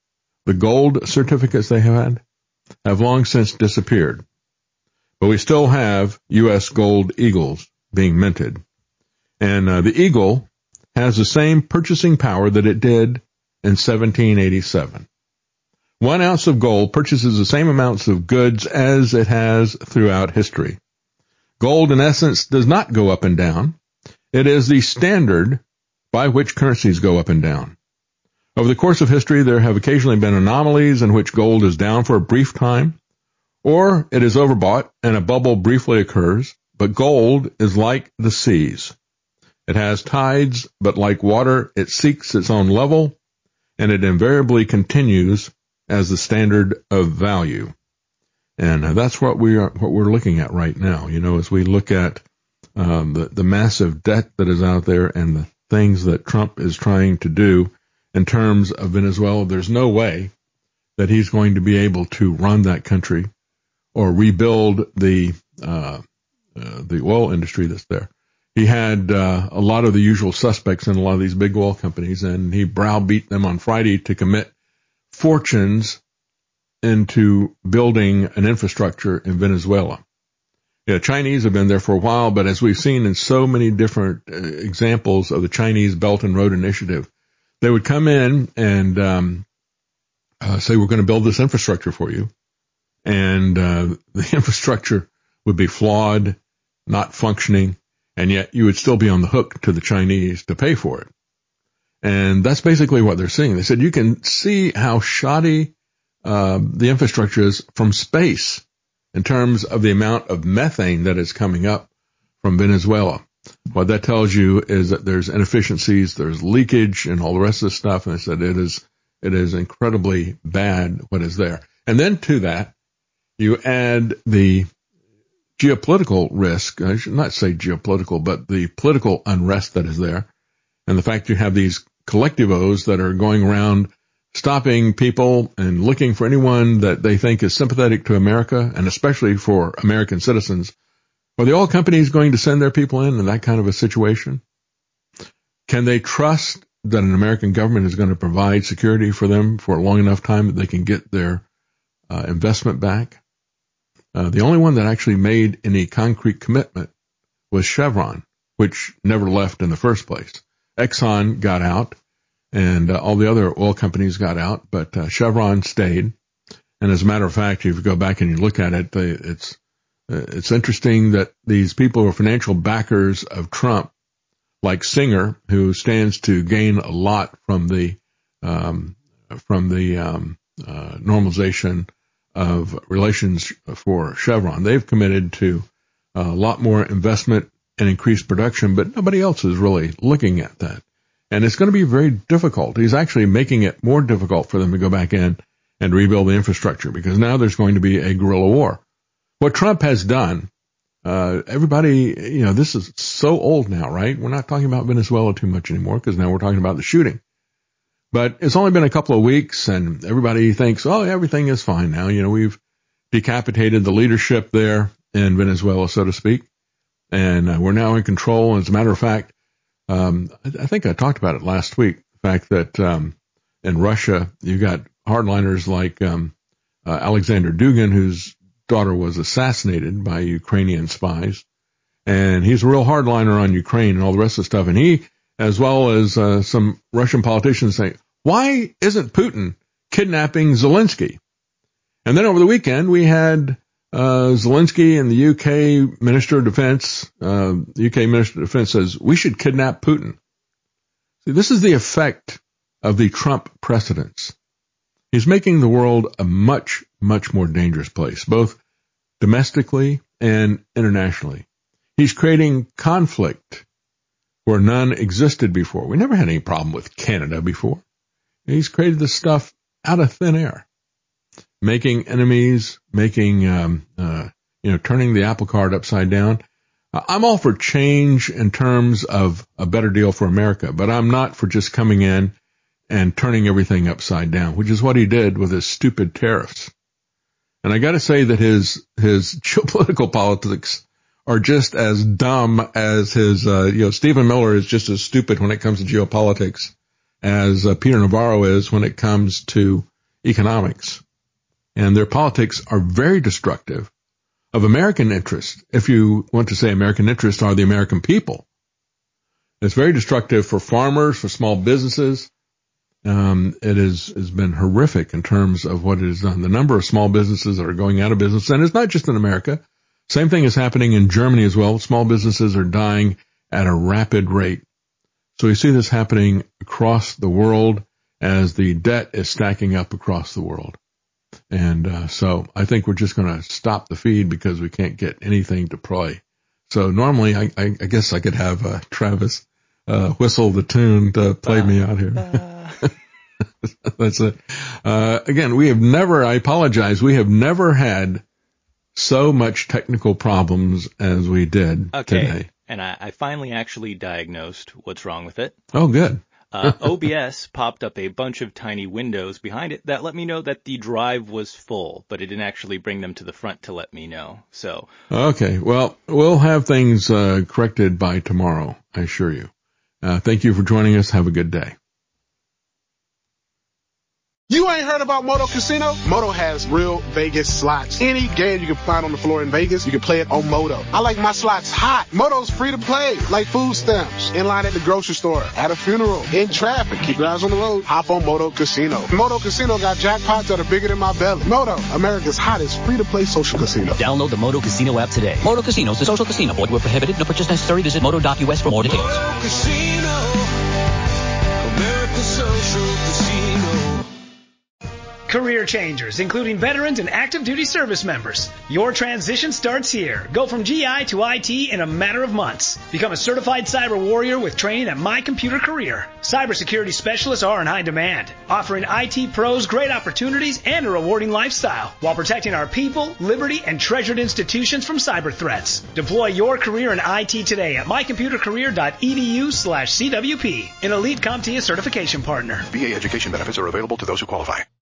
[SPEAKER 7] the gold certificates they have had, have long since disappeared. But we still have U S gold eagles being minted. And uh, the eagle has the same purchasing power that it did in seventeen eighty-seven. One ounce of gold purchases the same amounts of goods as it has throughout history. Gold, in essence, does not go up and down. It is the standard by which currencies go up and down. Over the course of history, there have occasionally been anomalies in which gold is down for a brief time, or it is overbought and a bubble briefly occurs, but gold is like the seas. It has tides, but like water, it seeks its own level, and it invariably continues as the standard of value. And that's what we are, what we're looking at right now. You know, as we look at um, the, the massive debt that is out there and the things that Trump is trying to do in terms of Venezuela, there's no way that he's going to be able to run that country or rebuild the uh, uh, the oil industry that's there. He had uh, a lot of the usual suspects in a lot of these big oil companies, and he browbeat them on Friday to commit fortunes into building an infrastructure in Venezuela. Yeah, Chinese have been there for a while, but as we've seen in so many different uh, examples of the Chinese Belt and Road Initiative, they would come in and um, uh, say, we're going to build this infrastructure for you. And uh, the infrastructure would be flawed, not functioning, and yet you would still be on the hook to the Chinese to pay for it. And that's basically what they're seeing. They said you can see how shoddy uh, the infrastructure is from space in terms of the amount of methane that is coming up from Venezuela. What that tells you is that there's inefficiencies, there's leakage, and all the rest of the stuff. And they said it is it is incredibly bad what is there. And then to that, you add the geopolitical risk. I should not say geopolitical, but the political unrest that is there, and the fact you have these collectivos that are going around stopping people and looking for anyone that they think is sympathetic to America, and especially for American citizens. Are the oil companies going to send their people in in that kind of a situation? Can they trust that an American government is going to provide security for them for a long enough time that they can get their uh, investment back? Uh, the only one that actually made any concrete commitment was Chevron, which never left in the first place. Exxon got out, and uh, all the other oil companies got out, but uh, Chevron stayed. And as a matter of fact, if you go back and you look at it, they, it's uh, it's interesting that these people who are financial backers of Trump, like Singer, who stands to gain a lot from the um, from the um, uh, normalization of relations for Chevron, they've committed to a lot more investment and increased production, but nobody else is really looking at that. And it's going to be very difficult. He's actually making it more difficult for them to go back in and rebuild the infrastructure, because now there's going to be a guerrilla war. What Trump has done, uh, everybody, you know, this is so old now, right? We're not talking about Venezuela too much anymore, because now we're talking about the shooting. But it's only been a couple of weeks, and everybody thinks, oh, everything is fine now. You know, we've decapitated the leadership there in Venezuela, so to speak, and uh, we're now in control. And as a matter of fact, um, I, I think I talked about it last week, the fact that um, in Russia, you got hardliners like um, uh, Alexander Dugin, whose daughter was assassinated by Ukrainian spies, and he's a real hardliner on Ukraine and all the rest of the stuff. And he, as well as uh, some Russian politicians, say, why isn't Putin kidnapping Zelensky? And then over the weekend, we had uh, Zelensky and the U K Minister of Defense. Uh, the U K Minister of Defense says, we should kidnap Putin. See, this is the effect of the Trump precedents. He's making the world a much, much more dangerous place, both domestically and internationally. He's creating conflict where none existed before. We never had any problem with Canada before. He's created this stuff out of thin air, making enemies, making, um, uh, you know, turning the apple cart upside down. I'm all for change in terms of a better deal for America, but I'm not for just coming in and turning everything upside down, which is what he did with his stupid tariffs. And I got to say that his his geopolitical politics are just as dumb as his, uh, you know, Stephen Miller is just as stupid when it comes to geopolitics as uh, Peter Navarro is when it comes to economics. And their politics are very destructive of American interests. If you want to say American interests are the American people. It's very destructive for farmers, for small businesses. Um, it is, has been horrific in terms of what it has done. The number of small businesses that are going out of business, and it's not just in America. Same thing is happening in Germany as well. Small businesses are dying at a rapid rate. So we see this happening across the world as the debt is stacking up across the world. And uh, so I think we're just going to stop the feed because we can't get anything to play. So normally I, I, I guess I could have uh, Travis uh, whistle the tune to play uh, me out here. Uh. That's it. Uh, again, we have never, I apologize, we have never had so much technical problems as we did
[SPEAKER 12] okay.
[SPEAKER 7] today.
[SPEAKER 12] And I, I finally actually diagnosed what's wrong with it.
[SPEAKER 7] Oh, good.
[SPEAKER 12] uh, O B S popped up a bunch of tiny windows behind it that let me know that the drive was full, but it didn't actually bring them to the front to let me know. So.
[SPEAKER 7] Okay. Well, we'll have things uh, corrected by tomorrow, I assure you. Uh, thank you for joining us. Have a good day.
[SPEAKER 15] You ain't heard about Moto Casino? Moto has real Vegas slots. Any game you can find on the floor in Vegas, you can play it on Moto. I like my slots hot. Moto's free to play, like food stamps. In line at the grocery store, at a funeral, in traffic. Keep your eyes on the road. Hop on Moto Casino. Moto Casino got jackpots that are bigger than my belly. Moto, America's hottest free-to-play social casino.
[SPEAKER 21] Download the Moto Casino app today. Moto Casino is a social casino. Void where prohibited. No purchase necessary. Visit moto dot U S for more details.
[SPEAKER 1] Moto Casino, America's social casino.
[SPEAKER 5] Career changers, including veterans and active duty service members. Your transition starts here. Go from G I to I T in a matter of months. Become a certified cyber warrior with training at My Computer Career. Cybersecurity specialists are in high demand, offering I T pros great opportunities and a rewarding lifestyle while protecting our people, liberty, and treasured institutions from cyber threats. Deploy your career in I T today at my computer career dot e d u slash C W P, an elite CompTIA certification partner.
[SPEAKER 6] V A education benefits are available to those who qualify.